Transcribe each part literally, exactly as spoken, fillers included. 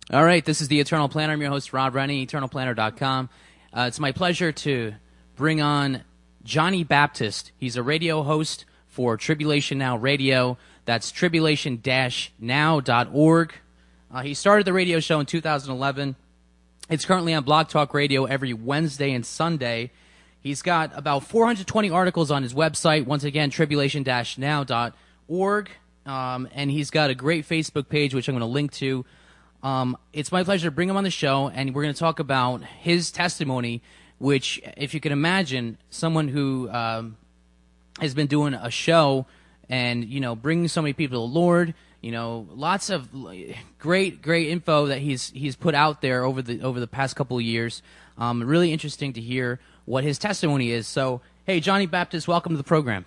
All right, this is the Eternal Planner. I'm your host, Rob Rennie, eternal planner dot com. Uh, it's my pleasure to bring on Johnny Baptist. He's a radio host for Tribulation Now Radio. That's tribulation dash now dot org. Uh, he started the radio show in two thousand eleven. It's currently on Blog Talk Radio every Wednesday and Sunday. He's got about four hundred twenty articles on his website. Once again, tribulation dash now dot org. Um, and he's got a great Facebook page, which I'm going to link to. Um, it's my pleasure to bring him on the show, and we're going to talk about his testimony, which, if you can imagine, someone who um, has been doing a show and, you know, bringing so many people to the Lord, you know, lots of great, great info that he's he's put out there over the over the past couple of years. Um, really interesting to hear what his testimony is. So, hey, Johnny Baptist, welcome to the program.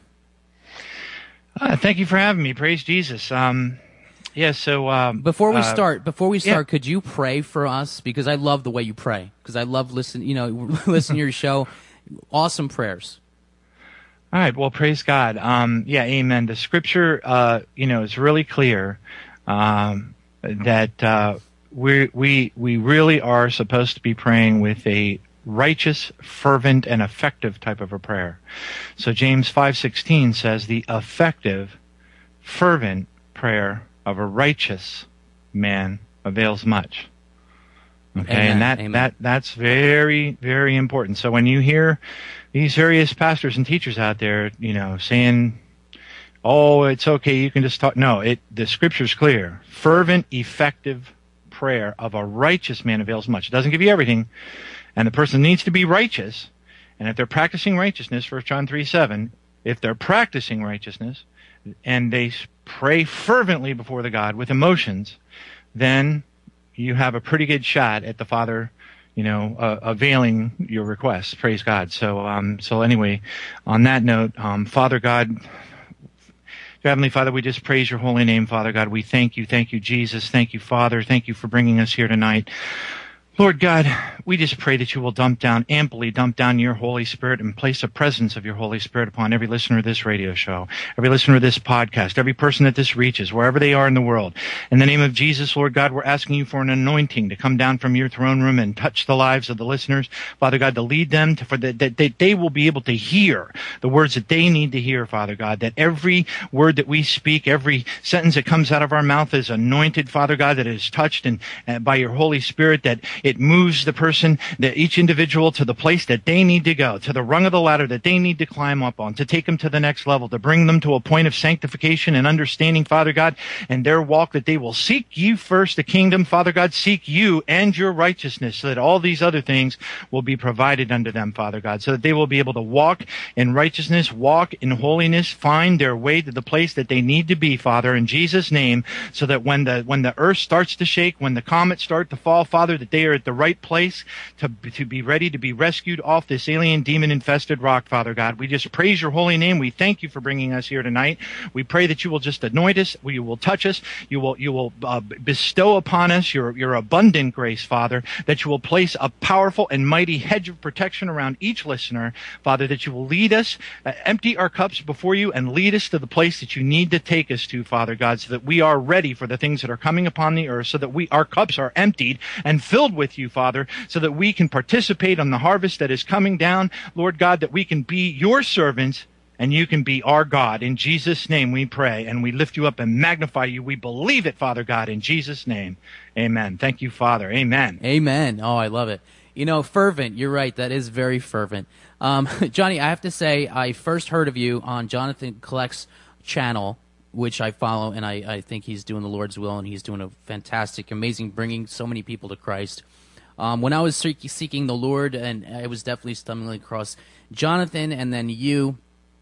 Uh, thank you for having me. Praise Jesus. Um, Yeah, so um, before we uh, start, before we start, yeah. could you pray for us? Because I love the way you pray. Because I love listen, you know, listen to your show. Awesome prayers. All right. Well, praise God. Um, yeah, amen. The Scripture, uh, you know, is really clear um, that uh, we we we really are supposed to be praying with a righteous, fervent, and effective type of a prayer. So James five sixteen says, "The effective, fervent prayer of a righteous man avails much." Okay, Amen. and that, Amen. that that's very, very important. So when you hear these various pastors and teachers out there, you know, saying, "Oh, it's okay, you can just talk," no, it the Scripture's clear. Fervent, effective prayer of a righteous man avails much. It doesn't give you everything, and the person needs to be righteous. And if they're practicing righteousness, First John three seven, if they're practicing righteousness, and they pray fervently before the God with emotions, then you have a pretty good shot at the Father, you know, uh, availing your requests. Praise God. So, um, so anyway, on that note, um, Father God, Heavenly Father, we just praise your holy name, Father God. We thank you. Thank you, Jesus. Thank you, Father. Thank you for bringing us here tonight. Lord God, we just pray that you will dump down, amply dump down your Holy Spirit and place a presence of your Holy Spirit upon every listener of this radio show, every listener of this podcast, every person that this reaches, wherever they are in the world. In the name of Jesus, Lord God, we're asking you for an anointing to come down from your throne room and touch the lives of the listeners, Father God, to lead them to, for the, that they, they will be able to hear the words that they need to hear, Father God, that every word that we speak, every sentence that comes out of our mouth is anointed, Father God, that is touched and uh, by your Holy Spirit, that it moves the person, that each individual, to the place that they need to go, to the rung of the ladder that they need to climb up on, to take them to the next level, to bring them to a point of sanctification and understanding, Father God, and their walk, that they will seek you first, the kingdom, Father God, seek you and your righteousness, so that all these other things will be provided unto them, Father God, so that they will be able to walk in righteousness, walk in holiness, find their way to the place that they need to be, Father, in Jesus' name, so that when the when the earth starts to shake, when the comets start to fall, Father, that they are at the right place to, to be ready to be rescued off this alien demon-infested rock, Father God. We just praise your holy name. We thank you for bringing us here tonight. We pray that you will just anoint us, you will touch us, you will you will uh, bestow upon us your, your abundant grace, Father, that you will place a powerful and mighty hedge of protection around each listener, Father, that you will lead us, uh, empty our cups before you, and lead us to the place that you need to take us to, Father God, so that we are ready for the things that are coming upon the earth, so that we our cups are emptied and filled with you, Father, so that we can participate on the harvest that is coming down, Lord God, that we can be your servants and you can be our God. In Jesus' name we pray, and we lift you up and magnify you. We believe it, Father God, in Jesus' name. Amen. Thank you, Father. Amen. Amen. Oh, I love it. You know, fervent, you're right, that is very fervent. Um, Johnny, I have to say, I first heard of you on Jonathan Kleck's channel, which I follow, and I, I think he's doing the Lord's will, and he's doing a fantastic, amazing, bringing so many people to Christ. Um, when I was seeking the Lord, and I was definitely stumbling across Jonathan and then you,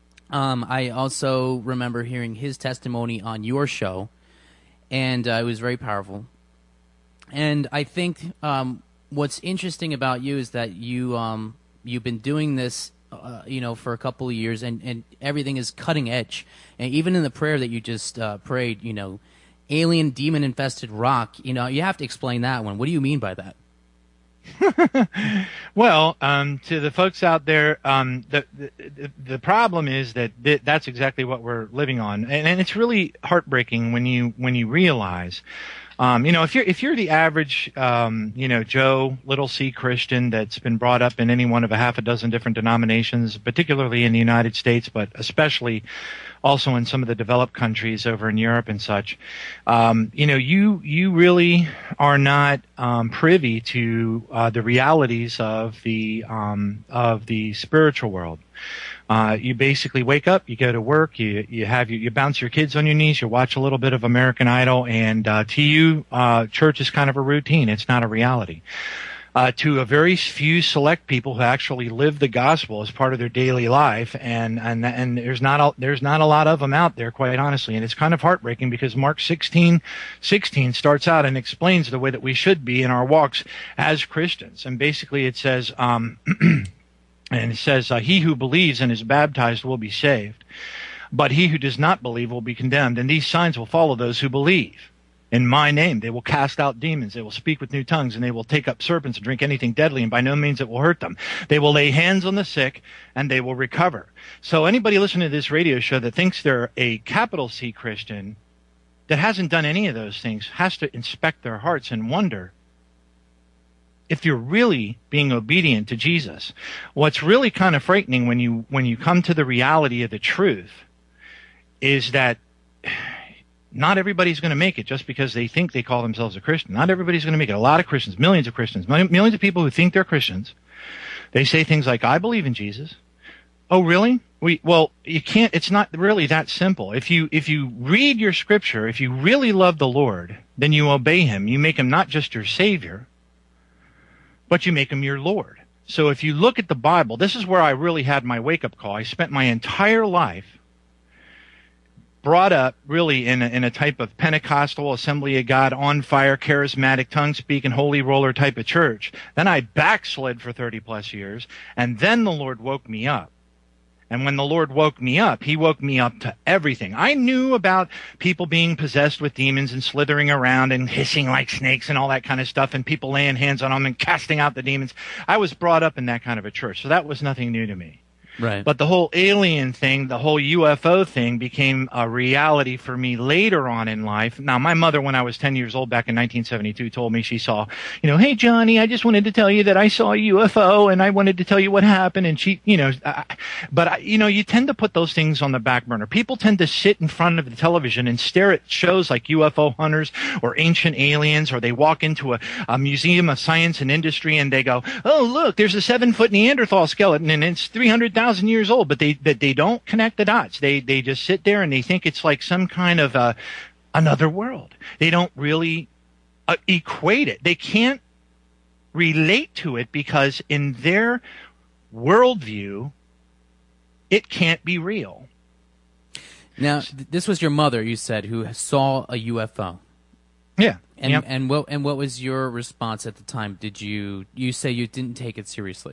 um, I also remember hearing his testimony on your show, and uh, it was very powerful. And I think um, what's interesting about you is that you um, you've been doing this, uh, you know, for a couple of years, and, and everything is cutting edge. And even in the prayer that you just uh, prayed, you know, alien demon infested rock, you know, you have to explain that one. What do you mean by that? Well, um, to the folks out there, um, the, the the problem is that th- that's exactly what we're living on, and, and it's really heartbreaking when you when you realize Um, you know, if you're if you're the average, um, you know, Joe little C Christian that's been brought up in any one of a half a dozen different denominations, particularly in the United States, but especially also in some of the developed countries over in Europe and such, um, you know, you you really are not um, privy to uh, the realities of the um, of the spiritual world. Uh, you basically wake up, you go to work, you you have you, you bounce your kids on your knees, you watch a little bit of American Idol, and uh, to you, uh, church is kind of a routine. It's not a reality. Uh, to a very few select people who actually live the gospel as part of their daily life, and and and there's not a, there's not a lot of them out there, quite honestly, and it's kind of heartbreaking because Mark sixteen sixteen starts out and explains the way that we should be in our walks as Christians, and basically it says. Um, And it says, uh, he who believes and is baptized will be saved, but he who does not believe will be condemned. And these signs will follow those who believe. In my name, they will cast out demons. They will speak with new tongues, and they will take up serpents and drink anything deadly, and by no means it will hurt them. They will lay hands on the sick, and they will recover. So anybody listening to this radio show that thinks they're a capital C Christian that hasn't done any of those things has to inspect their hearts and wonder if you're really being obedient to Jesus. What's really kind of frightening when you when you come to the reality of the truth is that not everybody's going to make it just because they think they call themselves a Christian. Not everybody's going to make it. A lot of Christians, millions of Christians, millions of people who think they're Christians, they say things like, I believe in Jesus. Oh, really? We, well, you can't, it's not really that simple. If you, if you read your scripture, if you really love the Lord, then you obey him. You make him not just your Savior, but you make him your Lord. So if you look at the Bible, this is where I really had my wake-up call. I spent my entire life brought up really in a, in a type of Pentecostal, Assembly of God, on fire, charismatic, tongue-speaking, holy roller type of church. Then I backslid for thirty plus years, and then the Lord woke me up. And when the Lord woke me up, he woke me up to everything. I knew about people being possessed with demons and slithering around and hissing like snakes and all that kind of stuff, and people laying hands on them and casting out the demons. I was brought up in that kind of a church, so that was nothing new to me. Right. But the whole alien thing, the whole U F O thing became a reality for me later on in life. Now, my mother, when I was ten years old back in nineteen seventy-two, told me she saw, you know, hey, Johnny, I just wanted to tell you that I saw a U F O and I wanted to tell you what happened. And she, you know, I, but, I, you know, you tend to put those things on the back burner. People tend to sit in front of the television and stare at shows like U F O Hunters or Ancient Aliens, or they walk into a, a museum of science and industry and they go, oh, look, there's a seven-foot Neanderthal skeleton and it's three hundred thousand years old, but they that they don't connect the dots. They they just sit there and they think it's like some kind of uh, another world. They don't really uh, equate it. They can't relate to it because in their worldview, it can't be real. Now, th- this was your mother, you said, who saw a U F O. Yeah. And yep. and what and what was your response at the time? Did you you say you didn't take it seriously?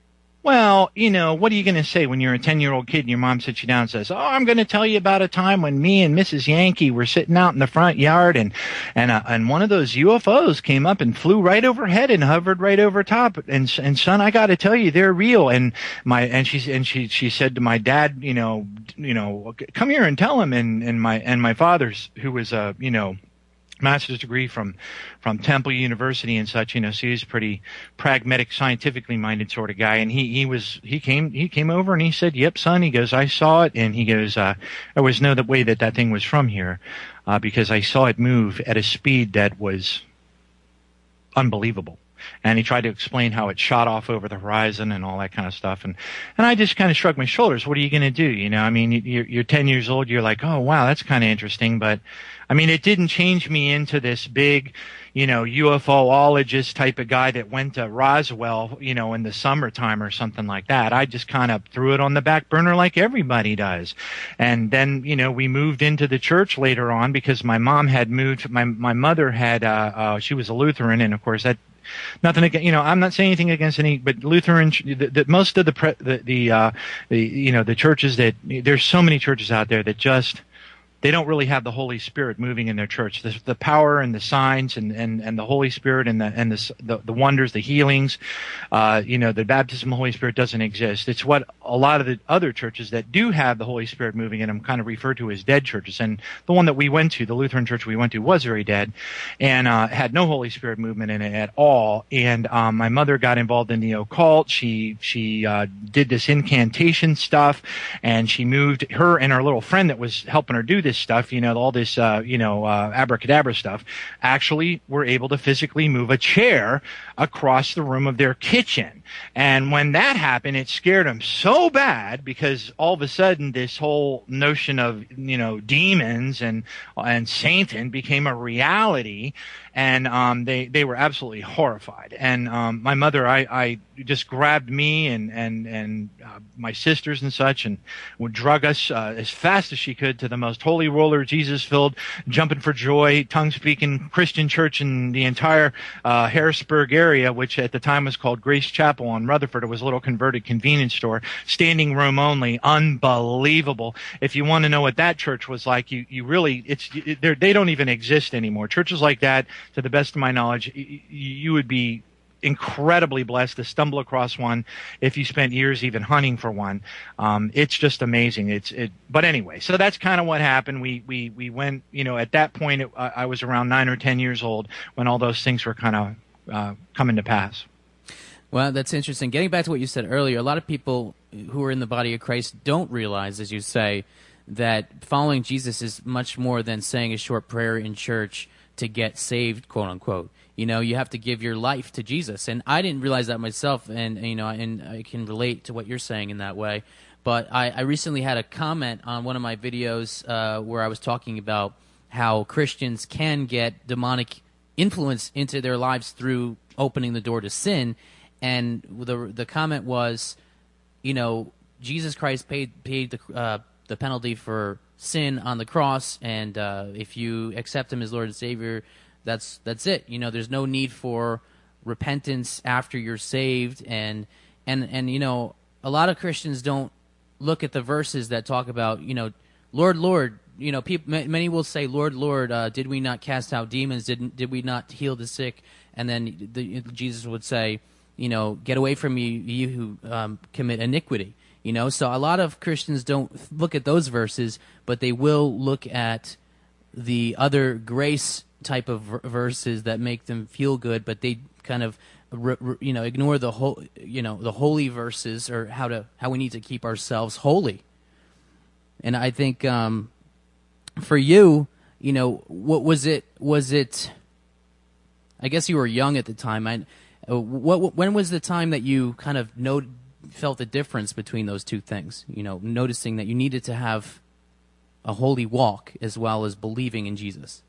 Well, you know, what are you going to say when you're a ten-year-old kid and your mom sits you down and says, oh, I'm going to tell you about a time when me and Missus Yankee were sitting out in the front yard and and uh, and one of those U F Os came up and flew right overhead and hovered right over top. And and son, I got to tell you, they're real. And my and she and she she said to my dad, you know, you know, come here and tell him. And and my and my father's, who was a, you know, master's degree from from Temple University and such, you know, so he's a pretty pragmatic, scientifically minded sort of guy. And he he was he came he came over and he said, "Yep, son." He goes, "I saw it," and he goes, uh, "There was no way that that thing was from here, uh, because I saw it move at a speed that was unbelievable." And he tried to explain how it shot off over the horizon and all that kind of stuff. And, and I just kind of shrugged my shoulders. What are you going to do? You know, I mean, you're, you're ten years old. You're like, oh, wow, that's kind of interesting. But, I mean, it didn't change me into this big, you know, UFOologist type of guy that went to Roswell, you know, in the summertime or something like that. I just kind of threw it on the back burner like everybody does. And then, you know, we moved into the church later on because my mom had moved. My, my mother had, uh, uh, she was a Lutheran. And, of course, that, nothing against, you know, I'm not saying anything against any, but Lutheran, that most of the, pre, the, the, uh, the, you know, the churches that, there's so many churches out there that just they don't really have the Holy Spirit moving in their church. The, the power and the signs and, and, and the Holy Spirit and the and the the, the wonders, the healings, uh, you know, the baptism of the Holy Spirit doesn't exist. It's what a lot of the other churches that do have the Holy Spirit moving in them kind of refer to as dead churches. And the one that we went to, the Lutheran church we went to, was very dead and uh, had no Holy Spirit movement in it at all. And um, my mother got involved in the occult. She she uh, did this incantation stuff, and she moved her and her little friend that was helping her do this stuff, you know, all this, uh, you know, uh, abracadabra stuff, actually were able to physically move a chair across the room of their kitchen. And when that happened, it scared them so bad because all of a sudden this whole notion of, you know, demons and and Satan became a reality. And um, they, they were absolutely horrified. And um, my mother, I, I just grabbed me and and and uh, my sisters and such, and would drug us uh, as fast as she could to the most holy roller, Jesus-filled, jumping for joy, tongue-speaking Christian church in the entire uh, Harrisburg area, which at the time was called Grace Chapel on Rutherford. It was a little converted convenience store, standing room only, unbelievable. If you want to know what that church was like, you you really it's it, they don't even exist anymore. Churches like that, to the best of my knowledge, you would be incredibly blessed to stumble across one if you spent years even hunting for one. Um, it's just amazing. It's it. But anyway, so that's kind of what happened. We we we went. You know, at that point, it, I was around nine or ten years old when all those things were kind of uh, coming to pass. Well, that's interesting. Getting back to what you said earlier, a lot of people who are in the body of Christ don't realize, as you say, that following Jesus is much more than saying a short prayer in church to get saved, quote unquote. You know, you have to give your life to Jesus. And I didn't realize that myself, and you know, and I can relate to what you're saying in that way. But I, I recently had a comment on one of my videos uh, where I was talking about how Christians can get demonic influence into their lives through opening the door to sin. And the the comment was, you know, Jesus Christ paid paid the uh, the penalty for sin on the cross, and uh, if you accept him as Lord and Savior, that's that's it. You know, there's no need for repentance after you're saved, and and and you know, a lot of Christians don't look at the verses that talk about, you know, Lord, Lord. You know, people, many will say, Lord, Lord, uh, did we not cast out demons? Did did we not heal the sick? And then the, Jesus would say, you know, get away from me, you who um, commit iniquity. You know, so a lot of Christians don't look at those verses, but they will look at the other grace type of verses that make them feel good, but they kind of, you know, ignore the whole, you know, the holy verses, or how to how we need to keep ourselves holy. And I think um, for you, you know, what was it? Was it? I guess you were young at the time. I, what when was the time that you kind of know? felt the difference between those two things, you know, noticing that you needed to have a holy walk as well as believing in Jesus?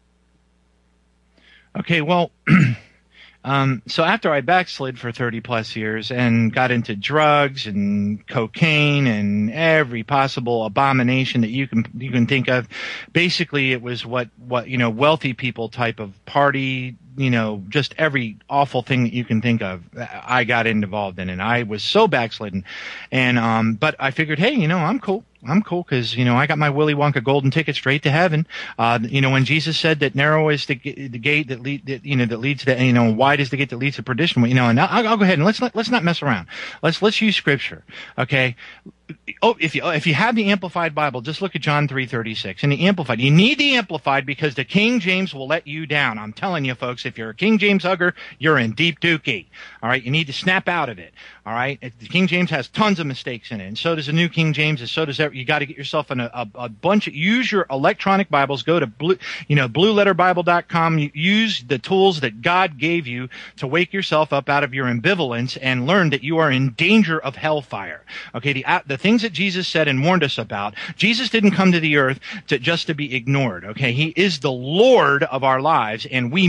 Okay, well, um, so after I backslid for thirty plus years and got into drugs and cocaine and every possible abomination that you can you can think of, basically it was what, what you know, wealthy people type of party, you know, just every awful thing that you can think of, I got involved in, and I was so backslidden. And um, but I figured, hey, you know, I'm cool. I'm cool because, you know, I got my Willy Wonka golden ticket straight to heaven. Uh, you know, when Jesus said that narrow is the, the gate that lead, that, you know, that leads to, you know, wide is the gate that leads to perdition. You know, and I'll, I'll go ahead and let's let's not mess around. Let's let's use Scripture, okay? Oh, if you if you have the Amplified Bible, just look at John three thirty-six. And the Amplified, you need the Amplified because the King James will let you down. I'm telling you, folks, if you're a King James hugger, you're in deep dookie. All right, you need to snap out of it. All right, the King James has tons of mistakes in it, and so does the New King James, and so does every, you got to get yourself in a, a, a bunch of, use your electronic Bibles. Go to blue, you know, blue letter bible dot com. Use the tools that God gave you to wake yourself up out of your ambivalence and learn that you are in danger of hellfire. Okay, the the things that Jesus said and warned us about. Jesus didn't come to the earth to just to be ignored. Okay, he is the Lord of our lives, and we must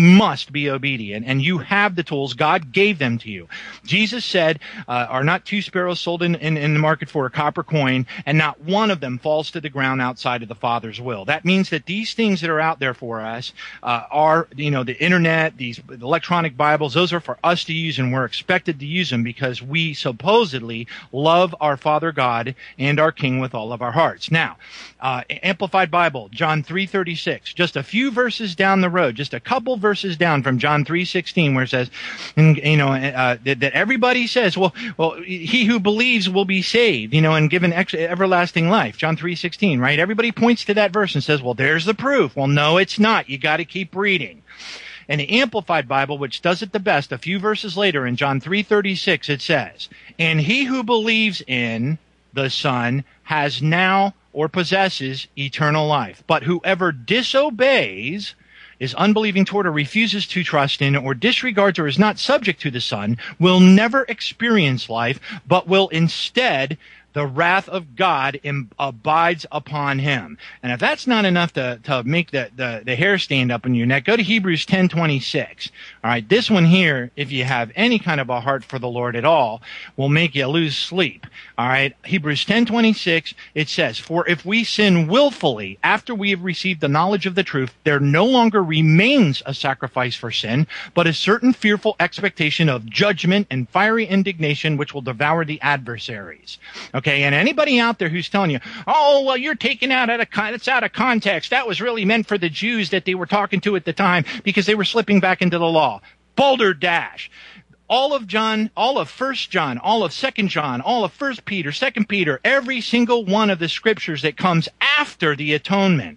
must be obedient, and you have the tools. God gave them to you. Jesus said, uh, are not two sparrows sold in, in, in the market for a copper coin, and not one of them falls to the ground outside of the Father's will. That means that these things that are out there for us uh, are, you know, the internet, these electronic Bibles, those are for us to use, and we're expected to use them because we supposedly love our Father God and our King with all of our hearts. Now, uh, Amplified Bible, John three thirty-six, just a few verses down the road, just a couple verses down from John three sixteen, where it says, you know, uh, that, that everybody says, well, well, he who believes will be saved, you know, and given ex- everlasting life. John three sixteen, right? Everybody points to that verse and says, well, there's the proof. Well, no, it's not. You got to keep reading. And the Amplified Bible, which does it the best, a few verses later in John three thirty-six, it says, and he who believes in the Son has now or possesses eternal life. But whoever disobeys, is unbelieving toward, or refuses to trust in, or disregards, or is not subject to the Son, will never experience life, but will instead the wrath of God im- abides upon him. And if that's not enough to, to make the, the, the hair stand up on your neck, go to Hebrews ten twenty-six. All right, this one here, if you have any kind of a heart for the Lord at all, will make you lose sleep. All right, Hebrews ten twenty-six, it says, for if we sin willfully after we have received the knowledge of the truth, there no longer remains a sacrifice for sin, but a certain fearful expectation of judgment and fiery indignation which will devour the adversaries. Okay, and anybody out there who's telling you, oh, well, you're taking out of con- that's out of context. That was really meant for the Jews that they were talking to at the time because they were slipping back into the law. Boulder Dash. All of John, all of First John, all of Second John, all of First Peter, Second Peter, every single one of the scriptures that comes after the atonement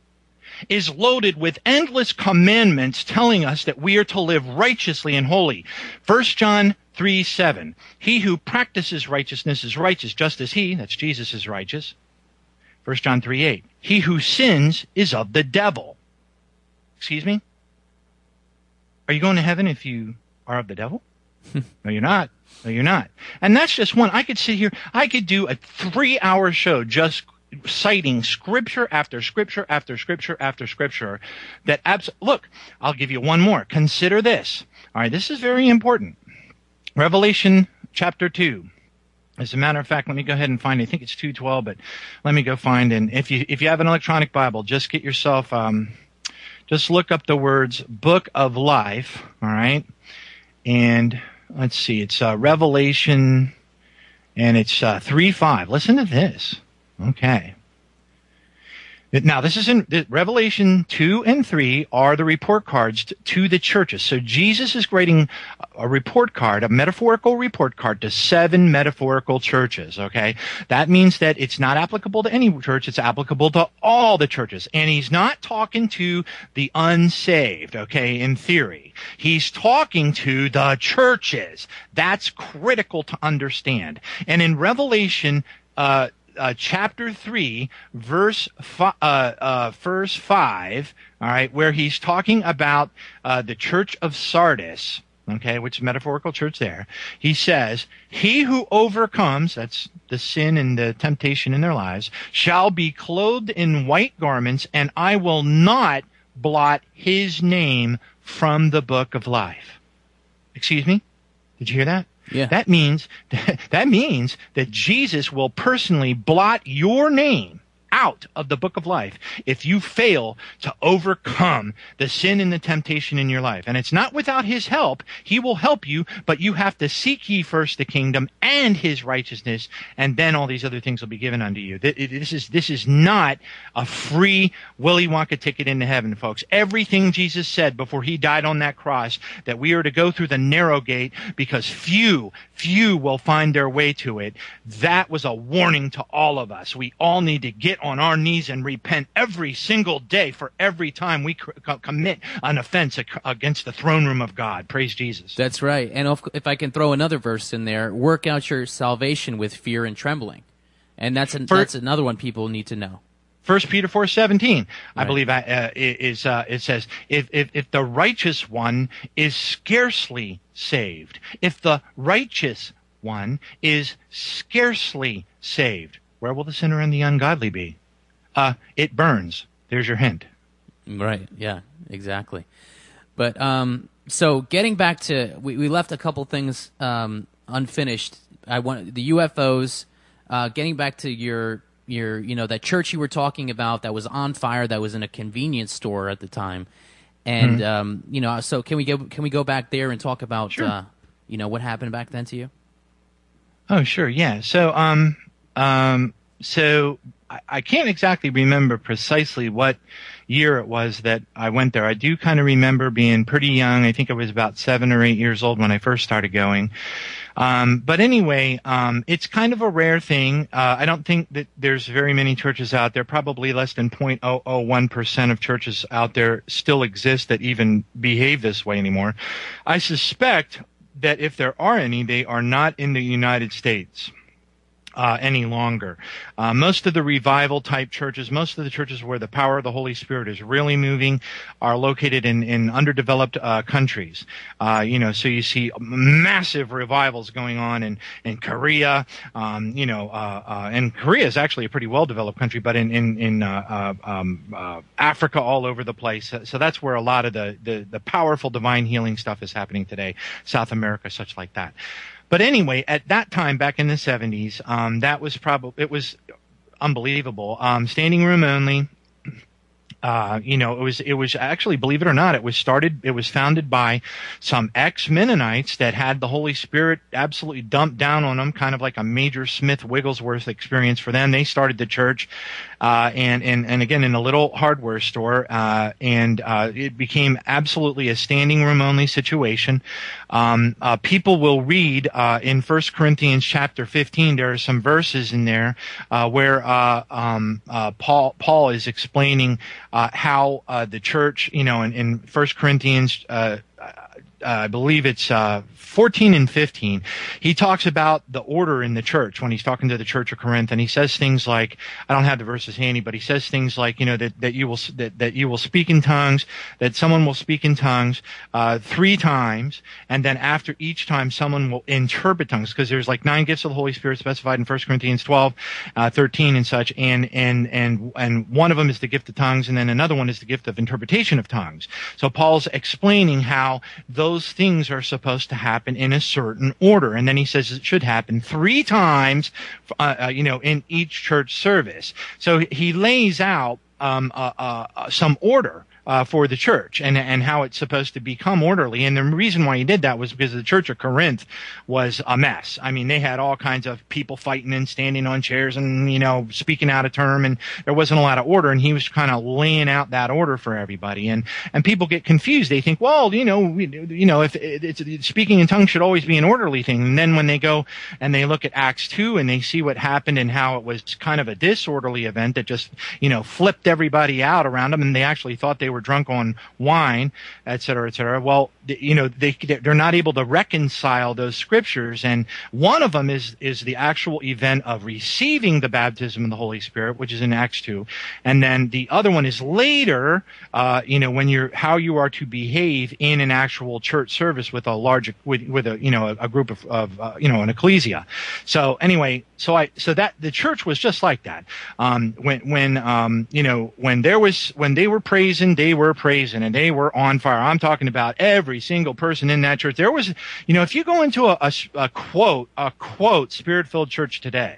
is loaded with endless commandments telling us that we are to live righteously and holy. First John three seven. He who practices righteousness is righteous, just as he, that's Jesus, is righteous. First John three eight. He who sins is of the devil. Excuse me? Are you going to heaven if you are of the devil? No, you're not. No, you're not. And that's just one. I could sit here, I could do a three-hour show just citing scripture after scripture after scripture after scripture that abs- look, I'll give you one more. Consider this. All right, this is very important. Revelation chapter two. As a matter of fact, let me go ahead and find it. I think it's two twelve, but let me go find it. And if you if you have an electronic Bible, just get yourself um just look up the words Book of Life, all right? And let's see, it's uh, Revelation, and it's uh, three five. Listen to this. Okay. Now, this is in Revelation two and three are the report cards to the churches. So Jesus is writing a report card, a metaphorical report card to seven metaphorical churches, okay? That means that it's not applicable to any church, it's applicable to all the churches. And he's not talking to the unsaved, okay, in theory. He's talking to the churches. That's critical to understand. And in Revelation, uh, Uh, chapter three, verse fi- uh, uh, verse five, all right, where he's talking about uh, the church of Sardis, okay, which is a metaphorical church there. He says, he who overcomes, that's the sin and the temptation in their lives, shall be clothed in white garments, and I will not blot his name from the book of life. Excuse me? Did you hear that? Yeah. That means that means that Jesus will personally blot your name out of the book of life if you fail to overcome the sin and the temptation in your life. And it's not without his help. He will help you, but you have to seek ye first the kingdom and his righteousness, and then all these other things will be given unto you. This is this is not a free Willy Wonka ticket into heaven, folks. Everything Jesus said before he died on that cross, that we are to go through the narrow gate because few, few will find their way to it, that was a warning to all of us. We all need to get on our knees and repent every single day for every time we co- commit an offense against the throne room of God. Praise Jesus. That's right. And if, if I can throw another verse in there, work out your salvation with fear and trembling. And that's an, For, that's another one people need to know. First Peter four seventeen, I right. believe, uh, is uh, it says, if, if if the righteous one is scarcely saved, if the righteous one is scarcely saved, where will the sinner and the ungodly be? Uh, it burns. There's your hint. Right. Yeah, exactly. But um, so getting back to, we, we left a couple things um, unfinished. I want the U F Os. Uh, getting back to your your you know that church you were talking about that was on fire, that was in a convenience store at the time, and mm-hmm. um, you know, so can we go can we go back there and talk about sure. uh, you know what happened back then to you? Oh, sure, yeah. So um um so I, I can't exactly remember precisely what year it was that I went there. I do kind of remember being pretty young. I think I was about seven or eight years old when I first started going. Um, but anyway, um, it's kind of a rare thing. Uh, I don't think that there's very many churches out there. Probably less than zero point zero zero one percent of churches out there still exist that even behave this way anymore. I suspect that if there are any, they are not in the United States. Uh, any longer. Uh, most of the revival type churches, most of the churches where the power of the Holy Spirit is really moving are located in, in underdeveloped uh, countries. Uh, you know, so you see massive revivals going on in, in Korea. Um, you know, uh, uh, and Korea is actually a pretty well-developed country, but in, in, in uh, uh, um, uh, Africa all over the place. So that's where a lot of the, the, the powerful divine healing stuff is happening today. South America, such like that. But anyway, at that time, back in the seventies, um, that was probably, it was unbelievable. Um, standing room only. Uh, you know, it was, it was actually, believe it or not, it was started, it was founded by some ex-Mennonites that had the Holy Spirit absolutely dumped down on them, kind of like a major Smith Wigglesworth experience for them. They started the church, uh, and, and, and again, in a little hardware store, uh, and, uh, it became absolutely a standing room only situation. Um, uh, people will read, uh, in First Corinthians chapter fifteen, there are some verses in there, uh, where, uh, um, uh, Paul, Paul is explaining, Uh, how uh, the church, you know, in, in First Corinthians, uh, uh, I believe it's uh, fourteen and fifteen, he talks about the order in the church when he's talking to the church of Corinth, and he says things like, I don't have the verses handy, but he says things like, you know, that, that you will that, that you will speak in tongues, that someone will speak in tongues uh, three times, and then after each time someone will interpret tongues, because there's like nine gifts of the Holy Spirit specified in First Corinthians twelve, uh, thirteen and such, and and and and one of them is the gift of tongues, and then another one is the gift of interpretation of tongues. So Paul's explaining how those Those things are supposed to happen in a certain order, and then he says it should happen three times, uh, uh, you know, in each church service. So he lays out um, uh, uh, some order uh, for the church and and how it's supposed to become orderly. And the reason why he did that was because the church of Corinth was a mess. I mean, they had all kinds of people fighting and standing on chairs and, you know, speaking out of term, and there wasn't a lot of order, and he was kind of laying out that order for everybody. And and people get confused. They think, well, you know, we, you know, if it's, it's speaking in tongues should always be an orderly thing. And then when they go and they look at Acts two and they see what happened and how it was kind of a disorderly event that just, you know, flipped everybody out around them, and they actually thought they were drunk on wine, et cetera, et cetera. Well, you know, they, they're not able to reconcile those scriptures. And one of them is, is the actual event of receiving the baptism of the Holy Spirit, which is in Acts two. And then the other one is later, uh, you know, when you're, how you are to behave in an actual church service with a large, with, with a, you know, a, a group of, of uh, you know, an ecclesia. So anyway, so I, so that, the church was just like that. Um, when, when, um, you know, when there was, when they were praising, they were praising and they were on fire. I'm talking about every single person in that church. There was, you know, if you go into a, a, a quote, a quote, Spirit-filled church today,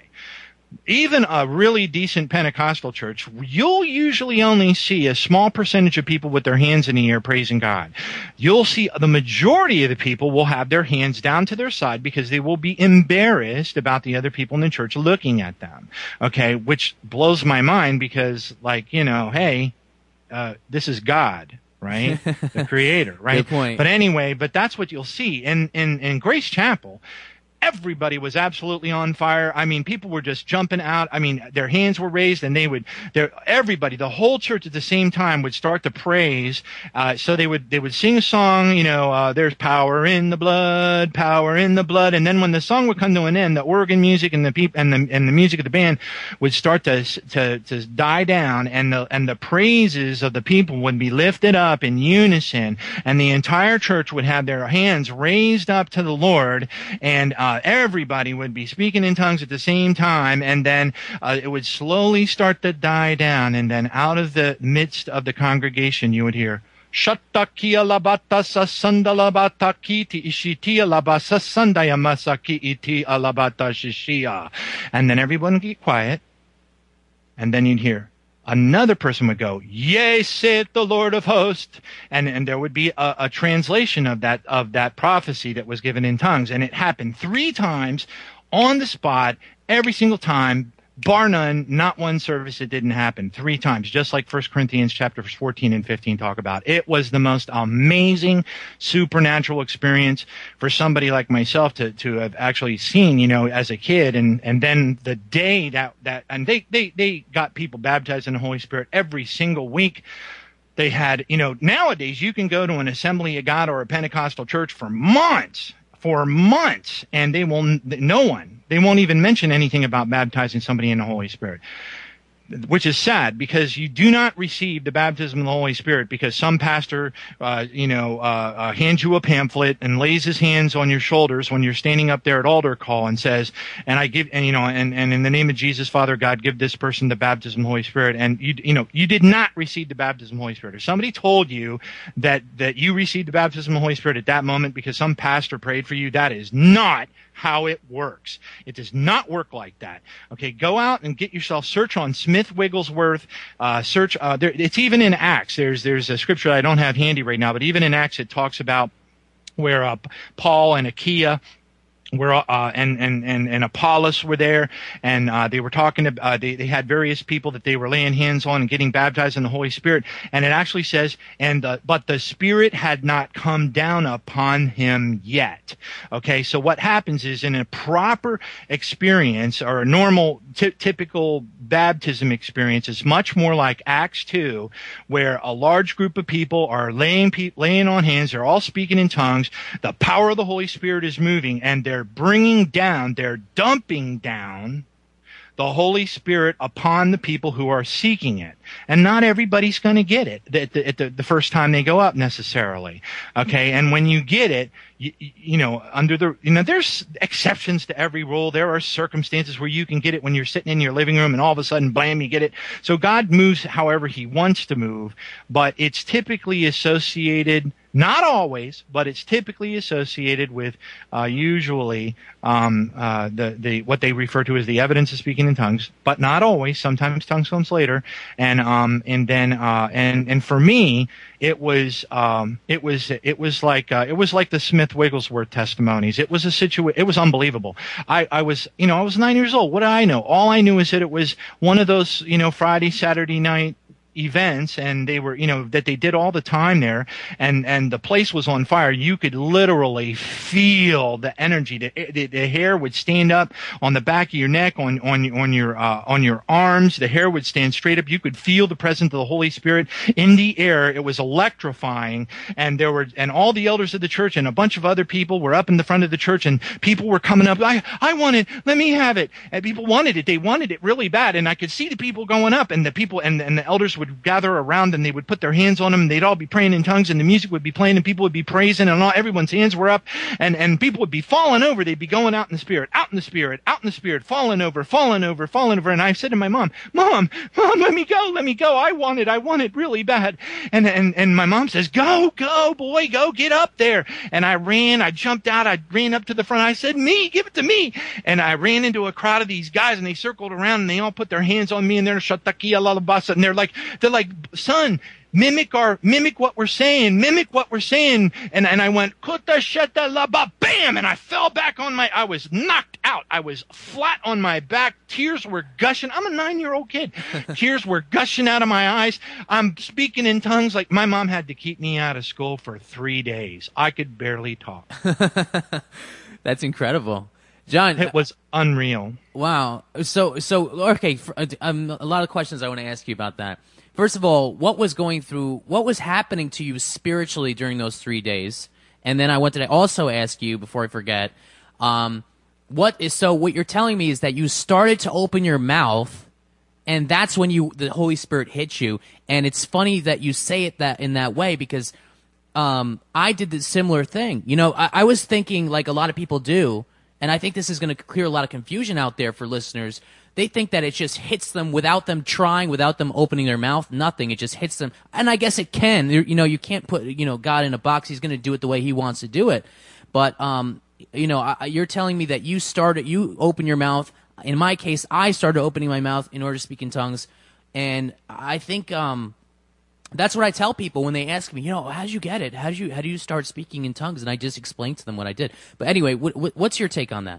even a really decent Pentecostal church, you'll usually only see a small percentage of people with their hands in the air praising God. You'll see the majority of the people will have their hands down to their side because they will be embarrassed about the other people in the church looking at them. Okay, which blows my mind because, like, you know, hey, uh, this is God. Right? The creator, right? Good point. But anyway, but that's what you'll see. In, in, in Grace Chapel, everybody was absolutely on fire. I mean, people were just jumping out. I mean, their hands were raised and they would, everybody, the whole church at the same time would start to praise. Uh, so they would, they would sing a song, you know, uh, there's power in the blood, power in the blood. And then when the song would come to an end, the organ music and the people and the, and the music of the band would start to, to, to die down, and the, and the praises of the people would be lifted up in unison, and the entire church would have their hands raised up to the Lord, and, uh, everybody would be speaking in tongues at the same time, and then uh, it would slowly start to die down, and then out of the midst of the congregation you would hear, Shatakia labata sasandalabata kiti ishitia labasa sandaya masaki iti alabata shishia. And then everyone would get quiet. And then you'd hear another person would go, yea, saith the Lord of hosts. And, and there would be a, a translation of that, of that prophecy that was given in tongues. And it happened three times on the spot, every single time, bar none, not one service it didn't happen. Three times, just like First Corinthians chapters fourteen and fifteen talk about. It was the most amazing supernatural experience for somebody like myself to, to have actually seen, you know, as a kid. And, and then the day that, that, and they, they, they got people baptized in the Holy Spirit every single week. They had, you know, nowadays you can go to an Assembly of God or a Pentecostal church for months, for months, and they will, no one, they won't even mention anything about baptizing somebody in the Holy Spirit, which is sad because you do not receive the baptism of the Holy Spirit because some pastor, uh, you know, uh, uh, hands you a pamphlet and lays his hands on your shoulders when you're standing up there at altar call and says, and I give, and you know, and, and in the name of Jesus, Father God, give this person the baptism of the Holy Spirit. And you, you know, you did not receive the baptism of the Holy Spirit. If somebody told you that, that you received the baptism of the Holy Spirit at that moment because some pastor prayed for you, that is not how it works. It does not work like that. Okay, go out and get yourself, search on Smith Wigglesworth, uh, search, uh, there, it's even in Acts. There's, there's a scripture I don't have handy right now, but even in Acts it talks about where, uh, Paul and Achaia, where, uh, and, and, and, and Apollos were there, and, uh, they were talking to, uh, they, they had various people that they were laying hands on and getting baptized in the Holy Spirit. And it actually says, and, uh, but the Spirit had not come down upon him yet. Okay. So what happens is in a proper experience or a normal, t- typical baptism experience is much more like Acts two, where a large group of people are laying, pe- laying on hands. They're all speaking in tongues. The power of the Holy Spirit is moving, and they're bringing down, they're dumping down the Holy Spirit upon the people who are seeking it. And not everybody's going to get it at the, at the, the first time they go up necessarily. Okay. And when you get it, you, you know, under the, you know, there's exceptions to every rule. There are circumstances where you can get it when you're sitting in your living room and all of a sudden, blam, you get it. So God moves however he wants to move, but it's typically associated, not always, but it's typically associated with uh, usually um, uh, the the what they refer to as the evidence of speaking in tongues, but not always. Sometimes tongues comes later, and um and then uh and and for me it was um it was it was like uh, it was like the Smith Wigglesworth testimonies. It was a situa- It was unbelievable. I I was you know I was nine years old. What did I know? All I knew is that it was one of those you know Friday Saturday night events, and they were, you know, that they did all the time there, and and the place was on fire. You could literally feel the energy. The, the, the hair would stand up on the back of your neck, on on on your uh, on your arms. The hair would stand straight up. You could feel the presence of the Holy Spirit in the air. It was electrifying, and there were and all the elders of the church and a bunch of other people were up in the front of the church, and people were coming up. I I want it. Let me have it. And people wanted it. They wanted it really bad, and I could see the people going up, and the people and and the elders would would gather around and they would put their hands on them and they'd all be praying in tongues and the music would be playing and people would be praising and all, everyone's hands were up and, and people would be falling over. They'd be going out in the Spirit, out in the Spirit, out in the Spirit, falling over, falling over, falling over. And I said to my mom, Mom, Mom, let me go, let me go. I want it. I want it really bad. And, and, and my mom says, go, go, boy, go, get up there. And I ran, I jumped out, I ran up to the front. I said, me, give it to me. And I ran into a crowd of these guys and they circled around and they all put their hands on me and they're shatakia lalabasa. And they're like, they're like, son, mimic our, mimic what we're saying, mimic what we're saying. And, and I went, kuta shata laba, bam! And I fell back on my, I was knocked out. I was flat on my back. Tears were gushing. I'm a nine-year-old kid. Tears were gushing out of my eyes. I'm speaking in tongues like my mom had to keep me out of school for three days. I could barely talk. That's incredible. John, it was unreal. Wow. So, so okay. For, um, a lot of questions I want to ask you about that. First of all, what was going through, what was happening to you spiritually during those three days? And then I wanted to also ask you, before I forget, um, what is, so what you're telling me is that you started to open your mouth, and that's when you, the Holy Spirit hit you. And it's funny that you say it that in that way because, um, I did the similar thing. You know, I, I was thinking like a lot of people do, and I think this is going to clear a lot of confusion out there for listeners, they think that it just hits them without them trying, without them opening their mouth, nothing. It just hits them. And I guess it can. You know, you can't put, you know, God in a box. He's going to do it the way he wants to do it. But, um, you know, I, you're telling me that you started, you open your mouth. In my case, I started opening my mouth in order to speak in tongues. And I think, um, that's what I tell people when they ask me, you know, how did you get it? How did you, how do you start speaking in tongues? And I just explain to them what I did. But anyway, what, what, what's your take on that?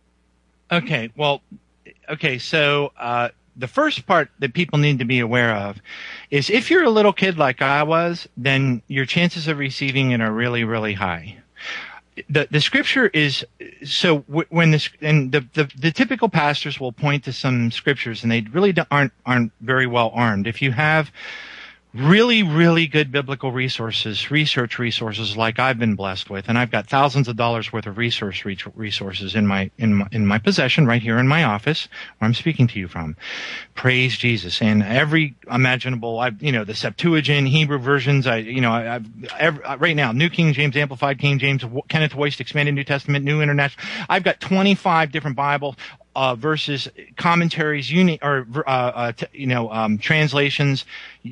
Okay. Well, okay. So, uh, the first part that people need to be aware of is if you're a little kid like I was, then your chances of receiving it are really, really high. The the scripture is so when this and the, the the typical pastors will point to some scriptures and they really don't, aren't aren't very well armed. If you have really, really good biblical resources, research resources like I've been blessed with, and I've got thousands of dollars worth of research resources in my in my, in my possession right here in my office where I'm speaking to you from. Praise Jesus! And every imaginable, I you know the Septuagint, Hebrew versions. I you know I, I've every, right now New King James, Amplified King James, Kenneth Woist, Expanded New Testament, New International. I've got twenty-five different Bibles. Uh, verses, commentaries, uni, or uh, uh, t- you know um, translations.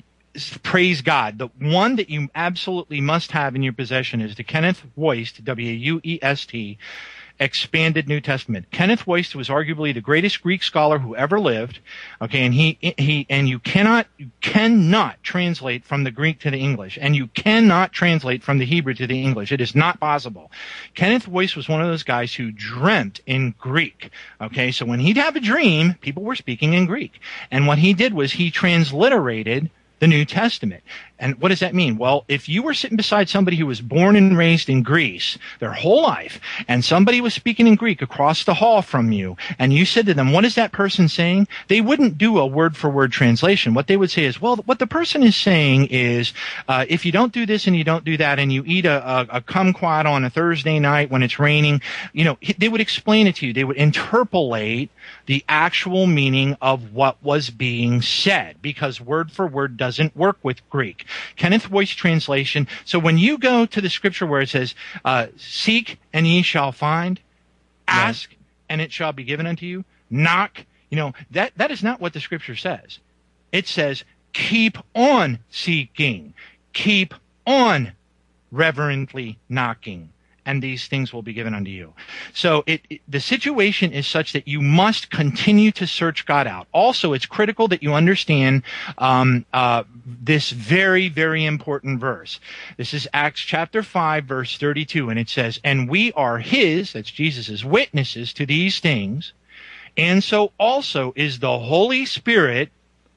Praise God. The one that you absolutely must have in your possession is the Kenneth Woist, W A U E S T, Expanded New Testament. Kenneth Woist was arguably the greatest Greek scholar who ever lived. Okay, and he he and you cannot you cannot translate from the Greek to the English, and you cannot translate from the Hebrew to the English. It is not possible. Kenneth Woist was one of those guys who dreamt in Greek. Okay, so when he'd have a dream, people were speaking in Greek, and what he did was he transliterated the New Testament. And what does that mean? Well, if you were sitting beside somebody who was born and raised in Greece their whole life, and somebody was speaking in Greek across the hall from you, and you said to them, what is that person saying? They wouldn't do a word-for-word translation. What they would say is, well, what the person is saying is, uh, if you don't do this and you don't do that, and you eat a, a, a kumquat on a Thursday night when it's raining, you know, they would explain it to you. They would interpolate the actual meaning of what was being said, because word for word doesn't work with Greek. Kenneth Woist translation. So when you go to the scripture where it says, uh, seek and ye shall find, ask yes. and it shall be given unto you, knock, you know, that, that is not what the scripture says. It says, keep on seeking, keep on reverently knocking, and these things will be given unto you. So it, it, the situation is such that you must continue to search God out. Also, it's critical that you understand um, uh, this very, very important verse. This is Acts chapter five, verse thirty-two, and it says, and we are his, that's Jesus' witnesses to these things, and so also is the Holy Spirit,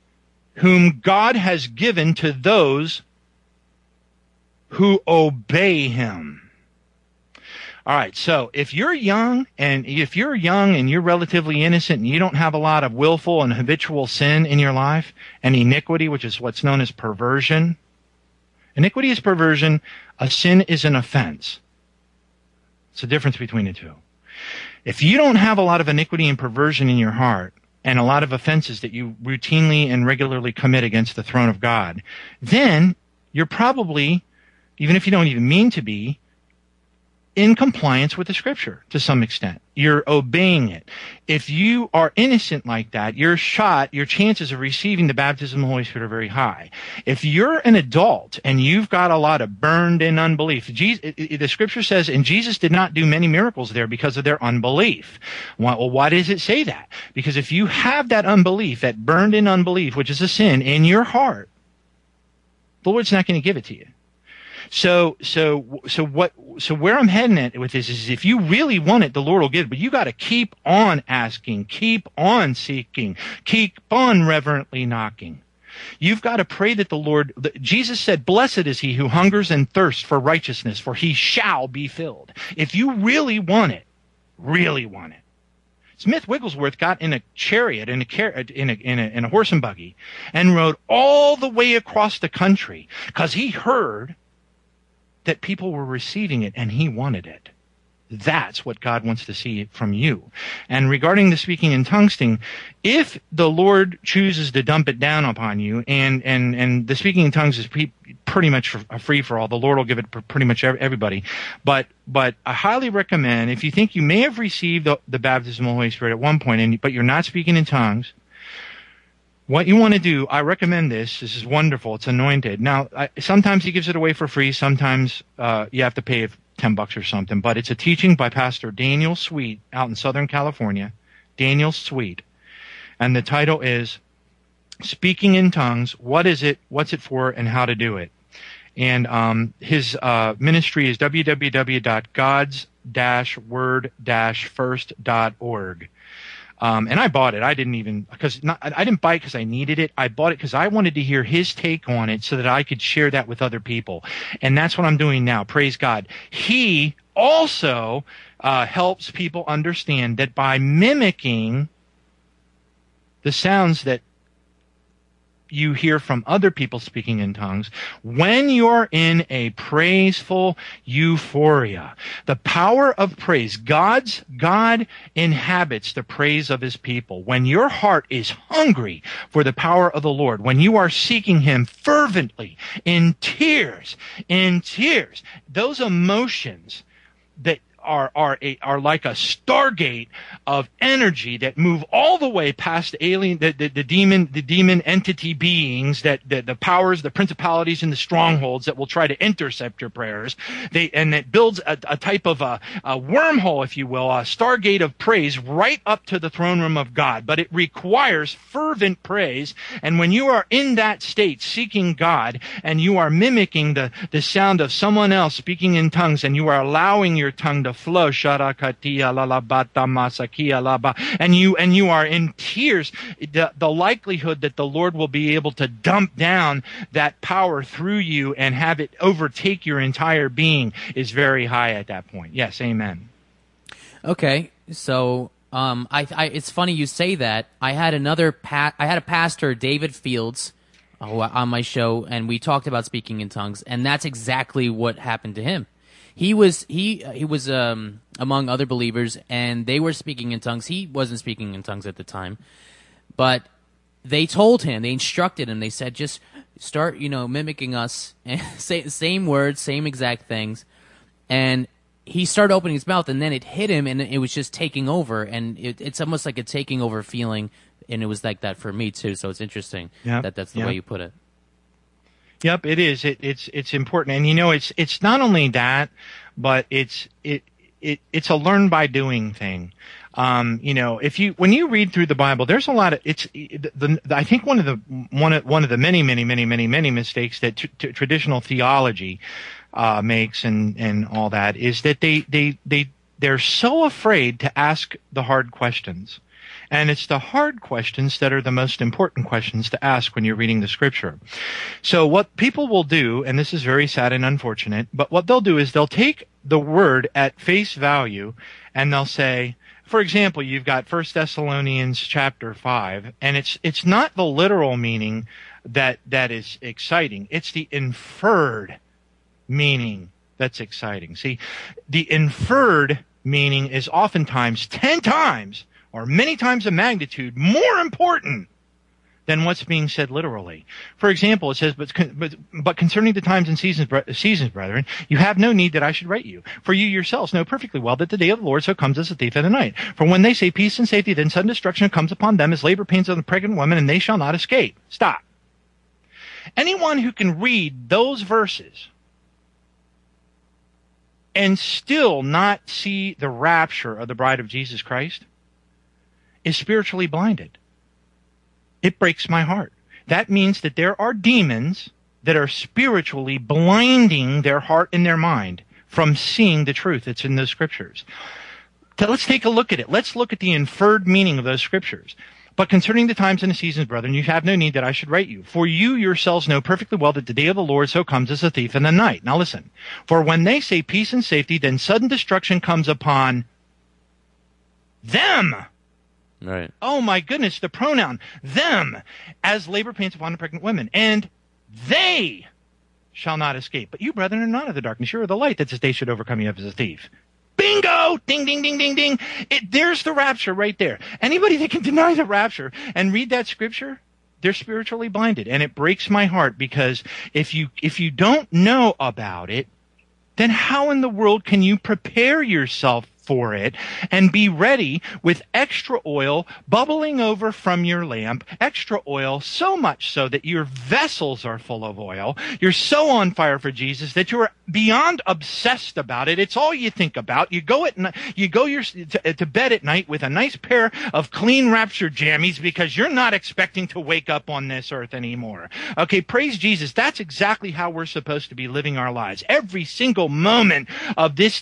whom God has given to those who obey him. All right, so if you're young and if you're young and you're relatively innocent and you don't have a lot of willful and habitual sin in your life and iniquity, which is what's known as perversion. Iniquity is perversion. A sin is an offense. It's the difference between the two. If you don't have a lot of iniquity and perversion in your heart and a lot of offenses that you routinely and regularly commit against the throne of God, then you're probably, even if you don't even mean to be, in compliance with the scripture to some extent. You're obeying it. If you are innocent like that, your shot, your chances of receiving the baptism of the Holy Spirit are very high. If you're an adult and you've got a lot of burned in unbelief, Jesus, the scripture says, and Jesus did not do many miracles there because of their unbelief. Well, why does it say that? Because if you have that unbelief, that burned in unbelief, which is a sin, in your heart, the Lord's not going to give it to you. So, so, so what, so where I'm heading at with this is if you really want it, the Lord will give it, but you got to keep on asking, keep on seeking, keep on reverently knocking. You've got to pray that the Lord, Jesus said, blessed is he who hungers and thirsts for righteousness, for he shall be filled. If you really want it, really want it. Smith Wigglesworth got in a chariot, in a, car- in a, in a, in a horse and buggy, and rode all the way across the country because he heard that people were receiving it and he wanted it. That's what God wants to see from you. And regarding the speaking in tongues thing, if the Lord chooses to dump it down upon you, and and and the speaking in tongues is pre- pretty much for, free for all. The Lord will give it for pretty much everybody. But but I highly recommend, if you think you may have received the, the baptism of the Holy Spirit at one point, and but you're not speaking in tongues, what you want to do, I recommend this. This is wonderful. It's anointed. Now, I, sometimes he gives it away for free. Sometimes uh, you have to pay ten bucks or something. But it's a teaching by Pastor Daniel Sweet out in Southern California. Daniel Sweet. And the title is Speaking in Tongues, What is it, What's it for, and How to Do it. And um, his uh, ministry is w w w dot gods dash word dash first dot org. Um, and I bought it. I didn't even, because not, I didn't buy it because I needed it. I bought it because I wanted to hear his take on it so that I could share that with other people. And that's what I'm doing now. Praise God. He also uh, helps people understand that by mimicking the sounds that you hear from other people speaking in tongues, when you're in a praiseful euphoria, the power of praise, God's, God inhabits the praise of his people. When your heart is hungry for the power of the Lord, when you are seeking him fervently, in tears, in tears, those emotions that are are a, are like a stargate of energy that move all the way past alien the, the, the demon the demon entity beings that the, the powers, the principalities, and the strongholds that will try to intercept your prayers. They and it builds a, a type of a, a wormhole, if you will, a stargate of praise right up to the throne room of God. But it requires fervent praise. And when you are in that state, seeking God, and you are mimicking the the sound of someone else speaking in tongues, and you are allowing your tongue to flow, sharakatia lalabata masakia laba, and you and you are in tears, the, the likelihood that the Lord will be able to dump down that power through you and have it overtake your entire being is very high at that point. Yes, amen. Okay, so um, I, I it's funny you say that. I had another pa- I had a pastor, David Fields, uh, on my show, and we talked about speaking in tongues, and that's exactly what happened to him. He was he he was um, among other believers, and they were speaking in tongues. He wasn't speaking in tongues at the time, but they told him, they instructed him. They said, just start, you know, mimicking us, and say same words, same exact things. And he started opening his mouth, and then it hit him, and it was just taking over. And it, it's almost like a taking over feeling, and it was like that for me too. So it's interesting yep. that that's the yep. way you put it. Yep, it is. It, it's it's important, and you know, it's it's not only that, but it's it it it's a learn by doing thing. Um, you know, if you when you read through the Bible, there's a lot of it's the, the I think one of the one of one of the many many many many many mistakes that t- t- traditional theology uh, makes and and all that is that they they they they're so afraid to ask the hard questions. And it's the hard questions that are the most important questions to ask when you're reading the scripture. So what people will do, and this is very sad and unfortunate, but what they'll do is they'll take the word at face value and they'll say, for example, you've got First Thessalonians chapter five, and it's it's not the literal meaning that that is exciting. It's the inferred meaning that's exciting. See, the inferred meaning is oftentimes ten times or many times a magnitude more important than what's being said literally. For example, it says, but, but, but concerning the times and seasons, seasons, brethren, you have no need that I should write you. For you yourselves know perfectly well that the day of the Lord so comes as a thief in the night. For when they say peace and safety, then sudden destruction comes upon them as labor pains on the pregnant woman, and they shall not escape. Stop. Anyone who can read those verses and still not see the rapture of the bride of Jesus Christ is spiritually blinded. It breaks my heart. That means that there are demons that are spiritually blinding their heart and their mind from seeing the truth that's in those scriptures. So let's take a look at it. Let's look at the inferred meaning of those scriptures. But concerning the times and the seasons, brethren, you have no need that I should write you. For you yourselves know perfectly well that the day of the Lord so comes as a thief in the night. Now listen. For when they say peace and safety, then sudden destruction comes upon them. Right. Oh my goodness, the pronoun them, as labor pains upon the pregnant women, and they shall not escape. But you, brethren, are not of the darkness, you are of the light, that this day should overcome you as a thief. bingo, ding, ding, ding, ding, ding. It, there's the rapture right there. Anybody that can deny the rapture and read that scripture, they're spiritually blinded. And it breaks my heart, because if you if you don't know about it, then how in the world can you prepare yourself for it and be ready with extra oil bubbling over from your lamp, extra oil, so much so that your vessels are full of oil. You're so on fire for Jesus that you're beyond obsessed about it. It's all you think about. You go at you go your, to, to bed at night with a nice pair of clean rapture jammies, because you're not expecting to wake up on this earth anymore. Okay, praise Jesus. That's exactly how we're supposed to be living our lives. Every single moment of this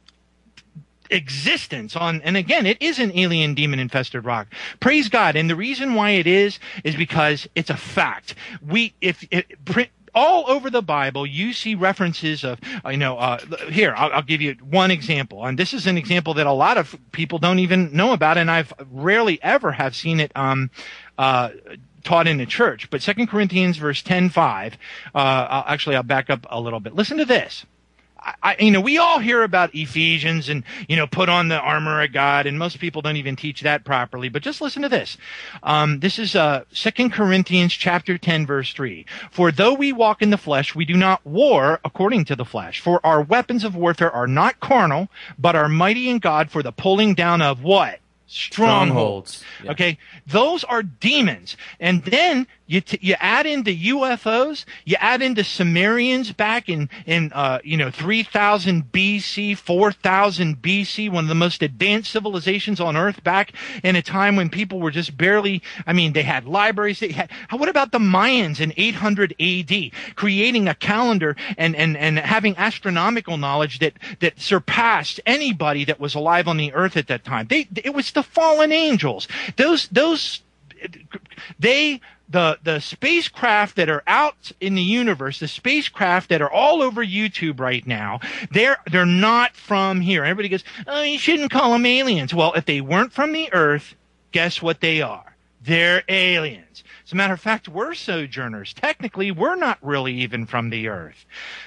existence on, and again, it is an alien demon infested rock. Praise God. And the reason why it is is because it's a fact. We if it, all over the Bible, you see references of, you know, uh, here, I'll, I'll give you one example. And this is an example that a lot of people don't even know about, and I've rarely ever have seen it um uh taught in the church. But Second Corinthians verse ten five, uh I'll, actually I'll back up a little bit. Listen to this. I, you know, we all hear about Ephesians and, you know, put on the armor of God, and most people don't even teach that properly. But just listen to this. Um, this is uh, Second Corinthians chapter ten, verse three. For though we walk in the flesh, we do not war according to the flesh. For our weapons of warfare are not carnal, but are mighty in God for the pulling down of what? Strongholds. Yeah. Okay, those are demons. And then you t- you add in the U F Os, you add in the Sumerians back in in uh you know three thousand B C, four thousand B C, one of the most advanced civilizations on earth, back in a time when people were just barely, I mean, they had libraries. They had, what about the Mayans in eight hundred A D, creating a calendar and and and having astronomical knowledge that that surpassed anybody that was alive on the earth at that time? They it was the fallen angels. Those those they the the spacecraft that are out in the universe, the spacecraft that are all over YouTube right now, they're they're not from here. Everybody goes, oh, you shouldn't call them aliens. Well, if they weren't from the earth, guess what they are? They're aliens. As a matter of fact, we're sojourners. Technically, we're not really even from the earth.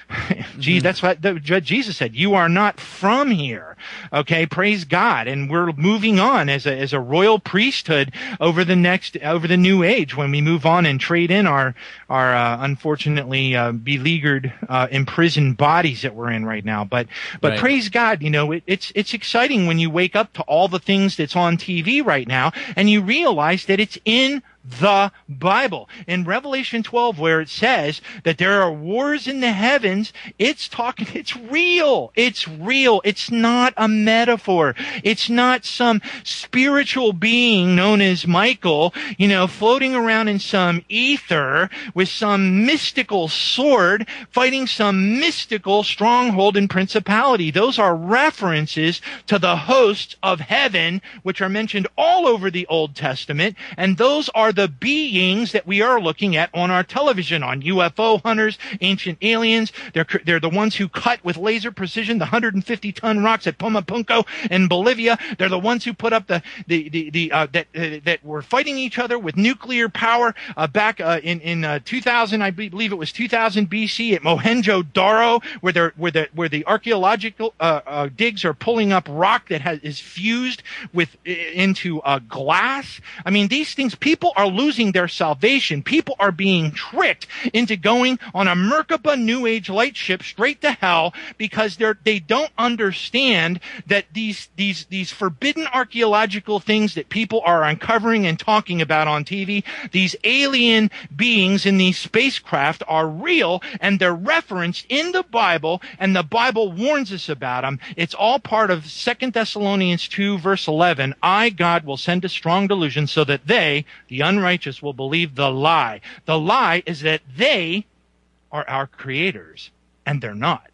Gee, that's what the, Jesus said. You are not from here. Okay, praise God. And we're moving on as a as a royal priesthood over the next over the new age, when we move on and trade in our our uh, unfortunately uh, beleaguered, uh, imprisoned bodies that we're in right now. But but right. Praise God, you know, it, it's it's exciting when you wake up to all the things that's on T V right now, and you realize that it's in the Bible. In Revelation twelve, where it says that there are wars in the heavens, it's talking, it's real. It's real. It's not a metaphor. It's not some spiritual being known as Michael, you know, floating around in some ether with some mystical sword, fighting some mystical stronghold and principality. Those are references to the hosts of heaven, which are mentioned all over the Old Testament, and those are the beings that we are looking at on our television, on U F O hunters, ancient aliens. They're they're the ones who cut with laser precision the one hundred fifty ton rocks at Pumapunco in Bolivia. They're the ones who put up the the the, the uh, that uh, that were fighting each other with nuclear power uh, back uh, in in uh, two thousand, I believe it was two thousand B C at Mohenjo-Daro, where they're where the where the archaeological uh, uh, digs are pulling up rock that has is fused with into uh, glass. I mean, these things, people are losing their salvation. People are being tricked into going on a Merkaba New Age light ship straight to hell, because they're they don't understand that these these these forbidden archaeological things that people are uncovering and talking about on T V, these alien beings in these spacecraft, are real, and they're referenced in the Bible, and the Bible warns us about them. It's all part of Second Thessalonians two, verse eleven. I, God, will send a strong delusion so that they, the unrighteous, will believe the lie. The lie is that they are our creators, and they're not.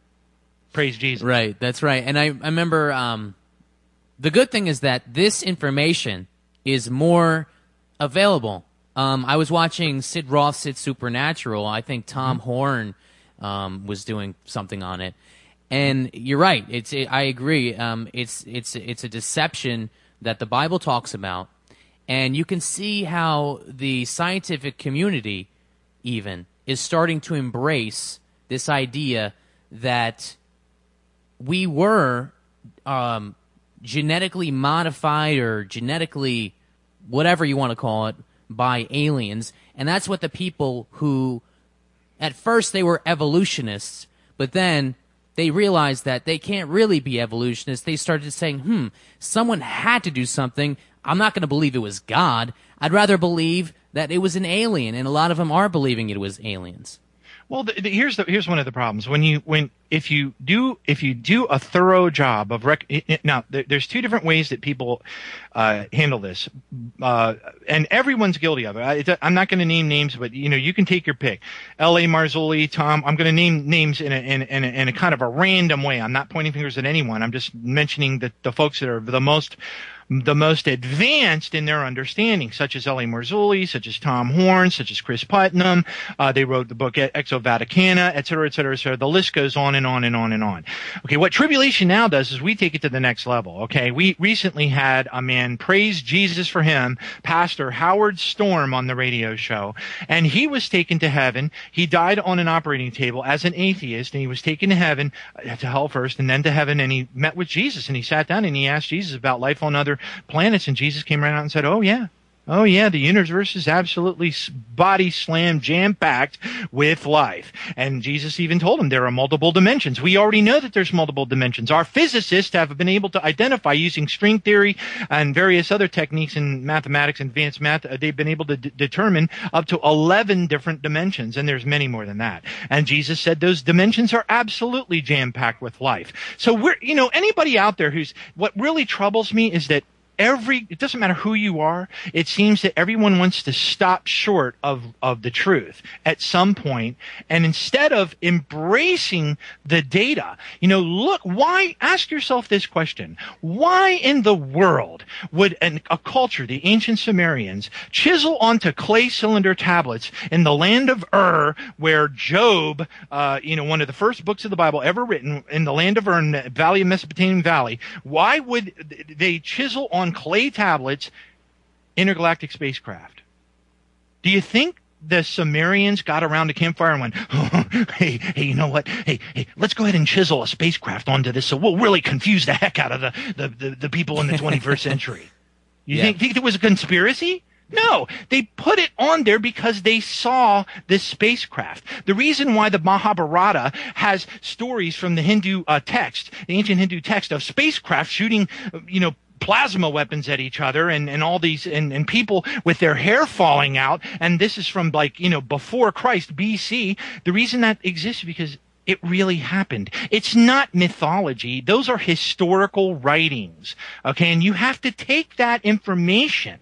Praise Jesus. Right, that's right. And I, I remember um, the good thing is that this information is more available. Um, I was watching Sid Roth's It's Supernatural. I think Tom mm-hmm. Horn um, was doing something on it. And you're right. It's it, I agree. Um, it's it's it's a deception that the Bible talks about. And you can see how the scientific community even is starting to embrace this idea that we were um, genetically modified or genetically whatever you want to call it by aliens. And that's what the people who, at first they were evolutionists, but then they realized that they can't really be evolutionists. They started saying, hmm, someone had to do something. I'm not going to believe it was God. I'd rather believe that it was an alien, and a lot of them are believing it was aliens. Well, the, the, here's the, here's one of the problems. When you when if you do if you do a thorough job of rec- it, now there, there's two different ways that people uh, handle this, uh, and everyone's guilty of it. I, I'm not going to name names, but you know you can take your pick. L A. Marzulli, Tom. I'm going to name names in a, in, in, a, in a kind of a random way. I'm not pointing fingers at anyone. I'm just mentioning the the folks that are the most. the most advanced in their understanding, such as L A. Marzulli, such as Tom Horn, such as Chris Putnam. Uh, they wrote the book Exo Vaticana, et cetera, et cetera, et cetera. The list goes on and on and on and on. Okay, what Tribulation Now does is we take it to the next level. Okay, we recently had a man, praise Jesus for him, Pastor Howard Storm on the radio show, and he was taken to heaven. He died on an operating table as an atheist, and he was taken to heaven, uh, to hell first, and then to heaven, and he met with Jesus, and he sat down and he asked Jesus about life on other planets, and Jesus came right out and said, oh yeah, oh yeah, the universe is absolutely body slam jam packed with life. And Jesus even told him there are multiple dimensions. We already know that there's multiple dimensions. Our physicists have been able to identify using string theory and various other techniques in mathematics and advanced math. They've been able to d- determine up to eleven different dimensions, and there's many more than that. And Jesus said those dimensions are absolutely jam packed with life. So we're, you know, anybody out there who's, what really troubles me is that Every, it doesn't matter who you are, it seems that everyone wants to stop short of, of the truth at some point. And instead of embracing the data, you know, look, why, ask yourself this question. Why in the world would an, a culture, the ancient Sumerians, chisel onto clay cylinder tablets in the land of Ur, where Job, uh, you know, one of the first books of the Bible ever written, in the land of Ur, in the valley of Mesopotamian Valley, why would they chisel on clay tablets intergalactic spacecraft? Do you think the Sumerians got around a campfire and went, oh, hey, hey, you know what? Hey, hey, let's go ahead and chisel a spacecraft onto this so we'll really confuse the heck out of the, the, the, the people in the twenty-first century. You yeah. think, think it was a conspiracy? No, they put it on there because they saw this spacecraft. The reason why the Mahabharata has stories from the Hindu uh, text, the ancient Hindu text of spacecraft shooting, you know, plasma weapons at each other and, and all these and, and people with their hair falling out. And this is from like, you know, before Christ, B C. The reason that exists is because it really happened. It's not mythology. Those are historical writings. Okay. And you have to take that information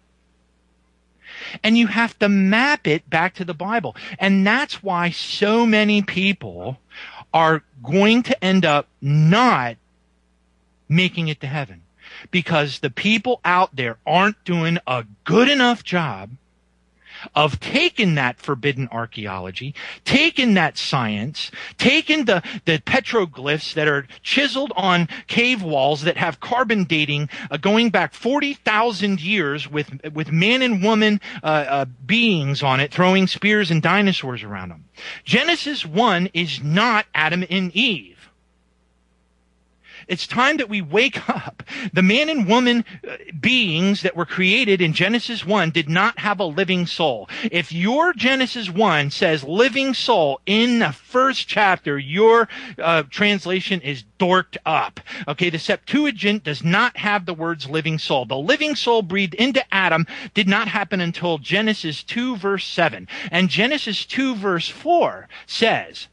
and you have to map it back to the Bible. And that's why so many people are going to end up not making it to heaven. Because the people out there aren't doing a good enough job of taking that forbidden archaeology, taking that science, taking the, the petroglyphs that are chiseled on cave walls that have carbon dating uh, going back forty thousand years with, with man and woman uh, uh, beings on it, throwing spears and dinosaurs around them. Genesis one is not Adam and Eve. It's time that we wake up. The man and woman beings that were created in Genesis one did not have a living soul. If your Genesis one says living soul in the first chapter, your uh, translation is dorked up. Okay, the Septuagint does not have the words living soul. The living soul breathed into Adam did not happen until Genesis two verse seven. And Genesis two verse four says,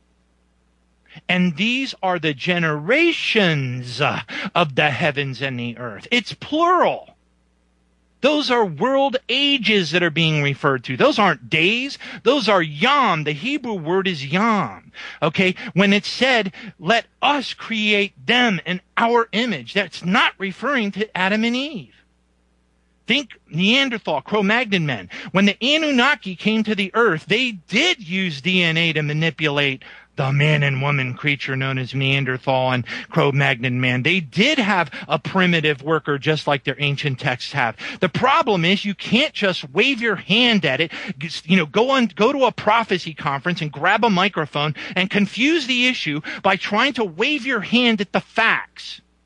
and these are the generations of the heavens and the earth. It's plural. Those are world ages that are being referred to. Those aren't days. Those are yom. The Hebrew word is yom. Okay? When it said, let us create them in our image, that's not referring to Adam and Eve. Think Neanderthal, Cro-Magnon men. When the Anunnaki came to the earth, they did use D N A to manipulate the man and woman creature known as Neanderthal and Cro-Magnon man. They did have a primitive worker just like their ancient texts have. The problem is you can't just wave your hand at it, you know, go on, go to a prophecy conference and grab a microphone and confuse the issue by trying to wave your hand at the facts.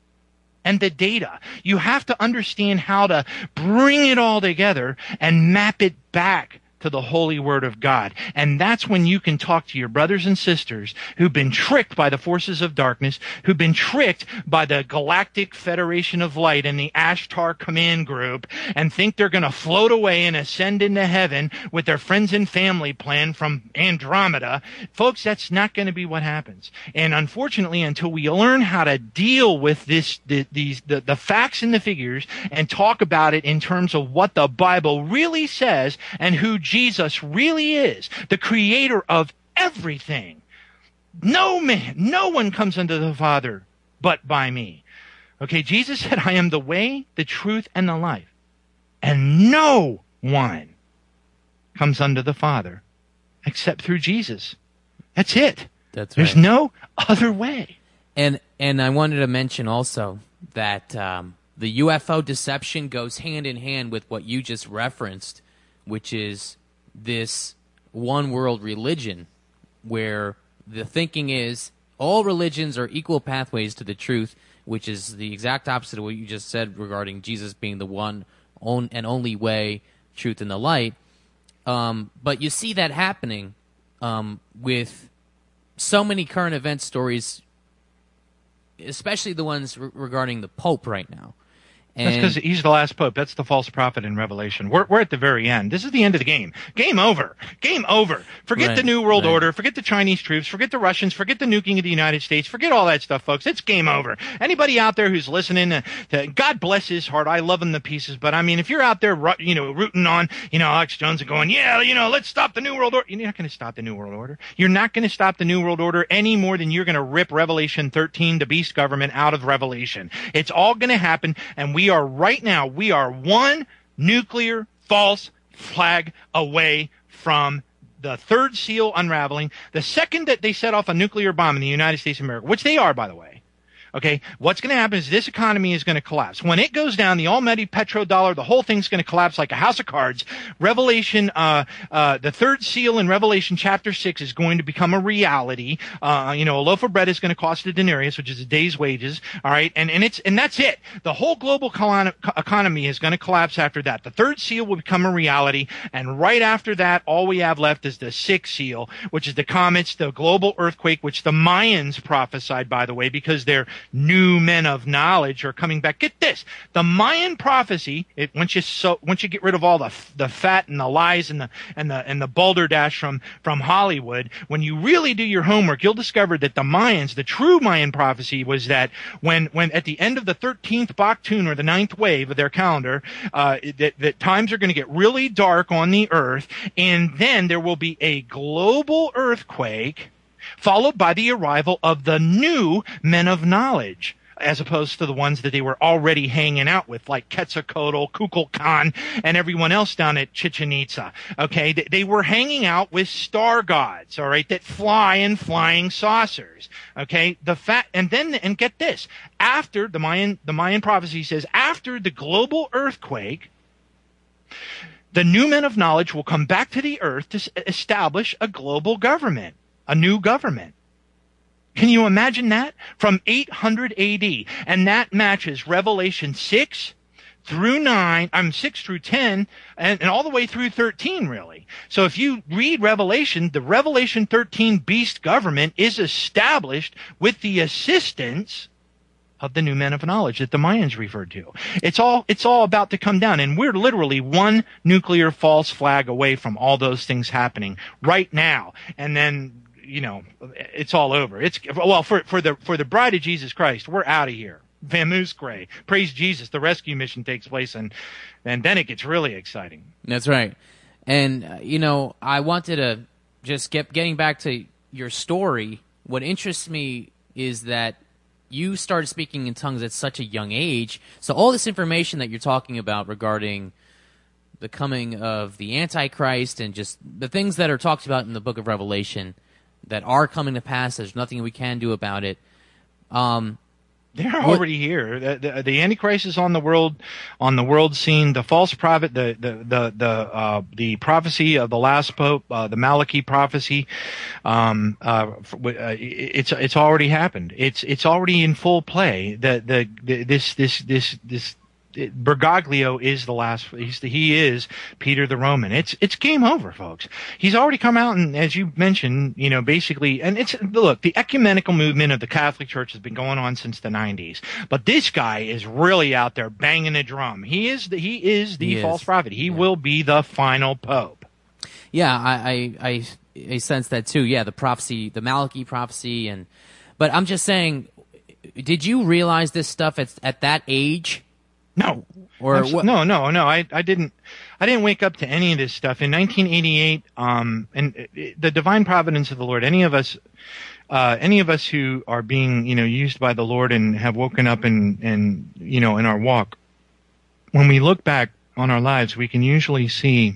and the data. You have to understand how to bring it all together and map it back to the holy word of God. And that's when you can talk to your brothers and sisters who've been tricked by the forces of darkness, who've been tricked by the Galactic Federation of Light and the Ashtar Command Group, and think they're going to float away and ascend into heaven with their friends and family plan from Andromeda. Folks, that's not going to be what happens. And unfortunately, until we learn how to deal with this, the, these, the, the facts and the figures and talk about it in terms of what the Bible really says and who Jesus really is, the creator of everything. No man, no one comes unto the Father but by me. Okay, Jesus said, I am the way, the truth, and the life. And no one comes unto the Father except through Jesus. That's it. That's right. There's no other way. And and I wanted to mention also that um, the U F O deception goes hand in hand with what you just referenced, which is this one world religion where the thinking is all religions are equal pathways to the truth, which is the exact opposite of what you just said regarding Jesus being the one on, and only way, truth, and the light. Um, but you see that happening um, with so many current event stories, especially the ones re- regarding the Pope right now. And that's because he's the last pope. That's the false prophet in Revelation. We're we're at the very end. This is the end of the game. Game over. Game over. Forget right, the New World right. Order. Forget the Chinese troops. Forget the Russians. Forget the nuking of the United States. Forget all that stuff, folks. It's game over. Anybody out there who's listening to, to God bless his heart. I love him to pieces. But I mean, if you're out there, you know, rooting on, you know, Alex Jones and going, yeah, you know, let's stop the New World Order. You're not going to stop the New World Order. You're not going to stop the New World Order any more than you're going to rip Revelation thirteen, the beast government, out of Revelation. It's all going to happen. And we are right now. We are one nuclear false flag away from the third seal unraveling. The second that they set off a nuclear bomb in the United States of America, which they are, by the way, okay, what's going to happen is this economy is going to collapse. When it goes down, the almighty petrodollar, the whole thing's going to collapse like a house of cards. Revelation, uh, uh, the third seal in Revelation chapter six is going to become a reality. Uh, you know, a loaf of bread is going to cost a denarius, which is a day's wages. All right. And, and it's, and that's it. The whole global colon- economy is going to collapse after that. The third seal will become a reality. And right after that, all we have left is the sixth seal, which is the comets, the global earthquake, which the Mayans prophesied, by the way, because they're new men of knowledge are coming back. Get this. The Mayan prophecy, it, once you so, once you get rid of all the the fat and the lies and the and the and the balderdash from from Hollywood, when you really do your homework, you'll discover that the Mayans, the true Mayan prophecy was that when when at the end of the thirteenth Baktun, or the ninth wave of their calendar, uh, that, that times are going to get really dark on the earth, and then there will be a global earthquake followed by the arrival of the new men of knowledge, as opposed to the ones that they were already hanging out with, like Quetzalcoatl, Kukulkan, and everyone else down at Chichen Itza. Okay, they, they were hanging out with star gods, all right, that fly in flying saucers. Okay, the fact, and then, and get this, after the Mayan, the Mayan prophecy says, after the global earthquake, the new men of knowledge will come back to the earth to establish a global government. A new government. Can you imagine that? From eight hundred A D. And that matches Revelation six through nine, I'm six through ten, and, and all the way through thirteen, really. So if you read Revelation, the Revelation thirteen beast government is established with the assistance of the new men of knowledge that the Mayans referred to. It's all, it's all about to come down, and we're literally one nuclear false flag away from all those things happening right now. And then, you know, it's all over. It's, well, for, for the, for the bride of Jesus Christ, we're out of here. Vamoose Gray. Praise Jesus. The rescue mission takes place, and, and then it gets really exciting. That's right. And, uh, you know, I wanted to just get, getting back to your story, what interests me is that you started speaking in tongues at such a young age. So all this information that you're talking about regarding the coming of the Antichrist and just the things that are talked about in the book of Revelation that are coming to pass, there's nothing we can do about it. Um, They're already here. The, the, the Antichrist is on the world, on the world scene. The false prophet, the the the the uh, the prophecy of the last pope, uh, the Malachi prophecy. Um, uh, it's it's already happened. It's it's already in full play. The the, the this this this this. Bergoglio is the last. He's the, he is Peter the Roman. It's it's game over, folks. He's already come out and, as you mentioned, you know, basically, and it's look, the ecumenical movement of the Catholic Church has been going on since the nineties. But this guy is really out there banging a drum. He is the he is the he false is. prophet. He yeah. will be the final pope. Yeah, I, I I I sense that too. Yeah, the prophecy, the Malachi prophecy, and but I'm just saying, did you realize this stuff at at that age? No, or what? no, no, no. I, I didn't, I didn't wake up to any of this stuff in nineteen eighty-eight. Um, and it, the divine providence of the Lord. Any of us, uh, any of us who are being, you know, used by the Lord and have woken up and and you know in our walk, when we look back on our lives, we can usually see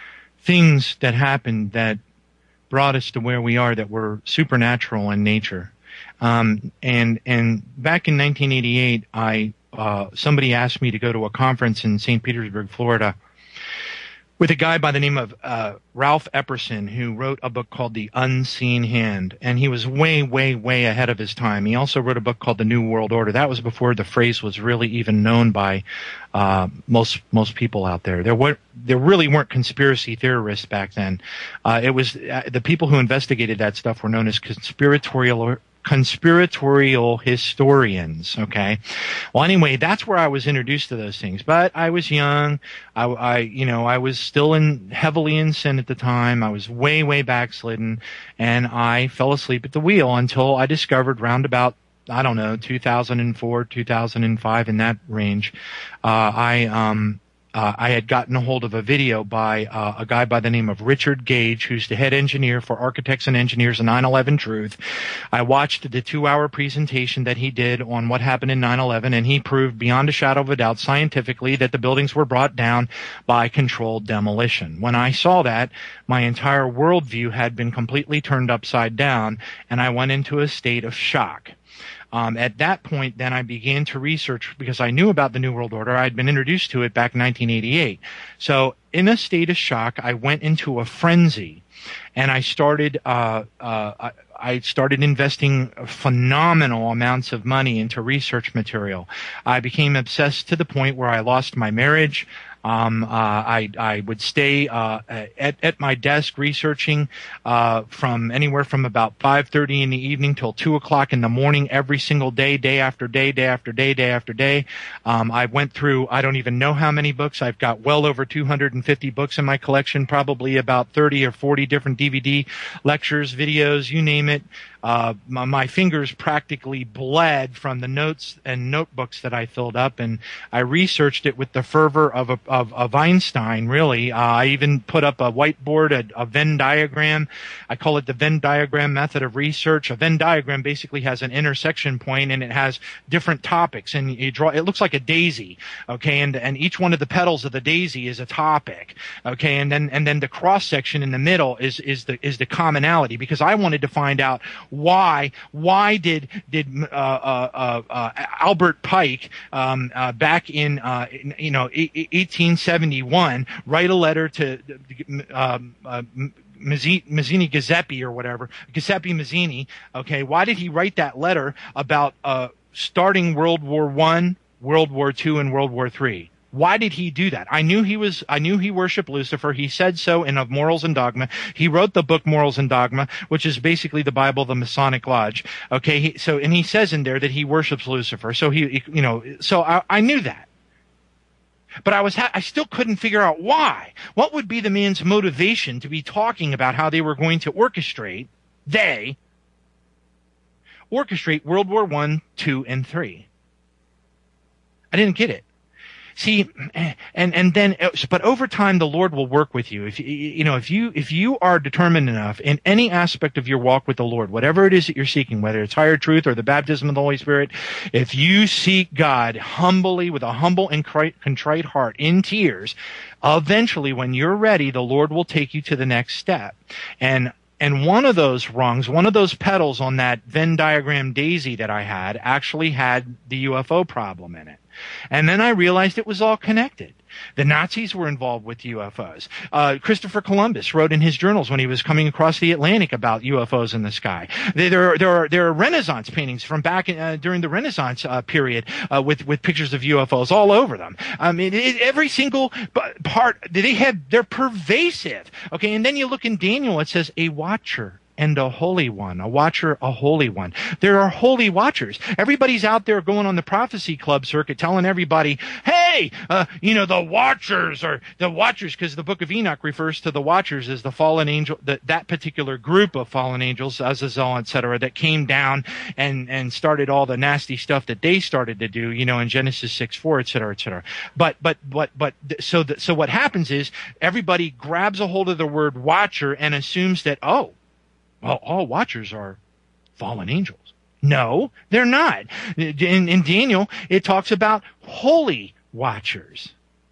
things that happened that brought us to where we are that were supernatural in nature. Um, and and back in nineteen eighty-eight, I. Uh, somebody asked me to go to a conference in Saint Petersburg, Florida, with a guy by the name of uh, Ralph Epperson, who wrote a book called The Unseen Hand. And he was way, way, way ahead of his time. He also wrote a book called The New World Order. That was before the phrase was really even known by uh, most most people out there. There were there really weren't conspiracy theorists back then. Uh, it was uh, the people who investigated that stuff were known as conspiratorial conspiratorial historians. Okay. Well, anyway, that's where I was introduced to those things, but I was young. I, I, you know, I was still in heavily in sin at the time. I was way, way backslidden, and I fell asleep at the wheel until I discovered round about, I don't know, two thousand four, two thousand five, in that range. Uh, I, um, Uh, I had gotten a hold of a video by uh, a guy by the name of Richard Gage, who's the head engineer for Architects and Engineers of nine eleven Truth. I watched the two-hour presentation that he did on what happened in nine eleven, and he proved beyond a shadow of a doubt scientifically that the buildings were brought down by controlled demolition. When I saw that, my entire worldview had been completely turned upside down, and I went into a state of shock. Um, at that point, then I began to research because I knew about the New World Order. I had been introduced to it back in nineteen eighty-eight. So in a state of shock, I went into a frenzy, and I started, uh, uh, I, I started investing phenomenal amounts of money into research material. I became obsessed to the point where I lost my marriage. Um, uh, I, I would stay, uh, at, at my desk researching, uh, from anywhere from about five thirty in the evening till two o'clock in the morning every single day, day after day, day after day, day after day. Um, I went through, I don't even know how many books. I've got well over two hundred fifty books in my collection, probably about thirty or forty different D V D lectures, videos, you name it. Uh, my, my fingers practically bled from the notes and notebooks that I filled up, and I researched it with the fervor of a, of, of Einstein, really. Uh, I even put up a whiteboard, a, a Venn diagram. I call it the Venn diagram method of research. A Venn diagram basically has an intersection point, and it has different topics, and you draw, it looks like a daisy, okay, and, and each one of the petals of the daisy is a topic, okay, and then, and then the cross section in the middle is, is the, is the commonality, because I wanted to find out Why? Why did did uh, uh, uh, Albert Pike um, uh, back in, uh, in you know eighteen seventy-one write a letter to um, uh, Mazzini Giuseppe or whatever Giuseppe Mazzini? Okay, why did he write that letter about uh, starting World War One, World War Two, and World War Three? Why did he do that? I knew he was, I knew he worshiped Lucifer. He said so in Of Morals and Dogma. He wrote the book Morals and Dogma, which is basically the Bible, the Masonic Lodge. Okay. He, so, and he says in there that he worships Lucifer. So he, you know, so I, I knew that. But I was, ha- I still couldn't figure out why. What would be the man's motivation to be talking about how they were going to orchestrate, they orchestrate World War One, Two, and Three? I didn't get it. See, and, and then, but over time, the Lord will work with you. If you, you know, if you, if you are determined enough in any aspect of your walk with the Lord, whatever it is that you're seeking, whether it's higher truth or the baptism of the Holy Spirit, if you seek God humbly with a humble and contrite heart in tears, eventually when you're ready, the Lord will take you to the next step. And and one of those rungs, one of those petals on that Venn diagram daisy that I had actually had the U F O problem in it. And then I realized it was all connected. The Nazis were involved with U F Os. Uh, Christopher Columbus wrote in his journals when he was coming across the Atlantic about U F Os in the sky. There, there, are, there, are, there are Renaissance paintings from back in, uh, during the Renaissance uh, period uh, with, with pictures of U F Os all over them. I mean, it, every single part, they have, they're pervasive. Okay, and then you look in Daniel, it says, a watcher and a holy one, a watcher, a holy one. There are holy watchers. Everybody's out there going on the prophecy club circuit telling everybody, hey, uh, you know, the watchers are the watchers, because the book of Enoch refers to the watchers as the fallen angel, the, that particular group of fallen angels, Azazel, et cetera, that came down and, and started all the nasty stuff that they started to do, you know, in Genesis six four, et cetera, et cetera. But, but, but, but, so, the, so what happens is everybody grabs a hold of the word watcher and assumes that, oh, well, all watchers are fallen angels. No, they're not. In, in Daniel, it talks about holy watchers.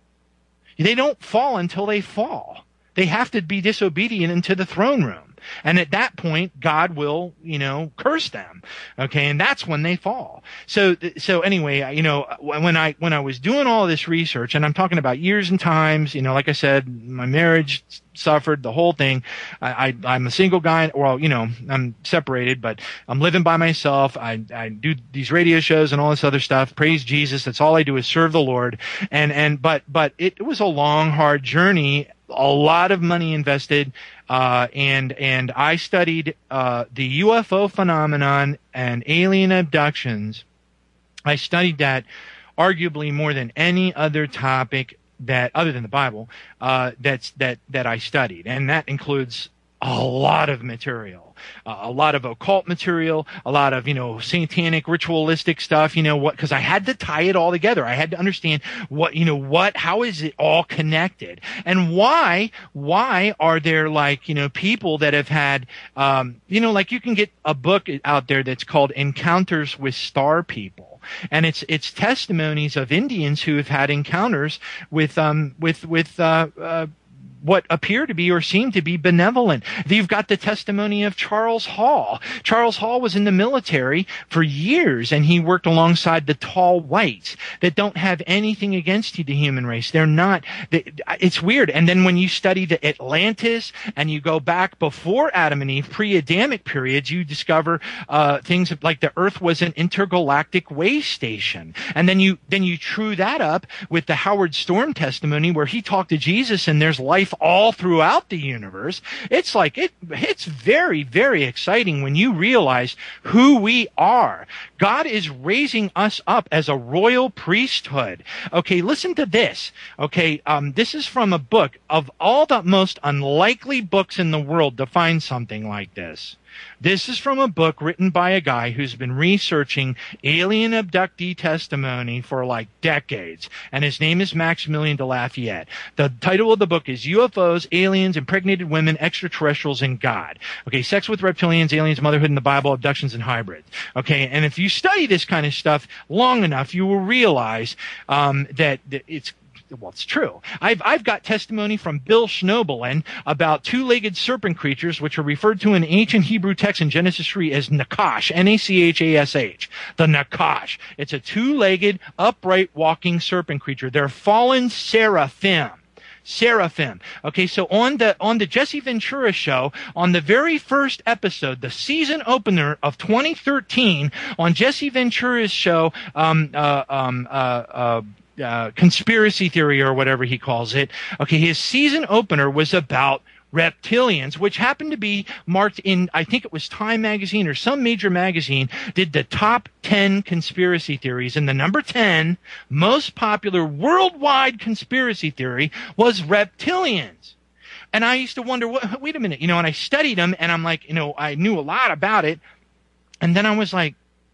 They don't fall until they fall. They have to be disobedient into the throne room. And at that point, God will, you know, curse them. Okay. And that's when they fall. So, so anyway, you know, when I, when I was doing all this research, and I'm talking about years and times, you know, like I said, my marriage suffered, the whole thing. I, I, I'm a single guy. Well, you know, I'm separated, but I'm living by myself. I, I do these radio shows and all this other stuff. Praise Jesus. That's all I do is serve the Lord. And, and, but, but it was a long, hard journey. A lot of money invested, uh, and and I studied uh, the U F O phenomenon and alien abductions. I studied that arguably more than any other topic that, other than the Bible, uh, that's that that I studied, and that includes a lot of material, uh, a lot of occult material, a lot of, you know, satanic ritualistic stuff, you know, what, cause I had to tie it all together. I had to understand what, you know, what, how is it all connected? And why, why are there like, you know, people that have had, um, you know, like you can get a book out there that's called Encounters with Star People. And it's, it's testimonies of Indians who have had encounters with, um, with, with, uh, uh, what appear to be or seem to be benevolent. You've got the testimony of Charles Hall. Charles Hall was in the military for years, and he worked alongside the tall whites that don't have anything against the human race. They're not. They, it's weird. And then when you study the Atlantis and you go back before Adam and Eve, pre-Adamic periods, you discover uh, things like the Earth was an intergalactic way station. And then you then you true that up with the Howard Storm testimony, where he talked to Jesus, and there's life all throughout the universe. It's like it it's very, very exciting when you realize who we are. God is raising us up as a royal priesthood. Okay, listen to this. Okay, um, this is from a book. Of all the most unlikely books in the world to find something like this. This is from a book written by a guy who's been researching alien abductee testimony for like decades, and his name is Maximilian de Lafayette. The title of the book is U F Os, Aliens, Impregnated Women, Extraterrestrials, and God. Okay, Sex with Reptilians, Aliens, Motherhood in the Bible, Abductions, and Hybrids. Okay, and if you study this kind of stuff long enough, you will realize um, that, that it's well, it's true. I've, I've got testimony from Bill Schnoebelen about two-legged serpent creatures, which are referred to in ancient Hebrew text in Genesis three as Nakash, N A C H A S H. The Nakash. It's a two-legged, upright walking serpent creature. They're fallen seraphim. Seraphim. Okay, so on the on the Jesse Ventura show, on the very first episode, the season opener of twenty thirteen, on Jesse Ventura's show, um, uh, um, uh, uh, Uh, conspiracy theory or whatever he calls it. Okay, his season opener was about reptilians, which happened to be marked in, I think it was Time magazine or some major magazine, did the top ten conspiracy theories. And the number ten most popular worldwide conspiracy theory was reptilians. And I used to wonder, what, wait a minute, you know, and I studied them, and I'm like, you know, I knew a lot about it. And then I was like,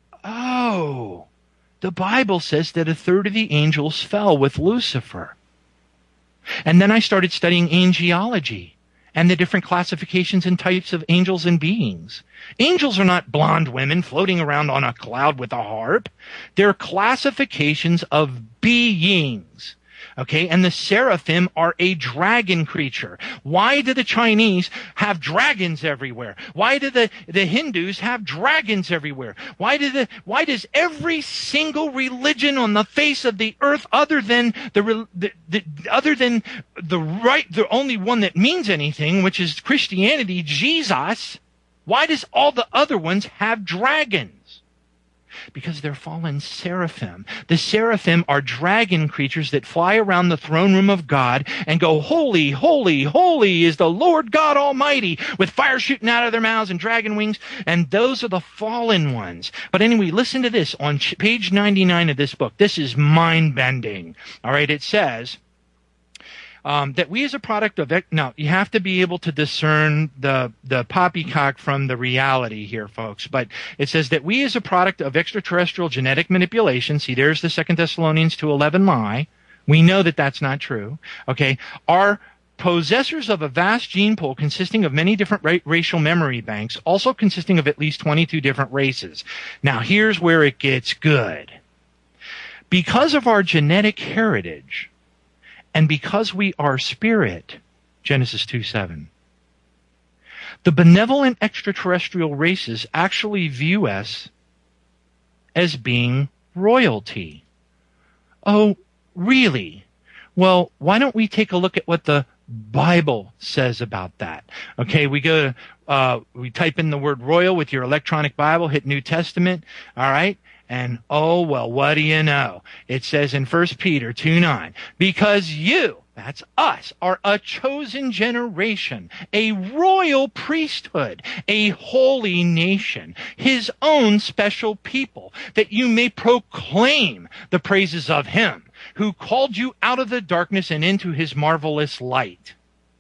oh, the Bible says that a third of the angels fell with Lucifer. And then I started studying angelology and the different classifications and types of angels and beings. Angels are not blonde women floating around on a cloud with a harp. They're classifications of beings. Okay, and the seraphim are a dragon creature. Why do the Chinese have dragons everywhere? Why do the, the Hindus have dragons everywhere? Why do the why does every single religion on the face of the earth, other than the, the, the other than the right, the only one that means anything, which is Christianity, Jesus, why does all the other ones have dragons? Because they're fallen seraphim. The seraphim are dragon creatures that fly around the throne room of God and go, holy, holy, holy is the Lord God Almighty, with fire shooting out of their mouths and dragon wings. And those are the fallen ones. But anyway, listen to this on page ninety-nine of this book. This is mind-bending. All right, it says, Um, that we as a product of, now you have to be able to discern the, the poppycock from the reality here, folks, but it says that we as a product of extraterrestrial genetic manipulation, see there's the Second Thessalonians two eleven lie, we know that that's not true, okay, are possessors of a vast gene pool consisting of many different ra- racial memory banks, also consisting of at least twenty-two different races. Now here's where it gets good. Because of our genetic heritage, and because we are spirit, Genesis two seven, the benevolent extraterrestrial races actually view us as being royalty. Oh, really? Well, why don't we take a look at what the Bible says about that? Okay, we go to, uh, we type in the word royal with your electronic Bible, hit New Testament, all right? And, oh, well, what do you know? It says in First Peter two nine, because you, that's us, are a chosen generation, a royal priesthood, a holy nation, his own special people, that you may proclaim the praises of him who called you out of the darkness and into his marvelous light.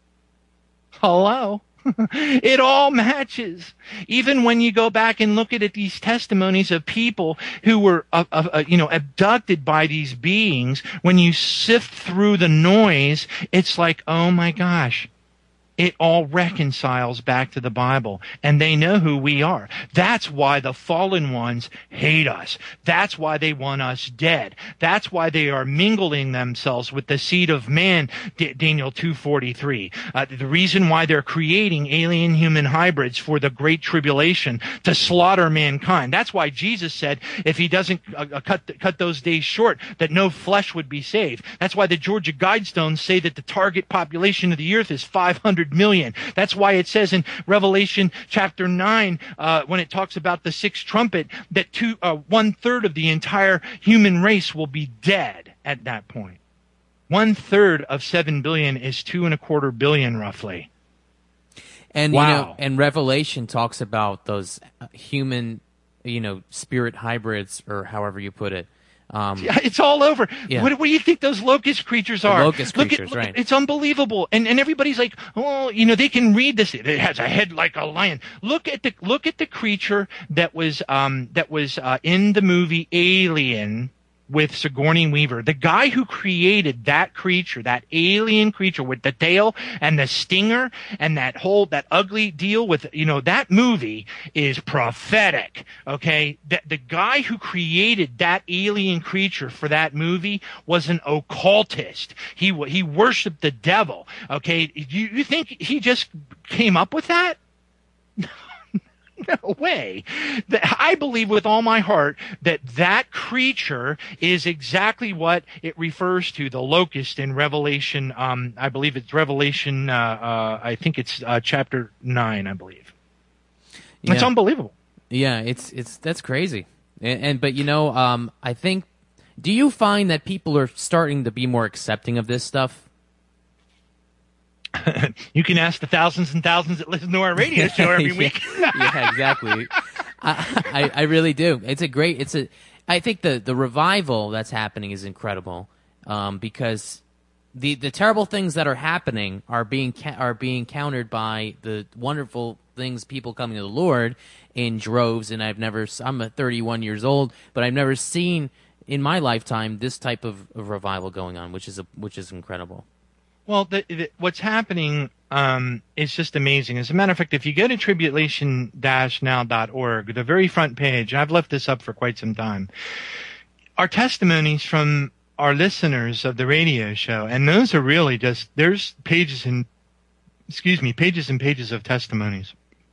Hello? It all matches. Even when you go back and look at it, these testimonies of people who were, uh, uh, you know, abducted by these beings, when you sift through the noise, it's like, oh my gosh, it all reconciles back to the Bible, and they know who we are. That's why the fallen ones hate us. That's why they want us dead. That's why they are mingling themselves with the seed of man, D- Daniel two forty-three. Uh, the reason why they're creating alien-human hybrids for the Great Tribulation to slaughter mankind. That's why Jesus said if he doesn't uh, cut, cut those days short, that no flesh would be saved. That's why the Georgia Guidestones say that the target population of the earth is five hundred million. That's why it says in Revelation chapter nine, uh, when it talks about the sixth trumpet, that two, uh, one third of the entire human race will be dead at that point. One third of seven billion is two and a quarter billion, roughly. And wow. you know, and Revelation talks about those human, you know, spirit hybrids, or however you put it. Um, yeah, it's all over. Yeah. What, what do you think those locust creatures are? The locust look creatures, at, look right? At, it's unbelievable, and and everybody's like, oh, you know, they can read this. It has a head like a lion. Look at the look at the creature that was um that was uh, in the movie Alien with Sigourney Weaver. The guy who created that creature, that alien creature with the tail and the stinger and that whole, that ugly deal with, you know, that movie is prophetic, okay? The, the guy who created that alien creature for that movie was an occultist. He, he worshiped the devil, okay? You, you think he just came up with that? No way. I believe with all my heart that that creature is exactly what it refers to, the locust in Revelation. Um, I believe it's Revelation. Uh, uh, I think it's uh, chapter nine. I believe. Yeah. It's unbelievable. Yeah, it's it's that's crazy. And, and but you know, um, I think. Do you find that people are starting to be more accepting of this stuff? You can ask the thousands and thousands that listen to our radio show every yeah, week. yeah, exactly. I, I, I really do. It's a great. It's a. I think the the revival that's happening is incredible, um, because the the terrible things that are happening are being ca- are being countered by the wonderful things, people coming to the Lord in droves. And I've never. I'm a thirty-one years old, but I've never seen in my lifetime this type of, of revival going on, which is a, which is incredible. Well, the, the, what's happening um, is just amazing. As a matter of fact, if you go to tribulation dash now dot org, the very front page, I've left this up for quite some time, are testimonies from are listeners of the radio show, and those are really just, there's pages and, excuse me, pages and pages of testimonies.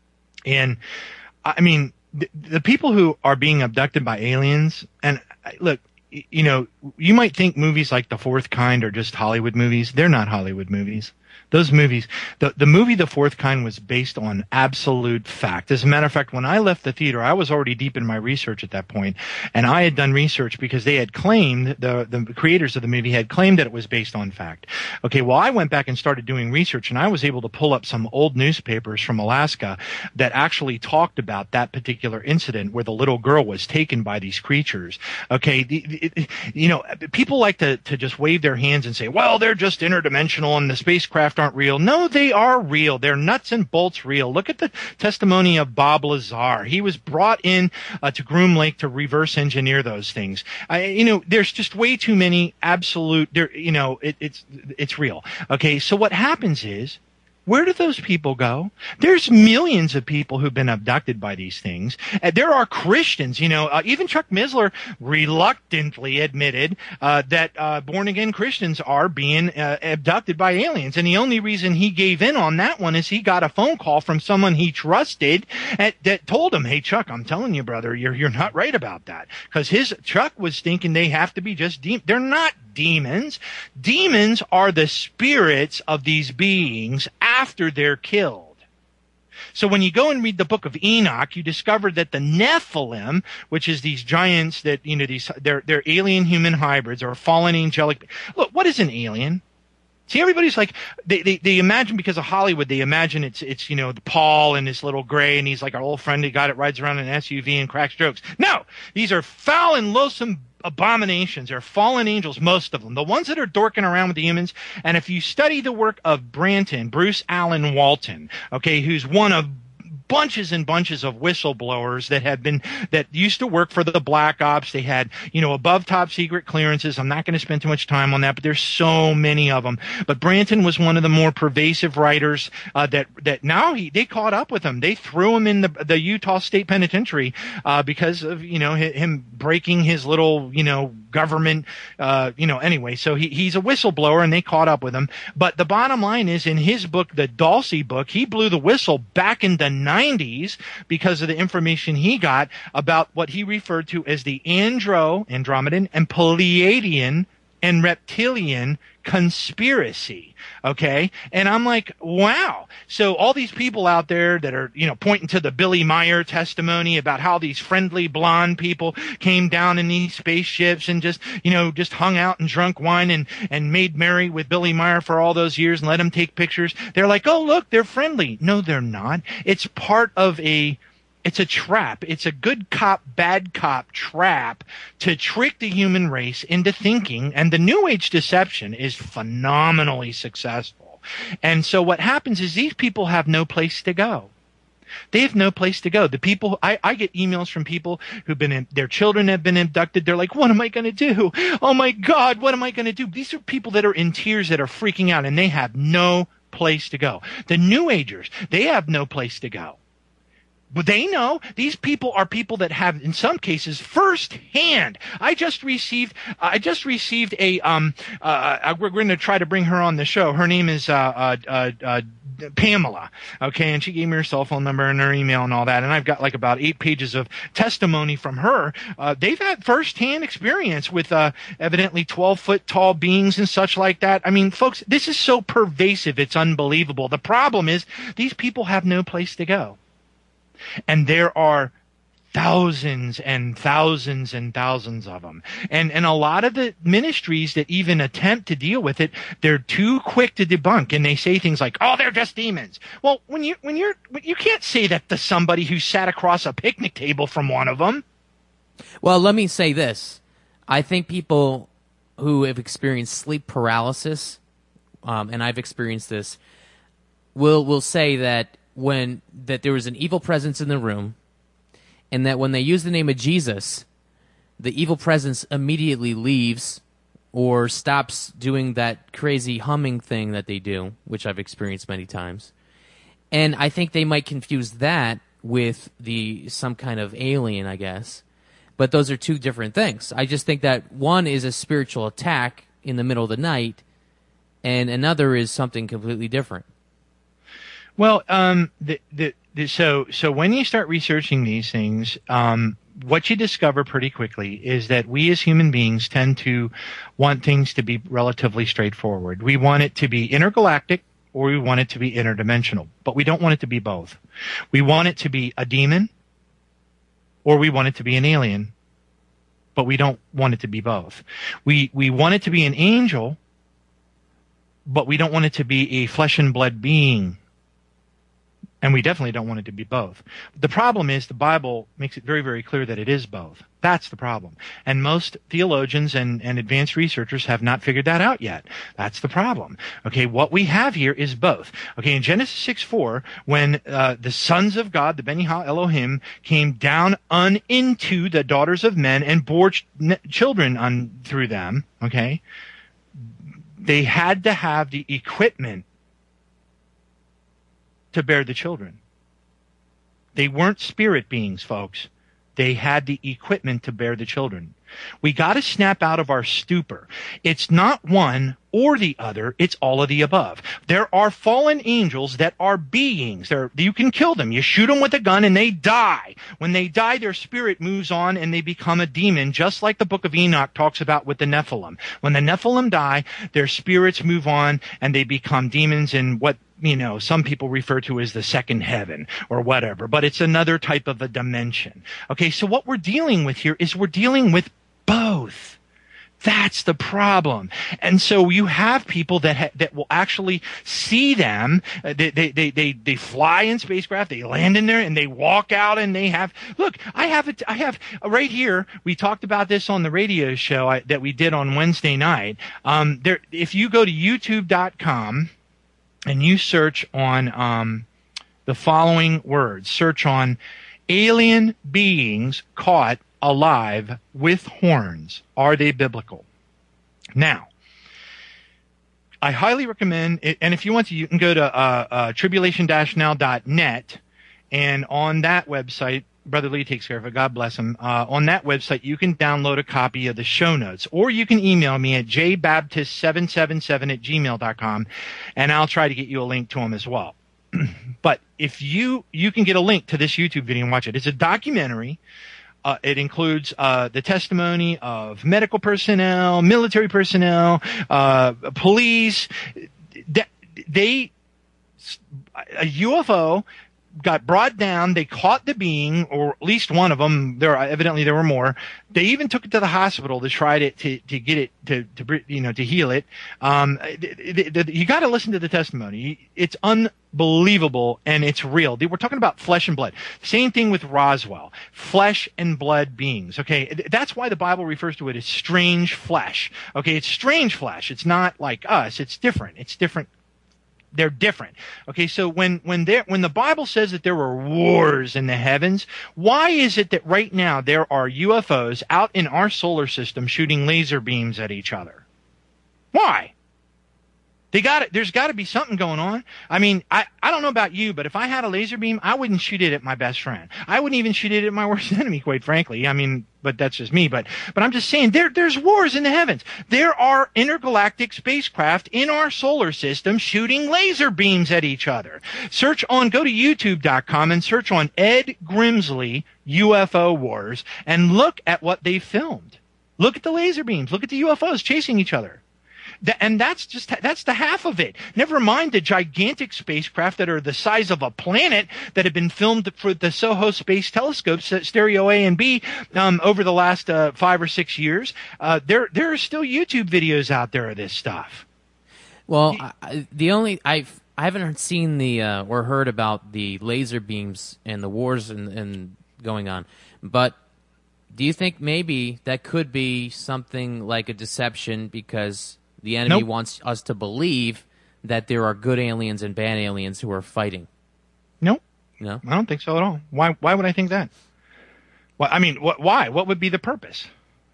And, I mean, the, the people who are being abducted by aliens, and look, you know, you might think movies like The Fourth Kind are just Hollywood movies. They're not Hollywood movies. Those movies, the, the movie The Fourth Kind was based on absolute fact. As a matter of fact, when I left the theater, I was already deep in my research at that point, and I had done research because they had claimed, the, the creators of the movie had claimed that it was based on fact. Okay, well, I went back and started doing research, and I was able to pull up some old newspapers from Alaska that actually talked about that particular incident where the little girl was taken by these creatures. Okay, the, the, you know, people like to, to just wave their hands and say, well, they're just interdimensional and the spacecraft aren't real. No, they are real. They're nuts and bolts real. Look at the testimony of Bob Lazar. He was brought in uh, to Groom Lake to reverse engineer those things. I, you know, there's just way too many absolute, there, you know, it, it's, it's real. Okay. So what happens is, where do those people go? There's millions of people who've been abducted by these things. Uh, there are Christians, you know, uh, even Chuck Missler reluctantly admitted uh, that uh, born-again Christians are being uh, abducted by aliens. And the only reason he gave in on that one is he got a phone call from someone he trusted at, that told him, hey, Chuck, I'm telling you, brother, you're you're not right about that. Because his Chuck was thinking they have to be just de- they're not demons. Demons are the spirits of these beings after they're killed. So when you go and read the book of Enoch, you discover that the Nephilim, which is these giants that, you know, these, they're, they're alien human hybrids or fallen angelic. Look, what is an alien? See, everybody's like, they, they, they imagine, because of Hollywood, they imagine it's, it's, you know, Paul and this little gray, and he's like our old friendly guy that rides around in an S U V and cracks jokes. No, these are foul and loathsome abominations. They're fallen angels, most of them. The ones that are dorking around with the humans. And if you study the work of Branton, Bruce Allen Walton, okay, who's one of bunches and bunches of whistleblowers that have been, that used to work for the Black Ops. They had, you know, above top secret clearances. I'm not going to spend too much time on that, but there's so many of them. But Branton was one of the more pervasive writers uh, that that now he they caught up with him. They threw him in the the Utah State Penitentiary uh, because of, you know, him breaking his little, you know, government, uh, you know, anyway. So he he's a whistleblower, and they caught up with him. But the bottom line is, in his book, the Dulce book, he blew the whistle back in the nineties because of the information he got about what he referred to as the Andro, Andromedan, and Pleiadian and reptilian conspiracy. Okay. And I'm like, wow. So all these people out there that are, you know, pointing to the Billy Meyer testimony about how these friendly blonde people came down in these spaceships and just, you know, just hung out and drunk wine and, and made merry with Billy Meyer for all those years and let him take pictures. They're like, oh, look, they're friendly. No, they're not. It's part of a, It's a trap. It's a good cop, bad cop trap to trick the human race into thinking. And the New Age deception is phenomenally successful. And so what happens is these people have no place to go. They have no place to go. The people, I, I get emails from people who've been, in, their children have been abducted. They're like, what am I going to do? Oh my God, what am I going to do? These are people that are in tears, that are freaking out, and they have no place to go. The New Agers, they have no place to go. But they know these people are people that have, in some cases, firsthand. I just received, I just received a, um, uh, we're going to try to bring her on the show. Her name is, uh, uh, uh, uh Pamela. Okay. And she gave me her cell phone number and her email and all that. And I've got like about eight pages of testimony from her. Uh, they've had firsthand experience with, uh, evidently twelve foot tall beings and such like that. I mean, folks, this is so pervasive. It's unbelievable. The problem is these people have no place to go. And there are thousands and thousands and thousands of them. And and a lot of the ministries that even attempt to deal with it, they're too quick to debunk. And they say things like, oh, they're just demons. Well, when you when you're you can't say that to somebody who sat across a picnic table from one of them. Well, let me say this. I think people who have experienced sleep paralysis, um, and I've experienced this, will will say that when that there was an evil presence in the room, and that when they use the name of Jesus, the evil presence immediately leaves or stops doing that crazy humming thing that they do, which I've experienced many times. And I think they might confuse that with the some kind of alien, I guess. but those are two different things. I just think that one is a spiritual attack in the middle of the night, and another is something completely different. Well, um, the, the, the, so so when you start researching these things, um, what you discover pretty quickly is that we as human beings tend to want things to be relatively straightforward. We want it to be intergalactic, or we want it to be interdimensional, but we don't want it to be both. We want it to be a demon, or we want it to be an alien, but we don't want it to be both. We we want it to be an angel, but we don't want it to be a flesh and blood being. And we definitely don't want it to be both. The problem is the Bible makes it very, very clear that it is both. That's the problem. And most theologians and, and advanced researchers have not figured that out yet. That's the problem. Okay, what we have here is both. Okay, in Genesis six four, when uh, the sons of God, the Beni Ha Elohim, came down un into the daughters of men and bore ch- children un through them, okay, they had to have the equipment to bear the children. They weren't spirit beings, folks. They had the equipment to bear the children. We got to snap out of our stupor. It's not one or the other. It's all of the above. There are fallen angels that are beings. They're, you can kill them. You shoot them with a gun and they die. When they die, their spirit moves on and they become a demon, just like the book of Enoch talks about with the Nephilim. When the Nephilim die, their spirits move on and they become demons in what, you know, some people refer to as the second heaven or whatever, but it's another type of a dimension. Okay, so what we're dealing with here is we're dealing with both. That's the problem. And so you have people that ha- that will actually see them. Uh, they, they, they, they, they fly in spacecraft, they land in there, and they walk out and they have, look, I have it, I have, uh, right here, we talked about this on the radio show I, that we did on Wednesday night. Um, there, if you go to youtube dot com, and you search on um, the following words. Search on alien beings caught alive with horns. Are they biblical? Now, I highly recommend it, and if you want to, you can go to uh, uh, tribulation dash now dot net, and on that website, Brother Lee takes care of it. God bless him. Uh, on that website, you can download a copy of the show notes, or you can email me at j baptist seven seven seven at gmail dot com, and I'll try to get you a link to them as well. But if you, you can get a link to this YouTube video and watch it. It's a documentary. Uh, it includes uh, the testimony of medical personnel, military personnel, uh, police. They, a U F O got brought down. They caught the being, or at least one of them. There, evidently, there were more. They even took it to the hospital to try to to, to get it to to you know to heal it. Um, the, the, the, you got to listen to the testimony. It's unbelievable and it's real. We're talking about flesh and blood. Same thing with Roswell. Flesh and blood beings. Okay, that's why the Bible refers to it as strange flesh. Okay, it's strange flesh. It's not like us. It's different. It's different. They're different. Okay, so when when there when the Bible says that there were wars in the heavens, why is it that right now there are U F Os out in our solar system shooting laser beams at each other? Why? They got it. There's got to be something going on. I mean, I, I don't know about you, but if I had a laser beam, I wouldn't shoot it at my best friend. I wouldn't even shoot it at my worst enemy, quite frankly. I mean, but that's just me. But but I'm just saying, there there's wars in the heavens. There are intergalactic spacecraft in our solar system shooting laser beams at each other. Search on, go to youtube dot com and search on Ed Grimsley U F O Wars and look at what they filmed. Look at the laser beams. Look at the U F Os chasing each other. And that's just, that's the half of it. Never mind the gigantic spacecraft that are the size of a planet that have been filmed for the SOHO Space Telescopes, Stereo A and B, um, over the last uh, five or six years. Uh, there, there are still YouTube videos out there of this stuff. Well, I, the only, I've, I haven't seen the, uh, or heard about the laser beams and the wars and, and going on, but do you think maybe that could be something like a deception because the enemy Nope. wants us to believe that there are good aliens and bad aliens who are fighting? Nope. No? I don't think so at all. Why, why would I think that? Well, I mean, what, why? What would be the purpose?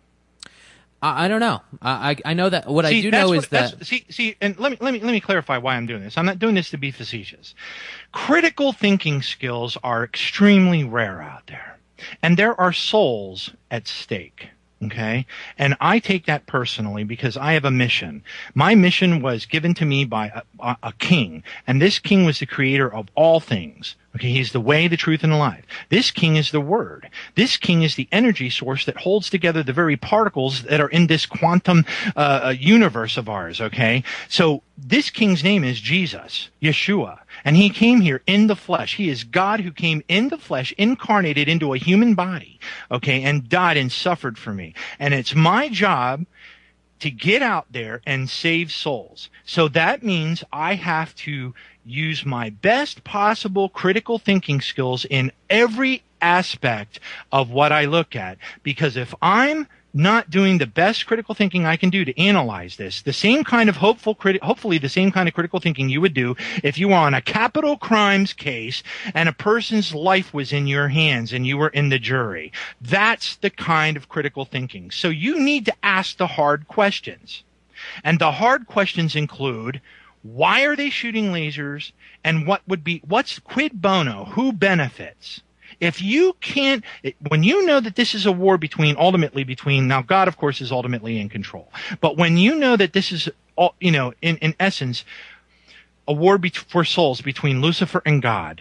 I, I don't know. I, I I know that what see, I do that's know what, is that... See, see, and let me, let me, let me clarify why I'm doing this. I'm not doing this to be facetious. Critical thinking skills are extremely rare out there. And there are souls at stake. Okay. And I take that personally because I have a mission. My mission was given to me by a, a, a king. And this king was the creator of all things. Okay. He's the way, the truth, and the life. This king is the word. This king is the energy source that holds together the very particles that are in this quantum uh, universe of ours. Okay. So this king's name is Jesus, Yeshua. And he came here in the flesh. He is God who came in the flesh, incarnated into a human body, okay, and died and suffered for me. And it's my job to get out there and save souls. So that means I have to use my best possible critical thinking skills in every aspect of what I look at. Because if I'm not doing the best critical thinking I can do to analyze this, the same kind of hopeful, criti- hopefully the same kind of critical thinking you would do if you were on a capital crimes case and a person's life was in your hands and you were in the jury. That's the kind of critical thinking. So you need to ask the hard questions. And the hard questions include, why are they shooting lasers? And what would be, what's quid bono? Who benefits? If you can't, when you know that this is a war between, ultimately between, now God, of course, is ultimately in control. But when you know that this is, you know, in, in essence, a war be- for souls between Lucifer and God,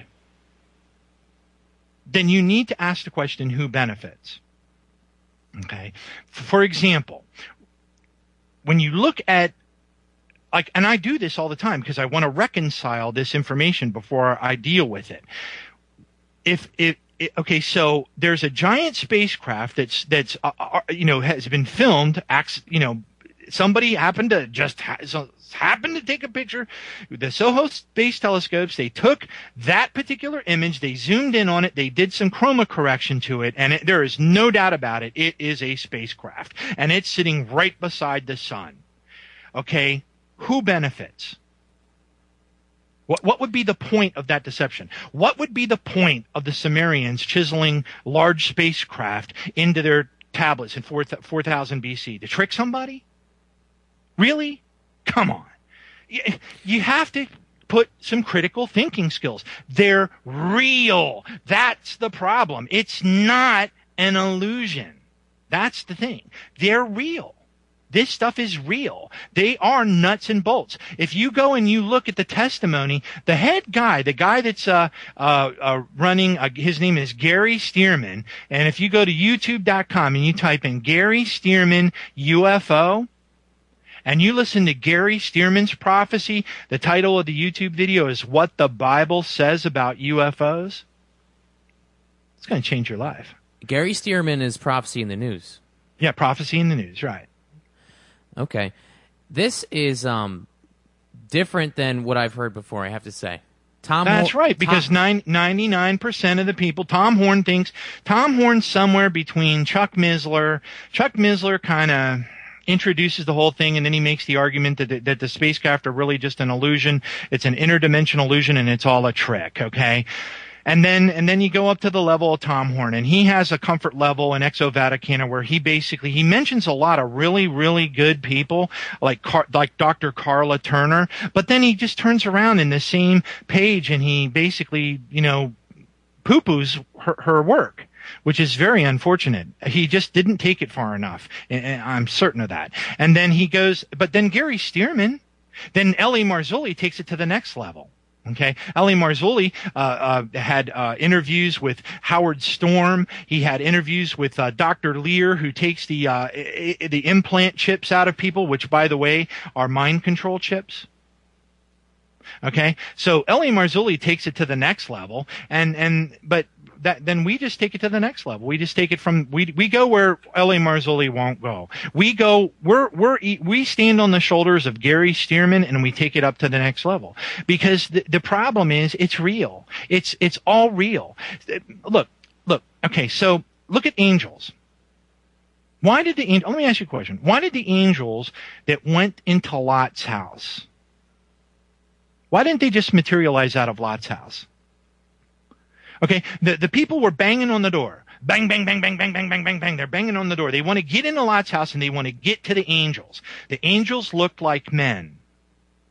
then you need to ask the question, who benefits? Okay. For example, when you look at, like, and I do this all the time because I want to reconcile this information before I deal with it. If, if, It, okay, so there's a giant spacecraft that's that's uh, uh, you know has been filmed. Acts, you know, somebody happened to just ha- so happened to take a picture. The SOHO Space Telescopes, they took that particular image, they zoomed in on it, they did some chroma correction to it, and it, there is no doubt about it. It is a spacecraft, and it's sitting right beside the sun. Okay, who benefits? What, what would be the point of that deception? What would be the point of the Sumerians chiseling large spacecraft into their tablets in four thousand B C? To trick somebody? Really? Come on. You, you have to put some critical thinking skills. They're real. That's the problem. It's not an illusion. That's the thing. They're real. This stuff is real. They are nuts and bolts. If you go and you look at the testimony, the head guy, the guy that's uh, uh, uh, running, uh, his name is Gary Stearman. And if you go to YouTube dot com and you type in Gary Stearman U F O, and you listen to Gary Stearman's prophecy, the title of the YouTube video is What the Bible Says About U F Os. It's going to change your life. Gary Stearman is prophecy in the news. Yeah, prophecy in the news, right. Okay. This is um, different than what I've heard before, I have to say. Tom That's Ho- right, because Tom- ninety-nine percent of the people, Tom Horn thinks, Tom Horn's somewhere between Chuck Missler. Chuck Missler kind of introduces the whole thing, and then he makes the argument that the, that the spacecraft are really just an illusion. It's an interdimensional illusion, and it's all a trick, okay? And then, and then you go up to the level of Tom Horn, and he has a comfort level in Exo Vaticana where he basically, he mentions a lot of really, really good people, like, Car- like Doctor Carla Turner, but then he just turns around in the same page and he basically, you know, poo-poos her, her work, which is very unfortunate. He just didn't take it far enough, and I'm certain of that. And then he goes, but then Gary Stearman, then L A Marzulli takes it to the next level. Okay, L A Marzulli uh, uh, had uh, interviews with Howard Storm. He had interviews with uh, Doctor Lear, who takes the uh, I- I- the implant chips out of people, which, by the way, are mind control chips. Okay, so L A Marzulli takes it to the next level, and and but that then we just take it to the next level. We just take it from we we go where L A Marzulli won't go. We go we're we're we stand on the shoulders of Gary Stearman, and we take it up to the next level, because the, the problem is it's real. It's it's all real. Look look. Okay, so look at angels. Why did the angel? Let me ask you a question. Why did the angels that went into Lot's house? Why didn't they just materialize out of Lot's house? Okay, the, the people were banging on the door. Bang, bang, bang, bang, bang, bang, bang, bang, bang. They're banging on the door. They want to get into Lot's house, and they want to get to the angels. The angels looked like men.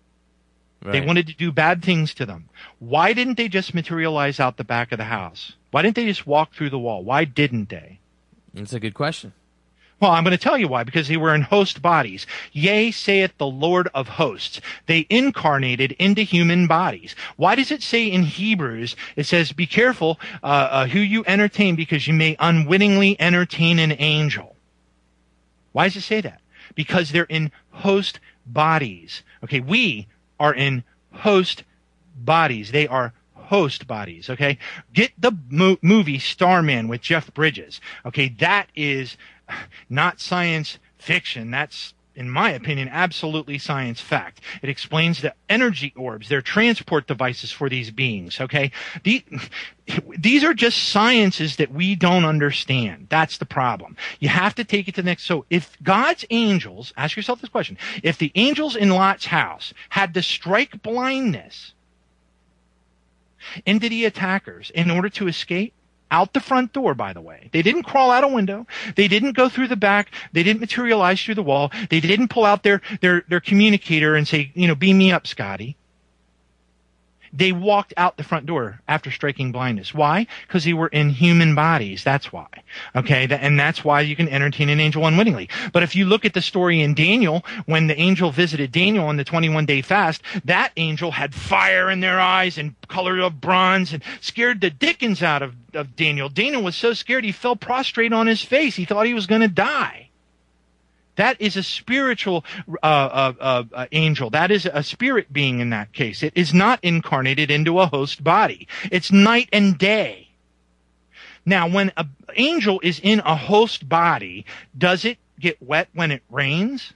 Right. They wanted to do bad things to them. Why didn't they just materialize out the back of the house? Why didn't they just walk through the wall? Why didn't they? That's a good question. Well, I'm going to tell you why, because they were in host bodies. Yea, saith the Lord of hosts. They incarnated into human bodies. Why does it say in Hebrews, it says, be careful uh, uh, who you entertain, because you may unwittingly entertain an angel. Why does it say that? Because they're in host bodies. Okay, we are in host bodies. They are host bodies, okay? Get the mo- movie Starman with Jeff Bridges. Okay, that is not science fiction. That's, in my opinion, absolutely science fact. It explains the energy orbs, their transport devices for these beings, okay? The, these are just sciences that we don't understand. That's the problem. You have to take it to the next. So if God's angels, ask yourself this question, if the angels in Lot's house had to strike blindness into the attackers in order to escape, out the front door, by the way. They didn't crawl out a window. They didn't go through the back. They didn't materialize through the wall. They didn't pull out their, their, their communicator and say, you know, beam me up, Scotty. They walked out the front door after striking blindness. Why? Because they were in human bodies. That's why. Okay? And that's why you can entertain an angel unwittingly. But if you look at the story in Daniel, when the angel visited Daniel on the twenty-one day fast, that angel had fire in their eyes and color of bronze and scared the dickens out of, of Daniel. Daniel was so scared he fell prostrate on his face. He thought he was going to die. That is a spiritual uh, uh, uh, uh, angel. That is a spirit being in that case. It is not incarnated into a host body. It's night and day. Now, when an angel is in a host body, does it get wet when it rains?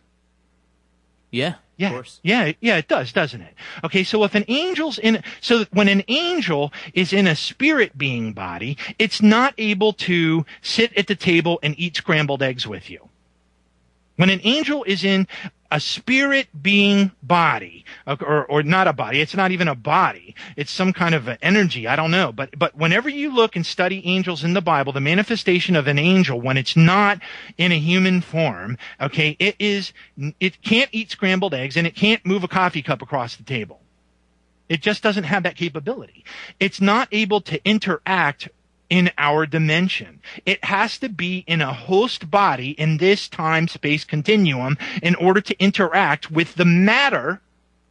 Yeah, yeah, of course. Yeah, yeah, it does, doesn't it? Okay, so if an angel's in, so when an angel is in a spirit being body, it's not able to sit at the table and eat scrambled eggs with you. When an angel is in a spirit being body, or, or not a body, it's not even a body, it's some kind of an energy, I don't know. But, but whenever you look and study angels in the Bible, the manifestation of an angel, when it's not in a human form, okay, it is, it can't eat scrambled eggs and it can't move a coffee cup across the table. It just doesn't have that capability. It's not able to interact in our dimension. It has to be in a host body in this time-space continuum in order to interact with the matter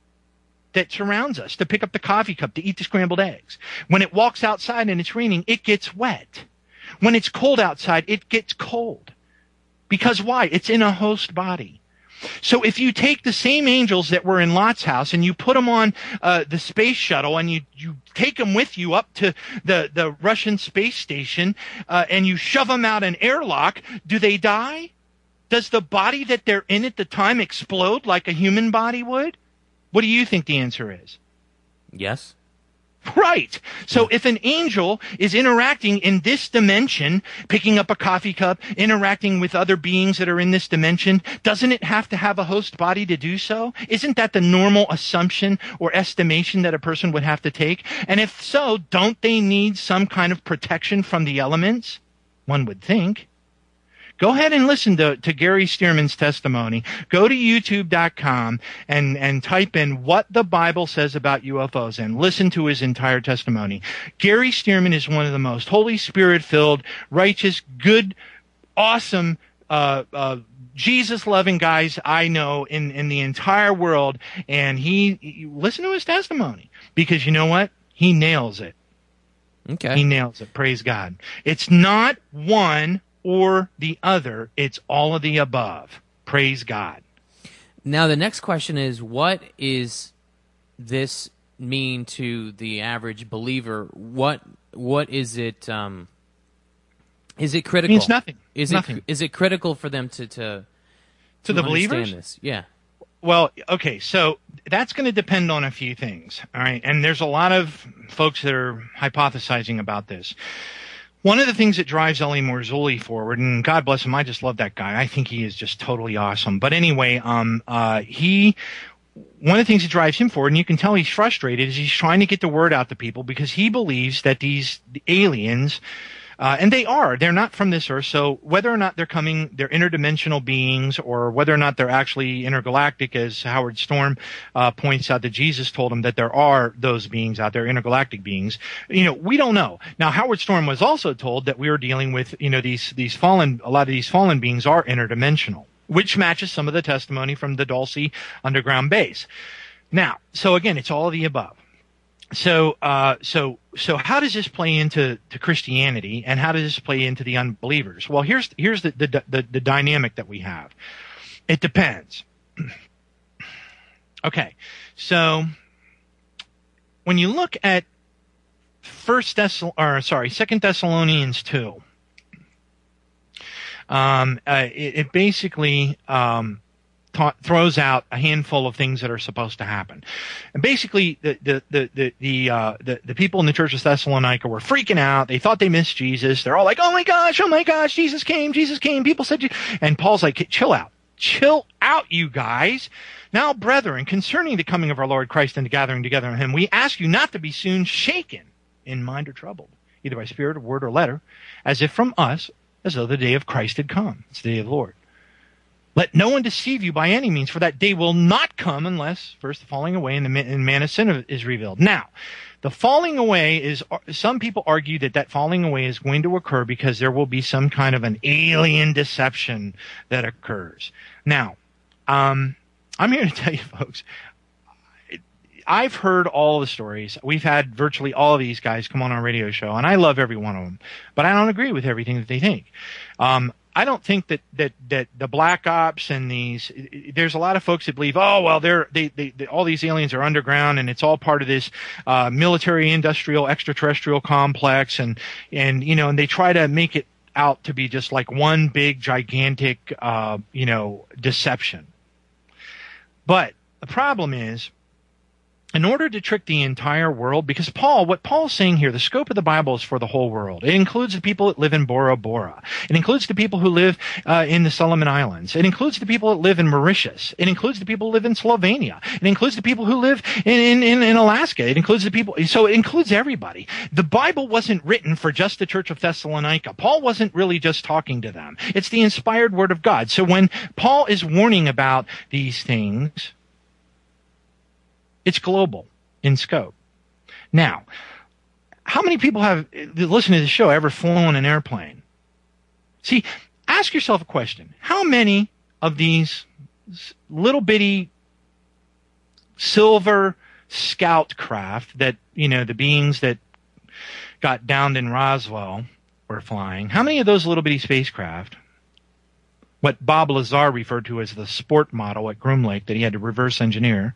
that surrounds us, to pick up the coffee cup, to eat the scrambled eggs. When it walks outside and it's raining, it gets wet. When it's cold outside, it gets cold. Because why? It's in a host body. So if you take the same angels that were in Lot's house and you put them on uh, the space shuttle and you, you take them with you up to the, the Russian space station uh, and you shove them out an airlock, do they die? Does the body that they're in at the time explode like a human body would? What do you think the answer is? Yes. Right. So if an angel is interacting in this dimension, picking up a coffee cup, interacting with other beings that are in this dimension, doesn't it have to have a host body to do so? Isn't that the normal assumption or estimation that a person would have to take? And if so, don't they need some kind of protection from the elements? One would think. Go ahead and listen to, to Gary Stearman's testimony. Go to YouTube dot com and, and type in what the Bible says about U F Os and listen to his entire testimony. Gary Stearman is one of the most Holy Spirit-filled, righteous, good, awesome, uh, uh, Jesus-loving guys I know in, in the entire world. And he, he, listen to his testimony because you know what? He nails it. Okay. He nails it. Praise God. It's not one or the other, it's all of the above. Praise God. Now the next question is, what is this mean to the average believer? What what is it um is it critical? It means nothing. Is nothing. it is it critical for them to to, to, to the believers? This? Yeah. Well, okay, so that's going to depend on a few things, all right? And there's a lot of folks that are hypothesizing about this. One of the things that drives Ellie Marzulli forward, and God bless him, I just love that guy. I think he is just totally awesome. But anyway, um, uh, he, one of the things that drives him forward, and you can tell he's frustrated, is he's trying to get the word out to people because he believes that these aliens Uh, and they are. They're not from this earth. So whether or not they're coming, they're interdimensional beings, or whether or not they're actually intergalactic, as Howard Storm uh, points out that Jesus told him that there are those beings out there, intergalactic beings. You know, we don't know. Now, Howard Storm was also told that we were dealing with, you know, these these fallen. A lot of these fallen beings are interdimensional, which matches some of the testimony from the Dulce underground base. Now, so again, it's all of the above. So, uh, so, so how does this play into to Christianity, and how does this play into the unbelievers? Well, here's here's the the the, the dynamic that we have. It depends. Okay, so when you look at First Thessal or sorry, Second Thessalonians two, um, uh, it, it basically um. Ta- throws out a handful of things that are supposed to happen, and basically the the the the the, uh, the the people in the Church of Thessalonica were freaking out. They thought they missed Jesus. They're all like, "Oh my gosh, oh my gosh, Jesus came, Jesus came." People said, and Paul's like, "Chill out, chill out, you guys. Now, brethren, concerning the coming of our Lord Christ and the gathering together of Him, we ask you not to be soon shaken in mind or troubled, either by spirit or word or letter, as if from us, as though the day of Christ had come. It's the day of the Lord. Let no one deceive you by any means, for that day will not come unless first the falling away and the man of sin is revealed." Now, the falling away is, some people argue that that falling away is going to occur because there will be some kind of an alien deception that occurs. Now, um, I'm here to tell you folks, I've heard all the stories. We've had virtually all of these guys come on our radio show, and I love every one of them, but I don't agree with everything that they think. Um, I don't think that, that, that the black ops and these, there's a lot of folks that believe, oh, well, they're, they, they, they, all these aliens are underground and it's all part of this, uh, military industrial extraterrestrial complex. And, and, you know, and they try to make it out to be just like one big gigantic, uh, you know, deception. But the problem is, in order to trick the entire world, because Paul, what Paul's saying here, the scope of the Bible is for the whole world. It includes the people that live in Bora Bora. It includes the people who live uh, in the Solomon Islands. It includes the people that live in Mauritius. It includes the people who live in Slovenia. It includes the people who live in, in, in Alaska. It includes the people, so it includes everybody. The Bible wasn't written for just the Church of Thessalonica. Paul wasn't really just talking to them. It's the inspired Word of God. So when Paul is warning about these things, it's global in scope. Now, how many people have listened to the show ever flown an airplane? See, ask yourself a question. How many of these little bitty silver scout craft that, you know, the beings that got downed in Roswell were flying, how many of those little bitty spacecraft, what Bob Lazar referred to as the sport model at Groom Lake that he had to reverse engineer,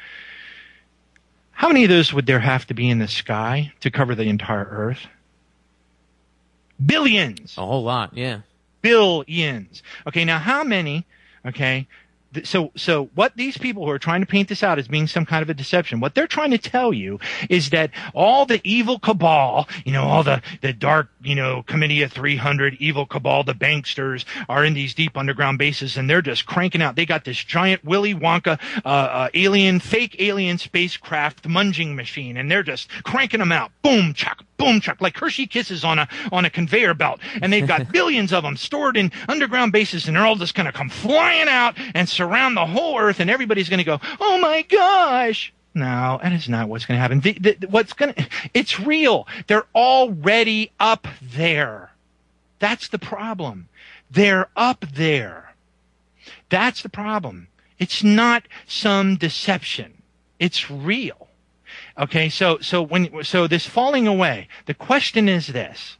how many of those would there have to be in the sky to cover the entire Earth? Billions. A whole lot, yeah. Billions. Okay, now how many, okay, so so what these people who are trying to paint this out as being some kind of a deception, what they're trying to tell you is that all the evil cabal, you know, all the, the dark, you know, Committee of three hundred evil cabal, the banksters are in these deep underground bases and they're just cranking out. They got this giant Willy Wonka uh, uh, alien, fake alien spacecraft munging machine and they're just cranking them out. Boom, chuck, boom, chuck, like Hershey Kisses on a on a conveyor belt. And they've got billions of them stored in underground bases and they're all just going to come flying out and surround the whole Earth and everybody's going to go, oh my gosh. No, that is not what's going to happen. The, the, what's going to, it's real. They're already up there. That's the problem. They're up there. That's the problem. It's not some deception. It's real. Okay, so so when so this falling away, the question is this.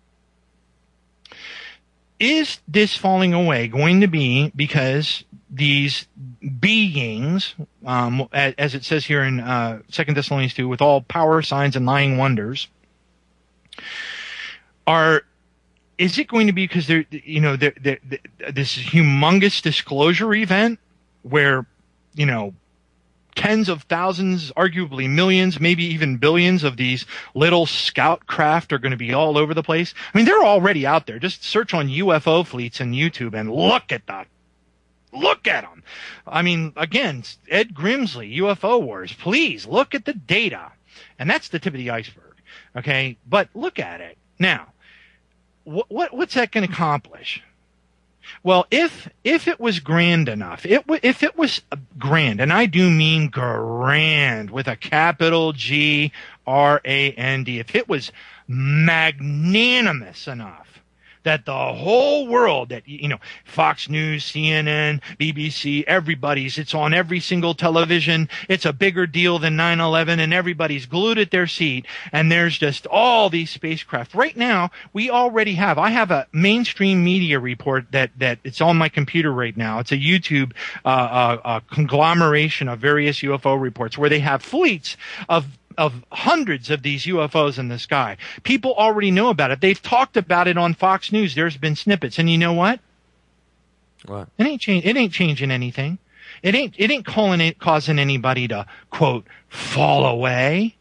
Is this falling away going to be because these beings, um, as it says here in uh, Second Thessalonians two, with all power, signs, and lying wonders, are, is it going to be because they're, you know, they're, they're, they're, this humongous disclosure event where, you know, tens of thousands, arguably millions, maybe even billions of these little scout craft are going to be all over the place? I mean, they're already out there. Just search on U F O fleets on YouTube and look at that. Look at them. I mean, again, Ed Grimsley, U F O Wars, please look at the data. And that's the tip of the iceberg. Okay. But look at it. Now, what, what what's that going to accomplish? Well, if if it was grand enough, it w- if it was grand, and I do mean grand with a capital G R A N D, if it was magnanimous enough that the whole world, that, you know, Fox News, C N N, B B C, everybody's, it's on every single television, it's a bigger deal than nine eleven, and everybody's glued at their seat, and there's just all these spacecraft. Right now, we already have, I have a mainstream media report that, that it's on my computer right now. It's a YouTube uh, uh, uh, conglomeration of various U F O reports where they have fleets of of hundreds of these U F Os in the sky. People already know about it. They've talked about it on Fox News. There's been snippets. And you know what? What? It ain't change, it ain't changing anything. It ain't it ain't calling it causing anybody to, quote, fall away.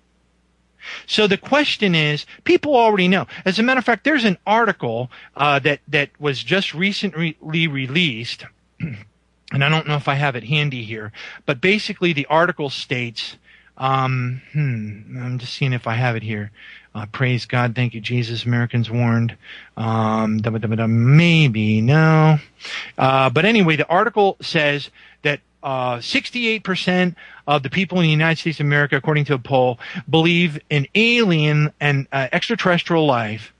So the question is, people already know. As a matter of fact, there's an article uh, that that was just recently released, and I don't know if I have it handy here, but basically the article states, Um, hmm, I'm just seeing if I have it here. Uh, praise God. Thank you, Jesus. Americans warned. Um, da, da, da, da, maybe, no. Uh, but anyway, the article says that, uh, sixty-eight percent of the people in the United States of America, according to a poll, believe in alien and uh, extraterrestrial life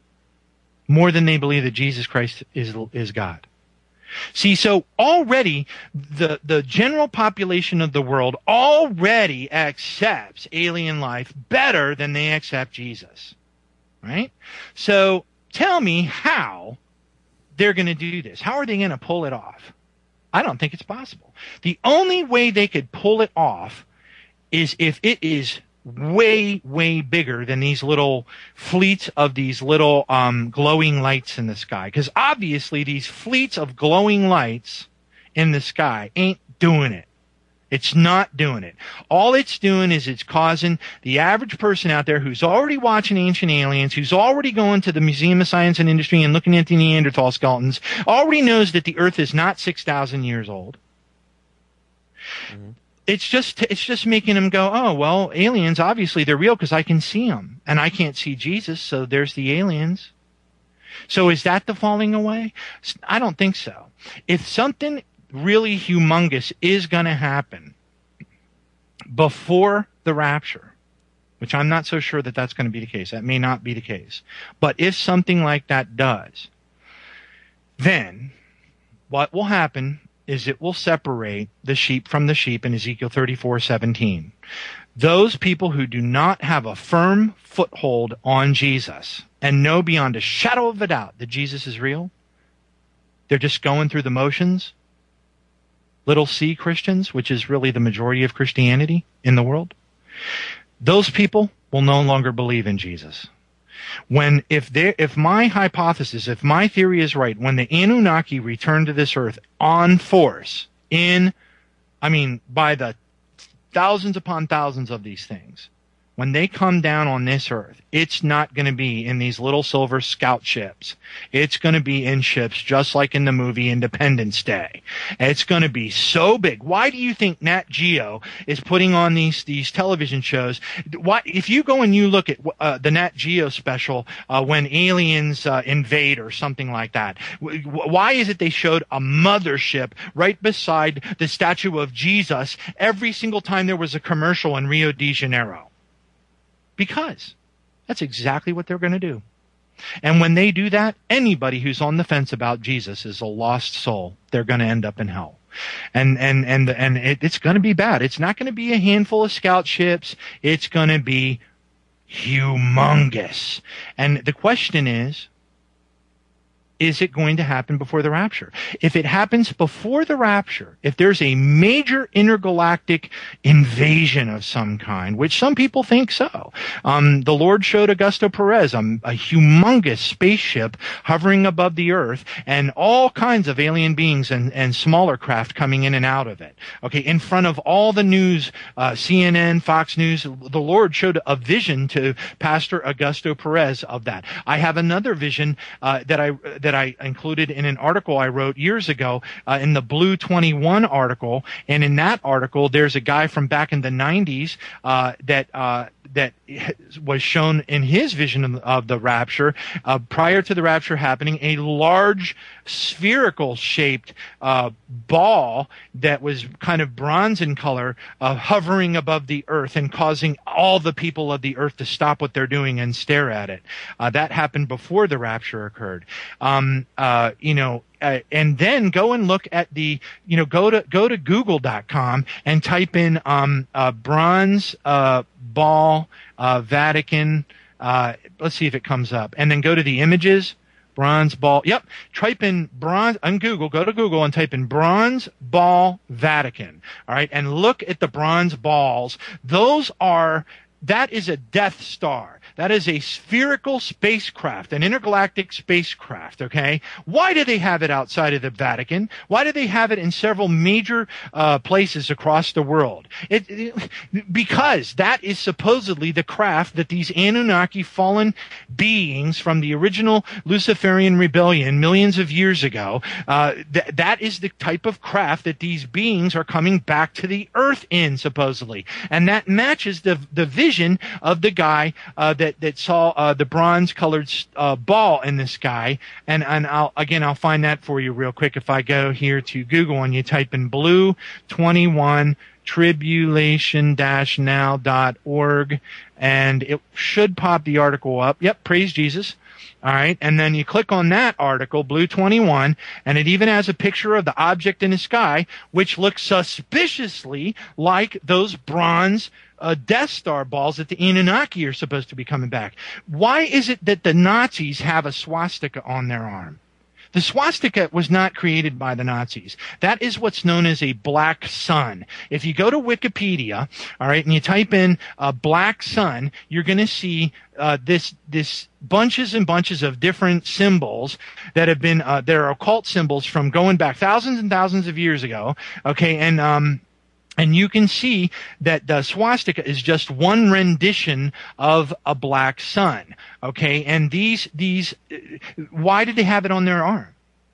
more than they believe that Jesus Christ is, is God. See, so already the, the general population of the world already accepts alien life better than they accept Jesus, right? So tell me how they're going to do this. How are they going to pull it off? I don't think it's possible. The only way they could pull it off is if it is way, way bigger than these little fleets of these little um, glowing lights in the sky. Because obviously these fleets of glowing lights in the sky ain't doing it. It's not doing it. All it's doing is it's causing the average person out there who's already watching Ancient Aliens, who's already going to the Museum of Science and Industry and looking at the Neanderthal skeletons, already knows that the Earth is not six thousand years old. Mm-hmm. It's just it's just making them go, oh, well, aliens, obviously they're real because I can see them. And I can't see Jesus, so there's the aliens. So is that the falling away? I don't think so. If something really humongous is going to happen before the rapture, which I'm not so sure that that's going to be the case. That may not be the case. But if something like that does, then what will happen is it will separate the sheep from the sheep in Ezekiel thirty-four seventeen. Those people who do not have a firm foothold on Jesus and know beyond a shadow of a doubt that Jesus is real, they're just going through the motions. Little C Christians, which is really the majority of Christianity in the world, those people will no longer believe in Jesus. When, if there, if my hypothesis, if my theory is right, when the Anunnaki return to this earth on force, in, I mean, by the thousands upon thousands of these things, when they come down on this earth, it's not going to be in these little silver scout ships. It's going to be in ships just like in the movie Independence Day. It's going to be so big. Why do you think Nat Geo is putting on these these television shows? Why, if you go and you look at uh, the Nat Geo special uh, when aliens uh, invade or something like that, why is it they showed a mothership right beside the statue of Jesus every single time there was a commercial in Rio de Janeiro? Because that's exactly what they're going to do. And when they do that, anybody who's on the fence about Jesus is a lost soul. They're going to end up in hell. And and and and it, it's going to be bad. It's not going to be a handful of scout ships. It's going to be humongous. And the question is, is it going to happen before the rapture? If it happens before the rapture, if there's a major intergalactic invasion of some kind, which some people think so, um, the Lord showed Augusto Perez a, a humongous spaceship hovering above the earth and all kinds of alien beings and, and smaller craft coming in and out of it. Okay, in front of all the news, uh, C N N, Fox News, the Lord showed a vision to Pastor Augusto Perez of that. I have another vision uh, that I that I included in an article I wrote years ago uh, in the Blue twenty-one article. And in that article, there's a guy from back in the nineties uh, that uh, that was shown in his vision of, of the rapture, uh, prior to the rapture happening, a large spherical-shaped uh, ball that was kind of bronze in color, uh, hovering above the earth and causing all the people of the earth to stop what they're doing and stare at it. Uh, that happened before the rapture occurred. Um, uh, you know, Uh, and then go and look at the, you know, go to go to google dot com and type in um, uh, bronze uh, ball uh, Vatican. Uh, let's see if it comes up. And then go to the images, bronze ball. Yep, type in bronze on Google. Go to Google and type in bronze ball Vatican. All right, and look at the bronze balls. Those are. That is a Death Star. That is a spherical spacecraft, an intergalactic spacecraft, okay? Why do they have it outside of the Vatican? Why do they have it in several major uh, places across the world? It, it, because that is supposedly the craft that these Anunnaki fallen beings from the original Luciferian rebellion millions of years ago, uh, th- that is the type of craft that these beings are coming back to the earth in, supposedly. And that matches the, the vision vision of the guy uh, that that saw uh, the bronze-colored uh, ball in the sky, and and I'll again I'll find that for you real quick if I go here to Google and you type in Blue twenty-one tribulation dash now dot org, and it should pop the article up. Yep, praise Jesus. All right, and then you click on that article, Blue twenty-one, and it even has a picture of the object in the sky, which looks suspiciously like those bronze uh, Death Star balls that the Anunnaki are supposed to be coming back. Why is it that the Nazis have a swastika on their arm? The swastika was not created by the Nazis. That is what's known as a black sun. If you go to Wikipedia, all right, and you type in a black sun, you're going to see uh, this this bunches and bunches of different symbols that have been uh, there are occult symbols from going back thousands and thousands of years ago. Okay, and um. And you can see that the swastika is just one rendition of a black sun. Okay, and these these, why did they have it on their arm?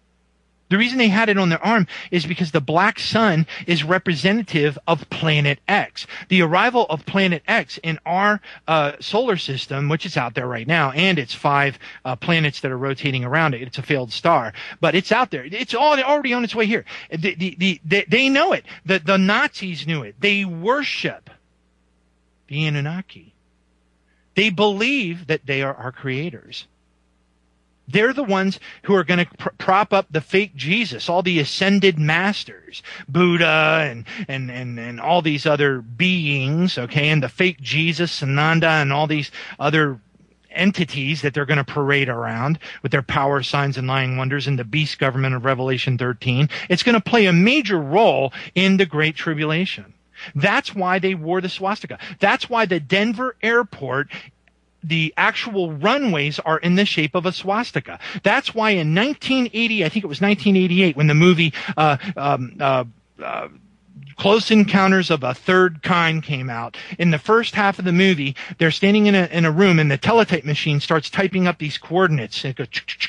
The reason they had it on their arm is because the black sun is representative of Planet X. The arrival of Planet X in our uh, solar system, which is out there right now, and it's five uh, planets that are rotating around it. It's a failed star, but it's out there. It's all already on its way here. The, the, the, the, they know it. The, the Nazis knew it. They worship the Anunnaki. They believe that they are our creators. They're the ones who are going to pr- prop up the fake Jesus, all the ascended masters, Buddha and, and, and, and all these other beings, okay, and the fake Jesus, Sananda, and all these other entities that they're going to parade around with their power, signs, and lying wonders in the beast government of Revelation thirteen. It's going to play a major role in the Great Tribulation. That's why they wore the swastika. That's why the Denver airport, the actual runways are in the shape of a swastika. That's why in nineteen eighty, I think it was nineteen eighty-eight, when the movie uh, um, uh, uh, Close Encounters of a Third Kind came out. In the first half of the movie, they're standing in a in a room, and the teletype machine starts typing up these coordinates. And it goes,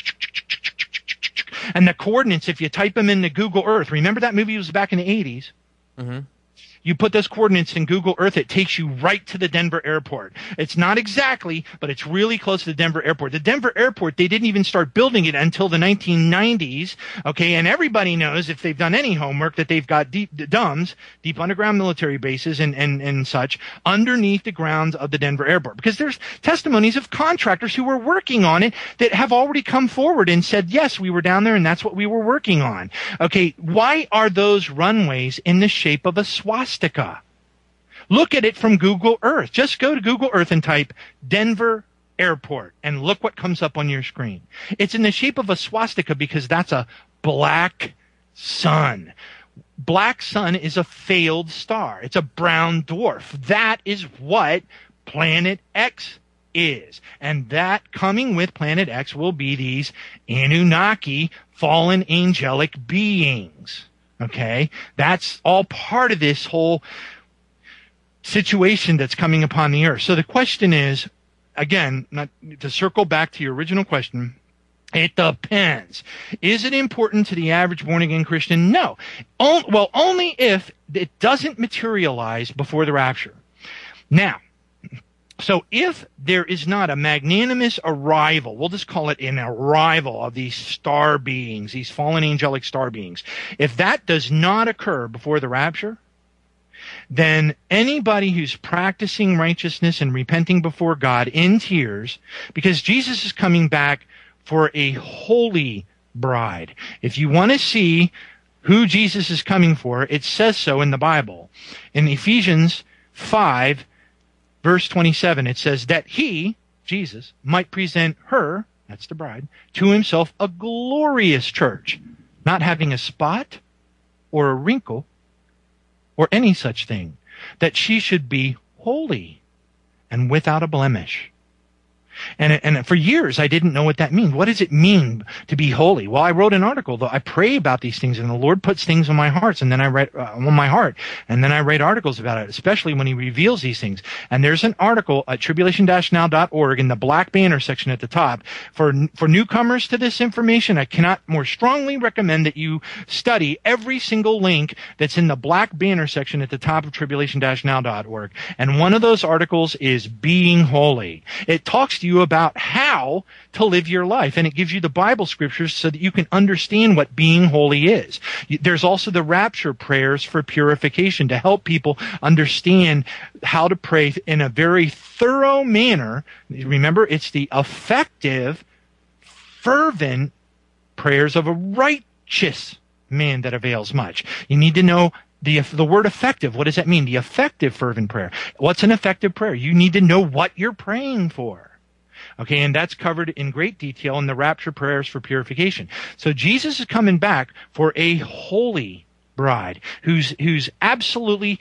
and the coordinates, if you type them into Google Earth, remember that movie was back in the eighties? Mm-hmm. You put those coordinates in Google Earth, it takes you right to the Denver airport. It's not exactly, but it's really close to the Denver airport. The Denver airport, they didn't even start building it until the nineteen nineties, okay? And everybody knows, if they've done any homework, that they've got deep D U Ms, deep underground military bases and, and, and such, underneath the grounds of the Denver airport. Because there's testimonies of contractors who were working on it that have already come forward and said, yes, we were down there and that's what we were working on. Okay, why are those runways in the shape of a swastika? Look at it from Google Earth. Just go to Google Earth and type Denver Airport and look what comes up on your screen. It's in the shape of a swastika because that's a black sun. Black sun is a failed star. It's a brown dwarf. That is what Planet X is. And that coming with Planet X will be these Anunnaki fallen angelic beings. Okay, that's all part of this whole situation that's coming upon the earth. So the question is, again, not to circle back to your original question, it depends. Is it important to the average born-again Christian? No. O- well, only if it doesn't materialize before the rapture. Now, So if there is not a magnanimous arrival, we'll just call it an arrival of these star beings, these fallen angelic star beings, if that does not occur before the rapture, then anybody who's practicing righteousness and repenting before God in tears, because Jesus is coming back for a holy bride. If you want to see who Jesus is coming for, it says so in the Bible. In Ephesians five, verse twenty-seven, it says that he, Jesus, might present her, that's the bride, to himself a glorious church, not having a spot or a wrinkle or any such thing, that she should be holy and without a blemish. And, and for years, I didn't know what that means. What does it mean to be holy? Well, I wrote an article, though. I pray about these things, and the Lord puts things on my heart, and then I write uh, on my heart, and then I write articles about it, especially when He reveals these things. And there's an article at tribulation dash now dot org in the black banner section at the top. For for newcomers to this information, I cannot more strongly recommend that you study every single link that's in the black banner section at the top of tribulation dash now dot org. And one of those articles is Being Holy. It talks to you about how to live your life, and it gives you the Bible scriptures so that you can understand what being holy is. There's also the rapture prayers for purification to help people understand how to pray in a very thorough manner. Remember, it's the effective, fervent prayers of a righteous man that avails much. You need to know The, the word effective. What does that mean? The effective fervent prayer. What's an effective prayer? You need to know what you're praying for. Okay, and that's covered in great detail in the rapture prayers for purification. So Jesus is coming back for a holy bride who's who's absolutely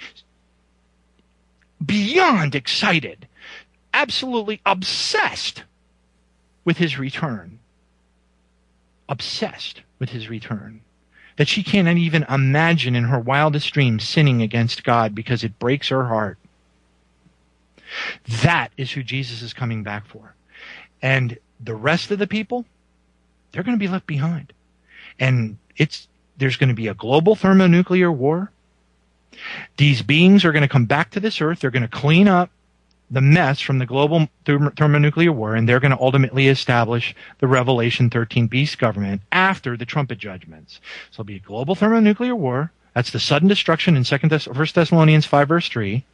beyond excited, absolutely obsessed with his return. Obsessed with his return. That she cannot even imagine in her wildest dreams sinning against God because it breaks her heart. That is who Jesus is coming back for. And the rest of the people, they're going to be left behind. And it's there's going to be a global thermonuclear war. These beings are going to come back to this earth. They're going to clean up the mess from the global thermonuclear war, and they're going to ultimately establish the Revelation thirteen beast government after the trumpet judgments. So it'll be a global thermonuclear war. That's the sudden destruction in Second Thess- First Thessalonians five, verse three.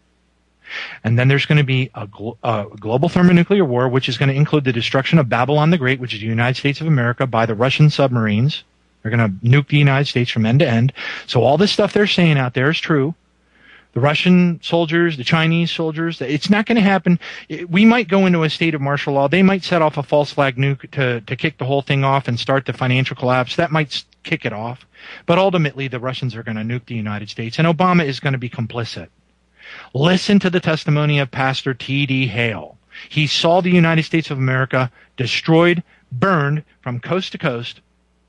And then there's going to be a, glo- a global thermonuclear war, which is going to include the destruction of Babylon the Great, which is the United States of America, by the Russian submarines. They're going to nuke the United States from end to end. So all this stuff they're saying out there is true. The Russian soldiers, the Chinese soldiers, it's not going to happen. We might go into a state of martial law. They might set off a false flag nuke to, to kick the whole thing off and start the financial collapse. That might kick it off. But ultimately, the Russians are going to nuke the United States, and Obama is going to be complicit. Listen to the testimony of Pastor T D Hale. He saw the United States of America destroyed, burned from coast to coast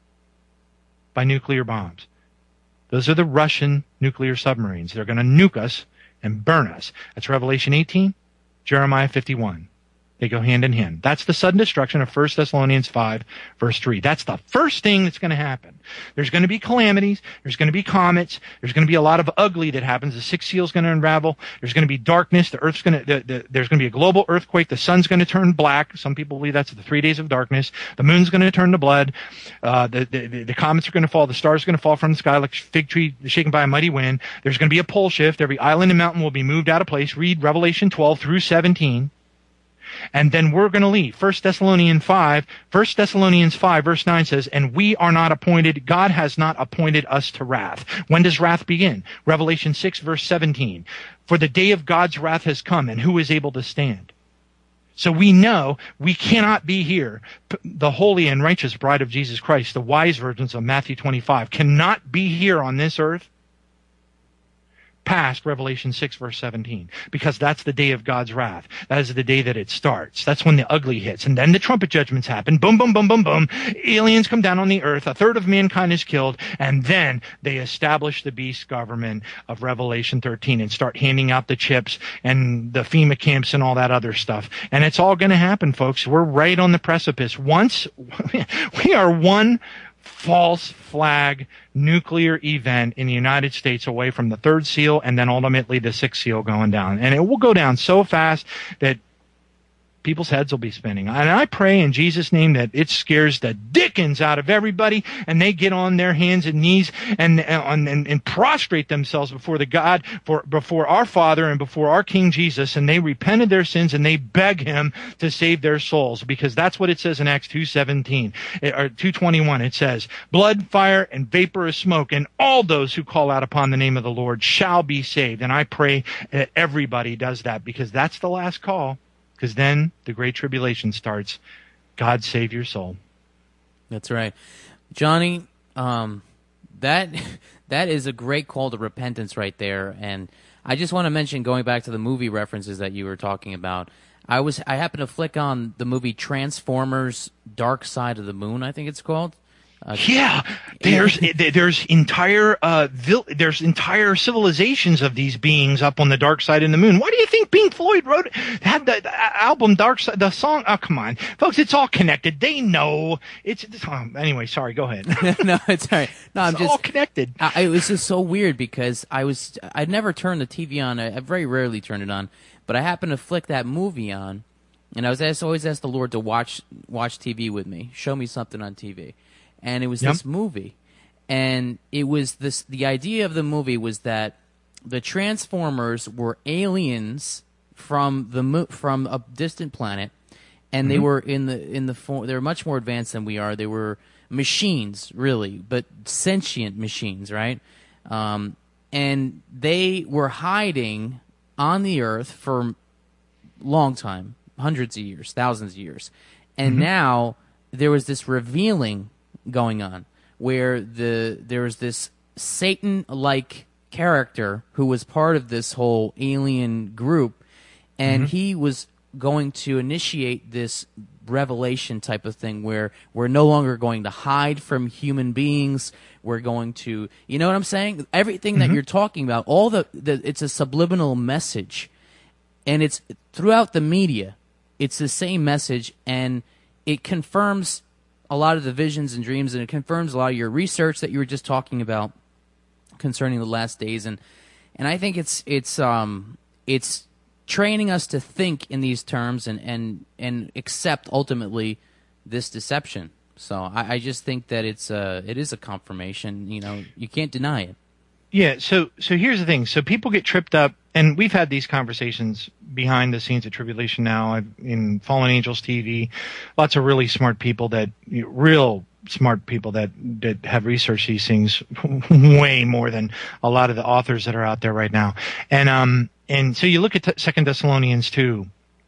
by nuclear bombs. Those are the Russian nuclear submarines. They're going to nuke us and burn us. That's Revelation eighteen, Jeremiah fifty-one. They go hand in hand. That's the sudden destruction of First Thessalonians five, verse three. That's the first thing that's going to happen. There's going to be calamities. There's going to be comets. There's going to be a lot of ugly that happens. The sixth seal is going to unravel. There's going to be darkness. The earth's going to, the, the, there's going to be a global earthquake. The sun's going to turn black. Some people believe that's the three days of darkness. The moon's going to turn to blood. Uh, the, the, the comets are going to fall. The stars are going to fall from the sky like a fig tree shaken by a mighty wind. There's going to be a pole shift. Every island and mountain will be moved out of place. Read Revelation twelve through seventeen. And then we're going to leave. First Thessalonians five, First Thessalonians five, verse nine says, and we are not appointed, God has not appointed us to wrath. When does wrath begin? Revelation six, verse seventeen. For the day of God's wrath has come, and who is able to stand? So we know we cannot be here. The holy and righteous bride of Jesus Christ, the wise virgins of Matthew twenty-five, cannot be here on this earth past Revelation six, verse seventeen, because that's the day of God's wrath. That is the day that it starts. That's when the ugly hits. And then the trumpet judgments happen. Boom, boom, boom, boom, boom. Aliens come down on the earth. A third of mankind is killed. And then they establish the beast government of Revelation thirteen and start handing out the chips and the FEMA camps and all that other stuff. And it's all going to happen, folks. We're right on the precipice. Once we are one false flag nuclear event in the United States away from the third seal and then ultimately the sixth seal going down. And it will go down so fast that people's heads will be spinning. And I pray in Jesus' name that it scares the dickens out of everybody and they get on their hands and knees and and, and, and prostrate themselves before the God, for before our Father and before our King Jesus, and they repent of their sins and they beg him to save their souls, because that's what it says in Acts two seventeen or two twenty-one. It says, blood, fire, and vapor of smoke, and all those who call out upon the name of the Lord shall be saved. And I pray that everybody does that, because that's the last call. Because then the Great Tribulation starts. God save your soul. That's right. Johnny, um, that that is a great call to repentance right there. And I just want to mention, going back to the movie references that you were talking about, I was I happened to flick on the movie Transformers Dark Side of the Moon, I think it's called. Uh, yeah, there's there's entire uh vil- there's entire civilizations of these beings up on the dark side of the moon. Why do you think Pink Floyd wrote had the, the album Dark Side, the song? Oh, come on, folks, it's all connected. They know it's. Um, anyway, sorry. Go ahead. No, it's all right. No, I'm it's just all connected. I, it was just so weird because I was I'd never turned the T V on. I, I very rarely turned it on, but I happened to flick that movie on, and I was asked, always asked the Lord to watch watch T V with me, show me something on T V. And it was yep. this movie, and it was this. The idea of the movie was that the Transformers were aliens from the mo- from a distant planet, and mm-hmm. they were in the in the form. They were much more advanced than we are. They were machines, really, but sentient machines, right? Um, and they were hiding on the Earth for a long time, hundreds of years, thousands of years, and mm-hmm. now there was this revealing going on where the there was this Satan-like character who was part of this whole alien group, and mm-hmm. he was going to initiate this revelation type of thing where we're no longer going to hide from human beings. We're going to, you know what I'm saying? Everything mm-hmm. that you're talking about, all the, the it's a subliminal message, and it's throughout the media. It's the same message, and it confirms a lot of the visions and dreams, and it confirms a lot of your research that you were just talking about concerning the last days. And and I think it's it's um it's training us to think in these terms and and, and accept ultimately this deception. So I, I just think that it's a, it is a confirmation. You know, you can't deny it. Yeah, so so here's the thing. So people get tripped up, and we've had these conversations behind the scenes at Tribulation Now, I've, in Fallen Angels T V. Lots of really smart people that, you know, real smart people that, that have researched these things way more than a lot of the authors that are out there right now. And um and so you look at Second Thessalonians two.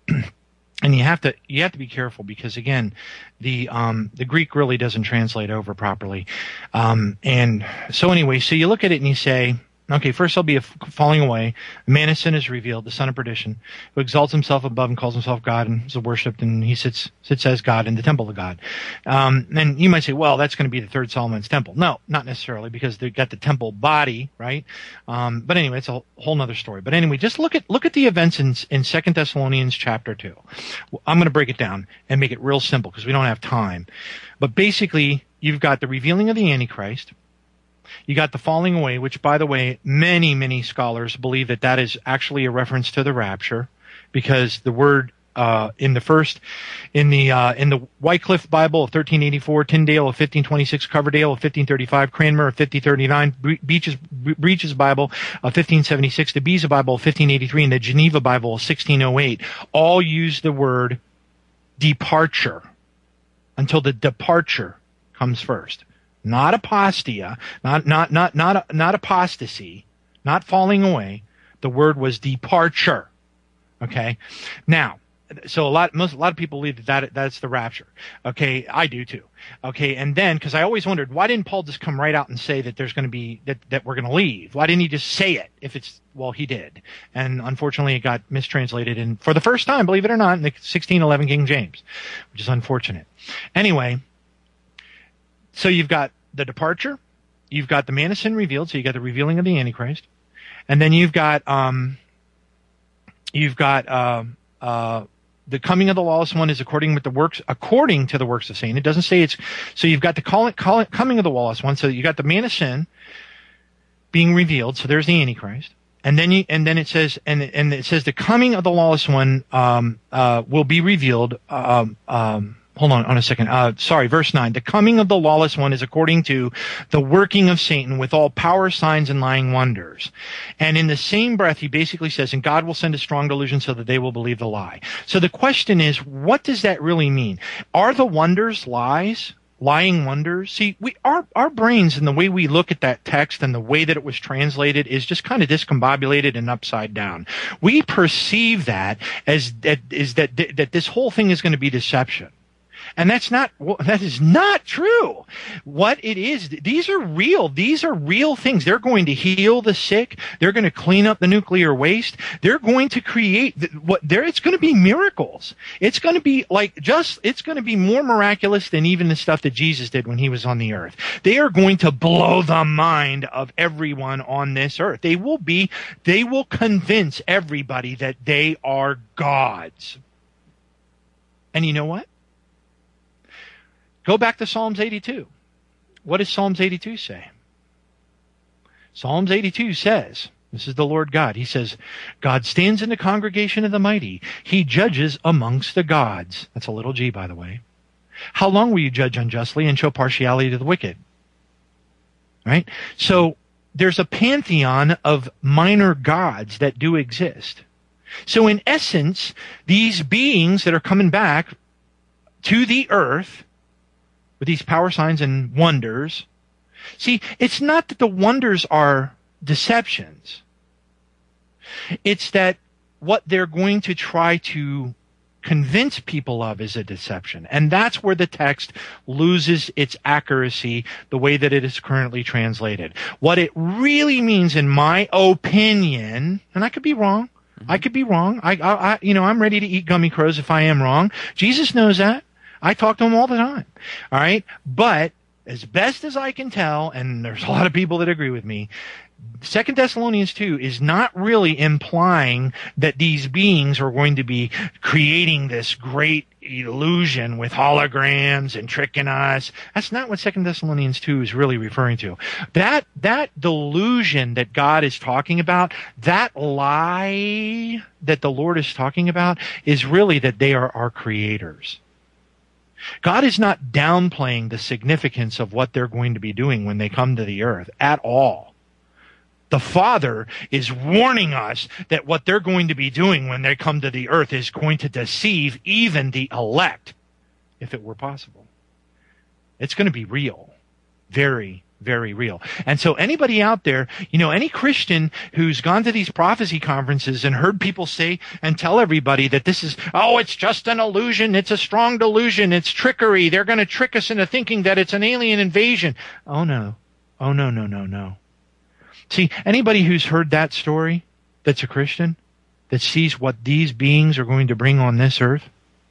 And you have to you have to be careful, because again, the um, the Greek really doesn't translate over properly. Um, and so anyway, so you look at it and you say, okay, first there'll be a falling away. The man of sin is revealed, the son of perdition, who exalts himself above and calls himself God and is worshipped, and he sits sits as God in the temple of God. Um, and you might say, well, that's going to be the third Solomon's temple. No, not necessarily, because they've got the temple body, right? Um, but anyway, it's a whole nother story. But anyway, just look at look at the events in in Second Thessalonians chapter two. I'm going to break it down and make it real simple because we don't have time. But basically, you've got the revealing of the Antichrist. You got the falling away, which, by the way, many, many scholars believe that that is actually a reference to the rapture, because the word uh, in the first, in the uh, in the Wycliffe Bible of thirteen eighty-four, Tyndale of fifteen twenty-six, Coverdale of fifteen thirty-five, Cranmer of fifteen thirty-nine, Beeches, Breach's Bible of fifteen seventy-six, the Beza Bible of fifteen eighty-three, and the Geneva Bible of sixteen oh eight all use the word departure until the departure comes first. Not apostia, not not not not not apostasy, not falling away. The word was departure. Okay, now, so a lot most a lot of people believe that, that that's the rapture. Okay, I do too. Okay, and then because I always wondered, why didn't Paul just come right out and say that there's going to be that that we're going to leave? Why didn't he just say it? If it's well, he did, and unfortunately, it got mistranslated, and for the first time, believe it or not, in the sixteen eleven King James, which is unfortunate. Anyway. So you've got the departure, you've got the man of sin revealed, so you got the revealing of the Antichrist, and then you've got um, you've got uh, uh, the coming of the lawless one is according with the works, according to the works of Satan. It doesn't say it's, so you've got the call it, call it coming of the lawless one. So you got the man of sin being revealed. So there's the Antichrist. And then you, and then it says, and, and it says the coming of the lawless one, um, uh, will be revealed, um, um, hold on, on a second. Uh, sorry, verse nine. The coming of the lawless one is according to the working of Satan with all power, signs, and lying wonders. And in the same breath, he basically says, and God will send a strong delusion so that they will believe the lie. So the question is, what does that really mean? Are the wonders lies? Lying wonders? See, we, our, our brains and the way we look at that text and the way that it was translated is just kind of discombobulated and upside down. We perceive that as, that, is that, that this whole thing is going to be deception. And that's not, that is not true. What it is, these are real. These are real things. They're going to heal the sick. They're going to clean up the nuclear waste. They're going to create what there, it's going to be miracles. It's going to be like just, it's going to be more miraculous than even the stuff that Jesus did when he was on the earth. They are going to blow the mind of everyone on this earth. They will be, they will convince everybody that they are gods. And you know what? Go back to Psalms eighty-two. What does Psalms eighty-two say? Psalms eighty-two says, this is the Lord God. He says, God stands in the congregation of the mighty. He judges amongst the gods. That's a little g, by the way. How long will you judge unjustly and show partiality to the wicked? Right? So there's a pantheon of minor gods that do exist. So in essence, these beings that are coming back to the earth with these power signs and wonders. See, it's not that the wonders are deceptions. It's that what they're going to try to convince people of is a deception. And that's where the text loses its accuracy the way that it is currently translated. What it really means, in my opinion, and I could be wrong, I could be wrong. I, I, I, you know, I'm ready to eat gummy crows if I am wrong. Jesus knows that. I talk to him all the time. All right. But as best as I can tell, and there's a lot of people that agree with me, Second Thessalonians two is not really implying that these beings are going to be creating this great illusion with holograms and tricking us. That's not what Second Thessalonians two is really referring to. That, that delusion that God is talking about, that lie that the Lord is talking about, is really that they are our creators. God is not downplaying the significance of what they're going to be doing when they come to the earth at all. The Father is warning us that what they're going to be doing when they come to the earth is going to deceive even the elect, if it were possible. It's going to be real. Very, very real. And so anybody out there, you know, any Christian who's gone to these prophecy conferences and heard people say and tell everybody that this is, oh, it's just an illusion, it's a strong delusion, it's trickery, they're going to trick us into thinking that it's an alien invasion. Oh, no. Oh, no, no, no, no. See, anybody who's heard that story that's a Christian, that sees what these beings are going to bring on this earth,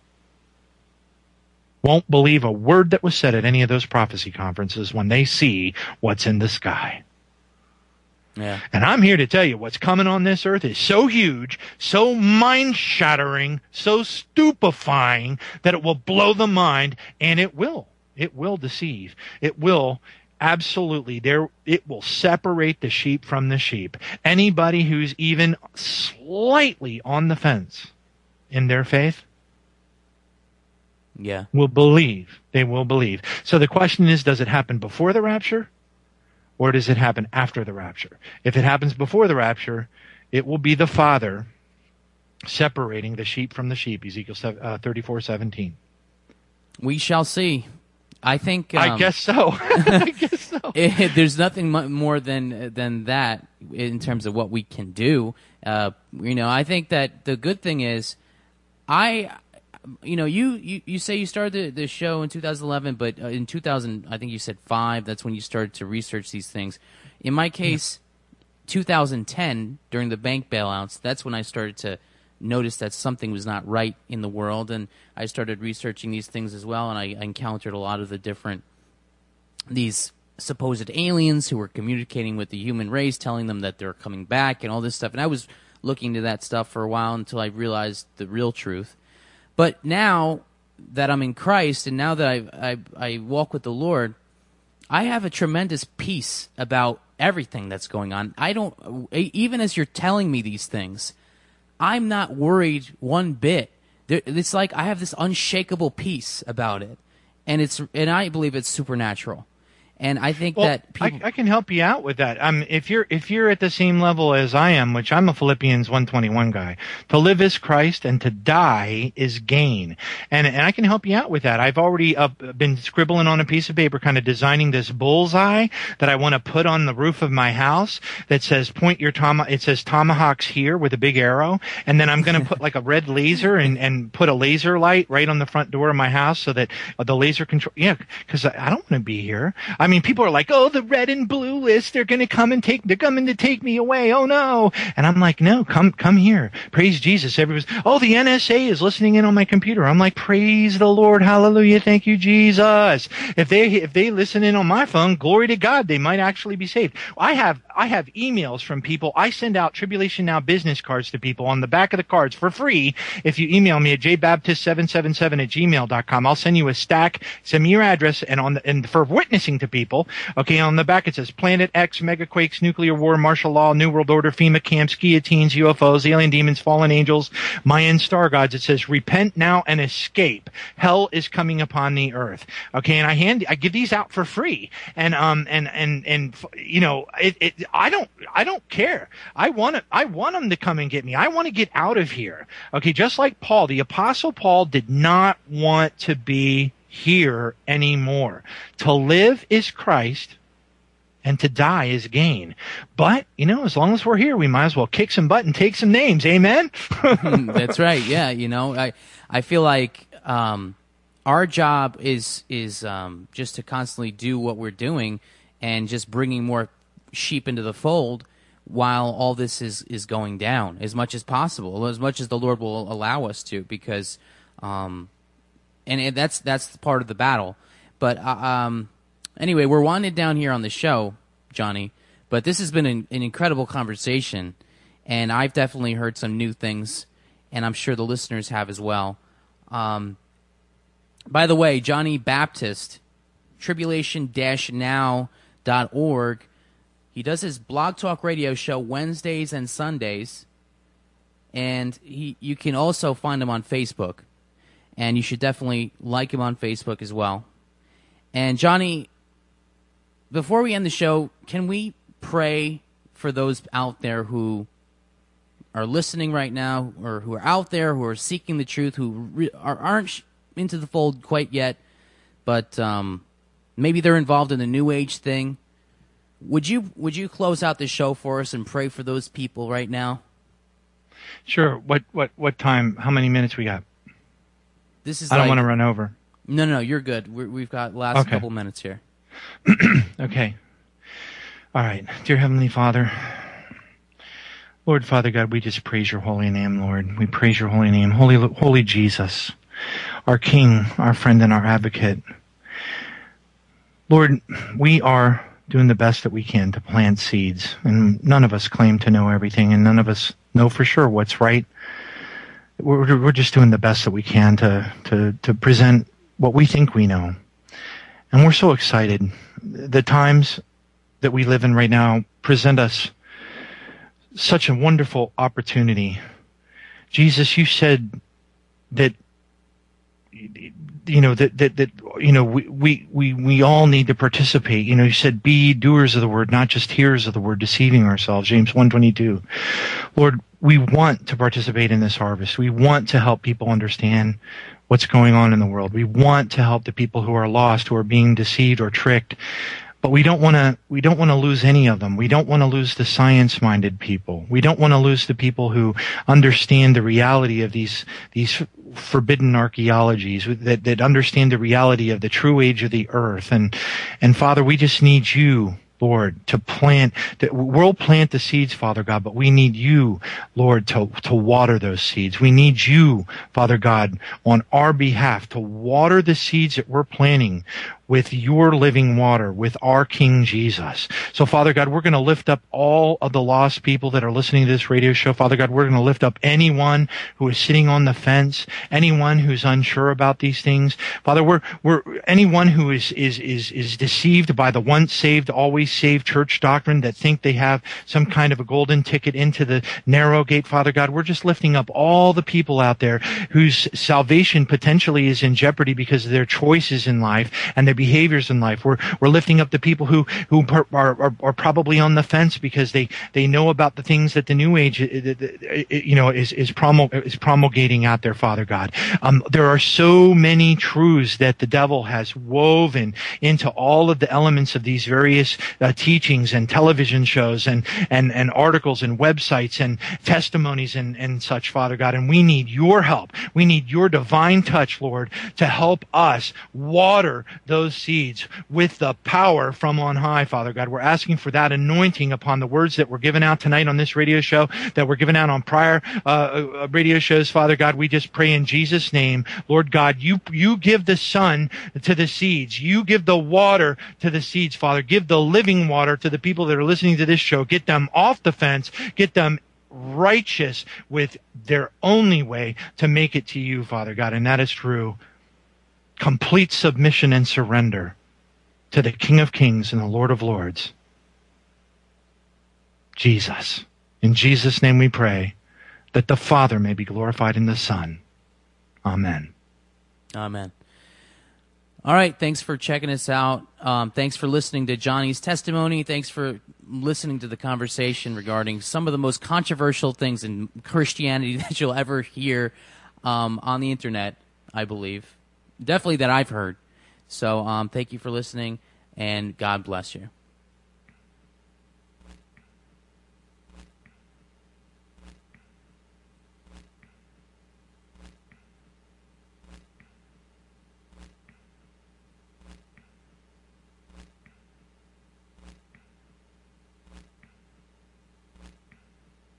won't believe a word that was said at any of those prophecy conferences when they see what's in the sky. Yeah. And I'm here to tell you what's coming on this earth is so huge, so mind-shattering, so stupefying that it will blow the mind, and it will. It will deceive. It will absolutely. There, it will separate the sheep from the sheep. Anybody who's even slightly on the fence in their faith, yeah, will believe. They will believe. So the question is, does it happen before the rapture, or does it happen after the rapture? If it happens before the rapture, it will be the Father separating the sheep from the sheep, Ezekiel thirty-four seventeen. We shall see. I think. Um, I guess so. I guess so. It, there's nothing mu- more than than that in terms of what we can do. Uh, you know, I think that the good thing is, I, you know, you, you, you say you started the, the show in two thousand eleven, but uh, in two thousand, I think you said five. That's when you started to research these things. In my case, yeah. two thousand ten, during the bank bailouts, that's when I started to noticed that something was not right in the world, and I started researching these things as well, and I encountered a lot of the different, these supposed aliens who were communicating with the human race, telling them that they're coming back and all this stuff, and I was looking into that stuff for a while until I realized the real truth. But now that I'm in Christ, and now that I, I I walk with the Lord, I have a tremendous peace about everything that's going on. I don't, even as you're telling me these things, I'm not worried one bit. There, it's like I have this unshakable peace about it, and it's and I believe it's supernatural. And I think well, that people, I, I can help you out with that. Um, if you're if you're at the same level as I am, which I'm a Philippians one twenty-one guy, to live is Christ and to die is gain. And and I can help you out with that. I've already uh, been scribbling on a piece of paper, kind of designing this bullseye that I want to put on the roof of my house that says point your tom. It says tomahawks here with a big arrow, and then I'm going to put like a red laser and and put a laser light right on the front door of my house so that uh, the laser control. Yeah, because I, I don't want to be here. I I mean, people are like, oh, the red and blue list, they're going to come and take, they're coming to take me away. Oh no. And I'm like, no, come, come here. Praise Jesus. Everybody's, oh, the N S A is listening in on my computer. I'm like, praise the Lord. Hallelujah. Thank you, Jesus. If they, if they listen in on my phone, glory to God, they might actually be saved. I have, I have emails from people. I send out Tribulation Now business cards to people on the back of the cards for free. If you email me at j baptist seven seven seven at gmail dot com, I'll send you a stack, send me your address, and on the, and for witnessing to people, People. Okay, on the back it says Planet X, Megaquakes, Nuclear War, Martial Law, New World Order, FEMA camps, guillotines, U F Os, alien demons, fallen angels, Mayan star gods. It says repent now and escape. Hell is coming upon the earth. Okay, and I hand I give these out for free. And um and and and you know, it, it I don't I don't care. I want to, I want them to come and get me. I want to get out of here. Okay, just like Paul, the Apostle Paul did not want to be here anymore. To live is Christ and to die is gain. But, you know, as long as we're here, we might as well kick some butt and take some names. Amen? That's right. Yeah. You know, I, I feel like, um, our job is, is, um, just to constantly do what we're doing and just bringing more sheep into the fold while all this is, is going down as much as possible, as much as the Lord will allow us to, because, um, And it, that's that's part of the battle. But uh, um, anyway, we're winding down here on the show, Johnny. But this has been an, an incredible conversation, and I've definitely heard some new things, and I'm sure the listeners have as well. Um, by the way, Johnny Baptist, tribulation dash now dot org. He does his Blog Talk Radio show Wednesdays and Sundays, and he you can also find him on Facebook. And you should definitely like him on Facebook as well. And Johnny, before we end the show, can we pray for those out there who are listening right now, or who are out there, who are seeking the truth, who re- are, aren't into the fold quite yet, but um, maybe they're involved in the New Age thing? Would you would you close out the show for us and pray for those people right now? Sure. What what what time? How many minutes we got? This is I don't like, want to run over. No, no, you're good. We're, we've got last okay. couple minutes here. Okay. All right. Dear Heavenly Father, Lord Father God, we just praise your holy name, Lord. We praise your holy name. Holy, holy Jesus, our King, our friend, and our advocate. Lord, we are doing the best that we can to plant seeds, and none of us claim to know everything, and none of us know for sure what's right. We're, we're just doing the best that we can to, to, to present what we think we know. And we're so excited. The times that we live in right now present us such a wonderful opportunity. Jesus, you said that, you know, that, that, that, you know, we, we, we, we all need to participate. You know, you said, be doers of the word, not just hearers of the word, deceiving ourselves. James one twenty-two. Lord, we want to participate in this harvest. We want to help people understand what's going on in the world. We want to help the people who are lost, who are being deceived or tricked. But we don't want to, we don't want to lose any of them. We don't want to lose the science-minded people. We don't want to lose the people who understand the reality of these, these forbidden archaeologies, that, that understand the reality of the true age of the earth. And, and Father, we just need you, Lord, to plant, that we'll plant the seeds, Father God, but we need you, Lord, to, to water those seeds. We need you, Father God, on our behalf to water the seeds that we're planting with your living water, with our King Jesus. So, Father God, we're going to lift up all of the lost people that are listening to this radio show. Father God, we're going to lift up anyone who is sitting on the fence, anyone who's unsure about these things. Father, we're, we're, anyone who is, is, is, is deceived by the once saved, always saved church doctrine that think they have some kind of a golden ticket into the narrow gate, Father God, we're just lifting up all the people out there whose salvation potentially is in jeopardy because of their choices in life and their behaviors in life. We're, we're lifting up the people who, who are, are, are probably on the fence because they, they know about the things that the New Age, you know, is, is, promul- is promulgating out there, Father God. Um, there are so many truths that the devil has woven into all of the elements of these various uh, teachings and television shows and, and, and articles and websites and testimonies and, and such, Father God. And we need your help. We need your divine touch, Lord, to help us water those seeds with the power from on high, Father God. We're asking for that anointing upon the words that were given out tonight on this radio show, that were given out on prior uh, radio shows, Father God. We just pray in Jesus' name, Lord God, you you give the sun to the seeds. You give the water to the seeds, Father. Give the living water to the people that are listening to this show. Get them off the fence. Get them righteous with their only way to make it to you, Father God. And that is through complete submission and surrender to the King of Kings and the Lord of Lords, Jesus. In Jesus' name we pray that the Father may be glorified in the Son. Amen. Amen. All right, thanks for checking us out. Um, thanks for listening to Johnny's testimony. Thanks for listening to the conversation regarding some of the most controversial things in Christianity that you'll ever hear um, on the internet, I believe. Definitely that I've heard. So um, thank you for listening, and God bless you.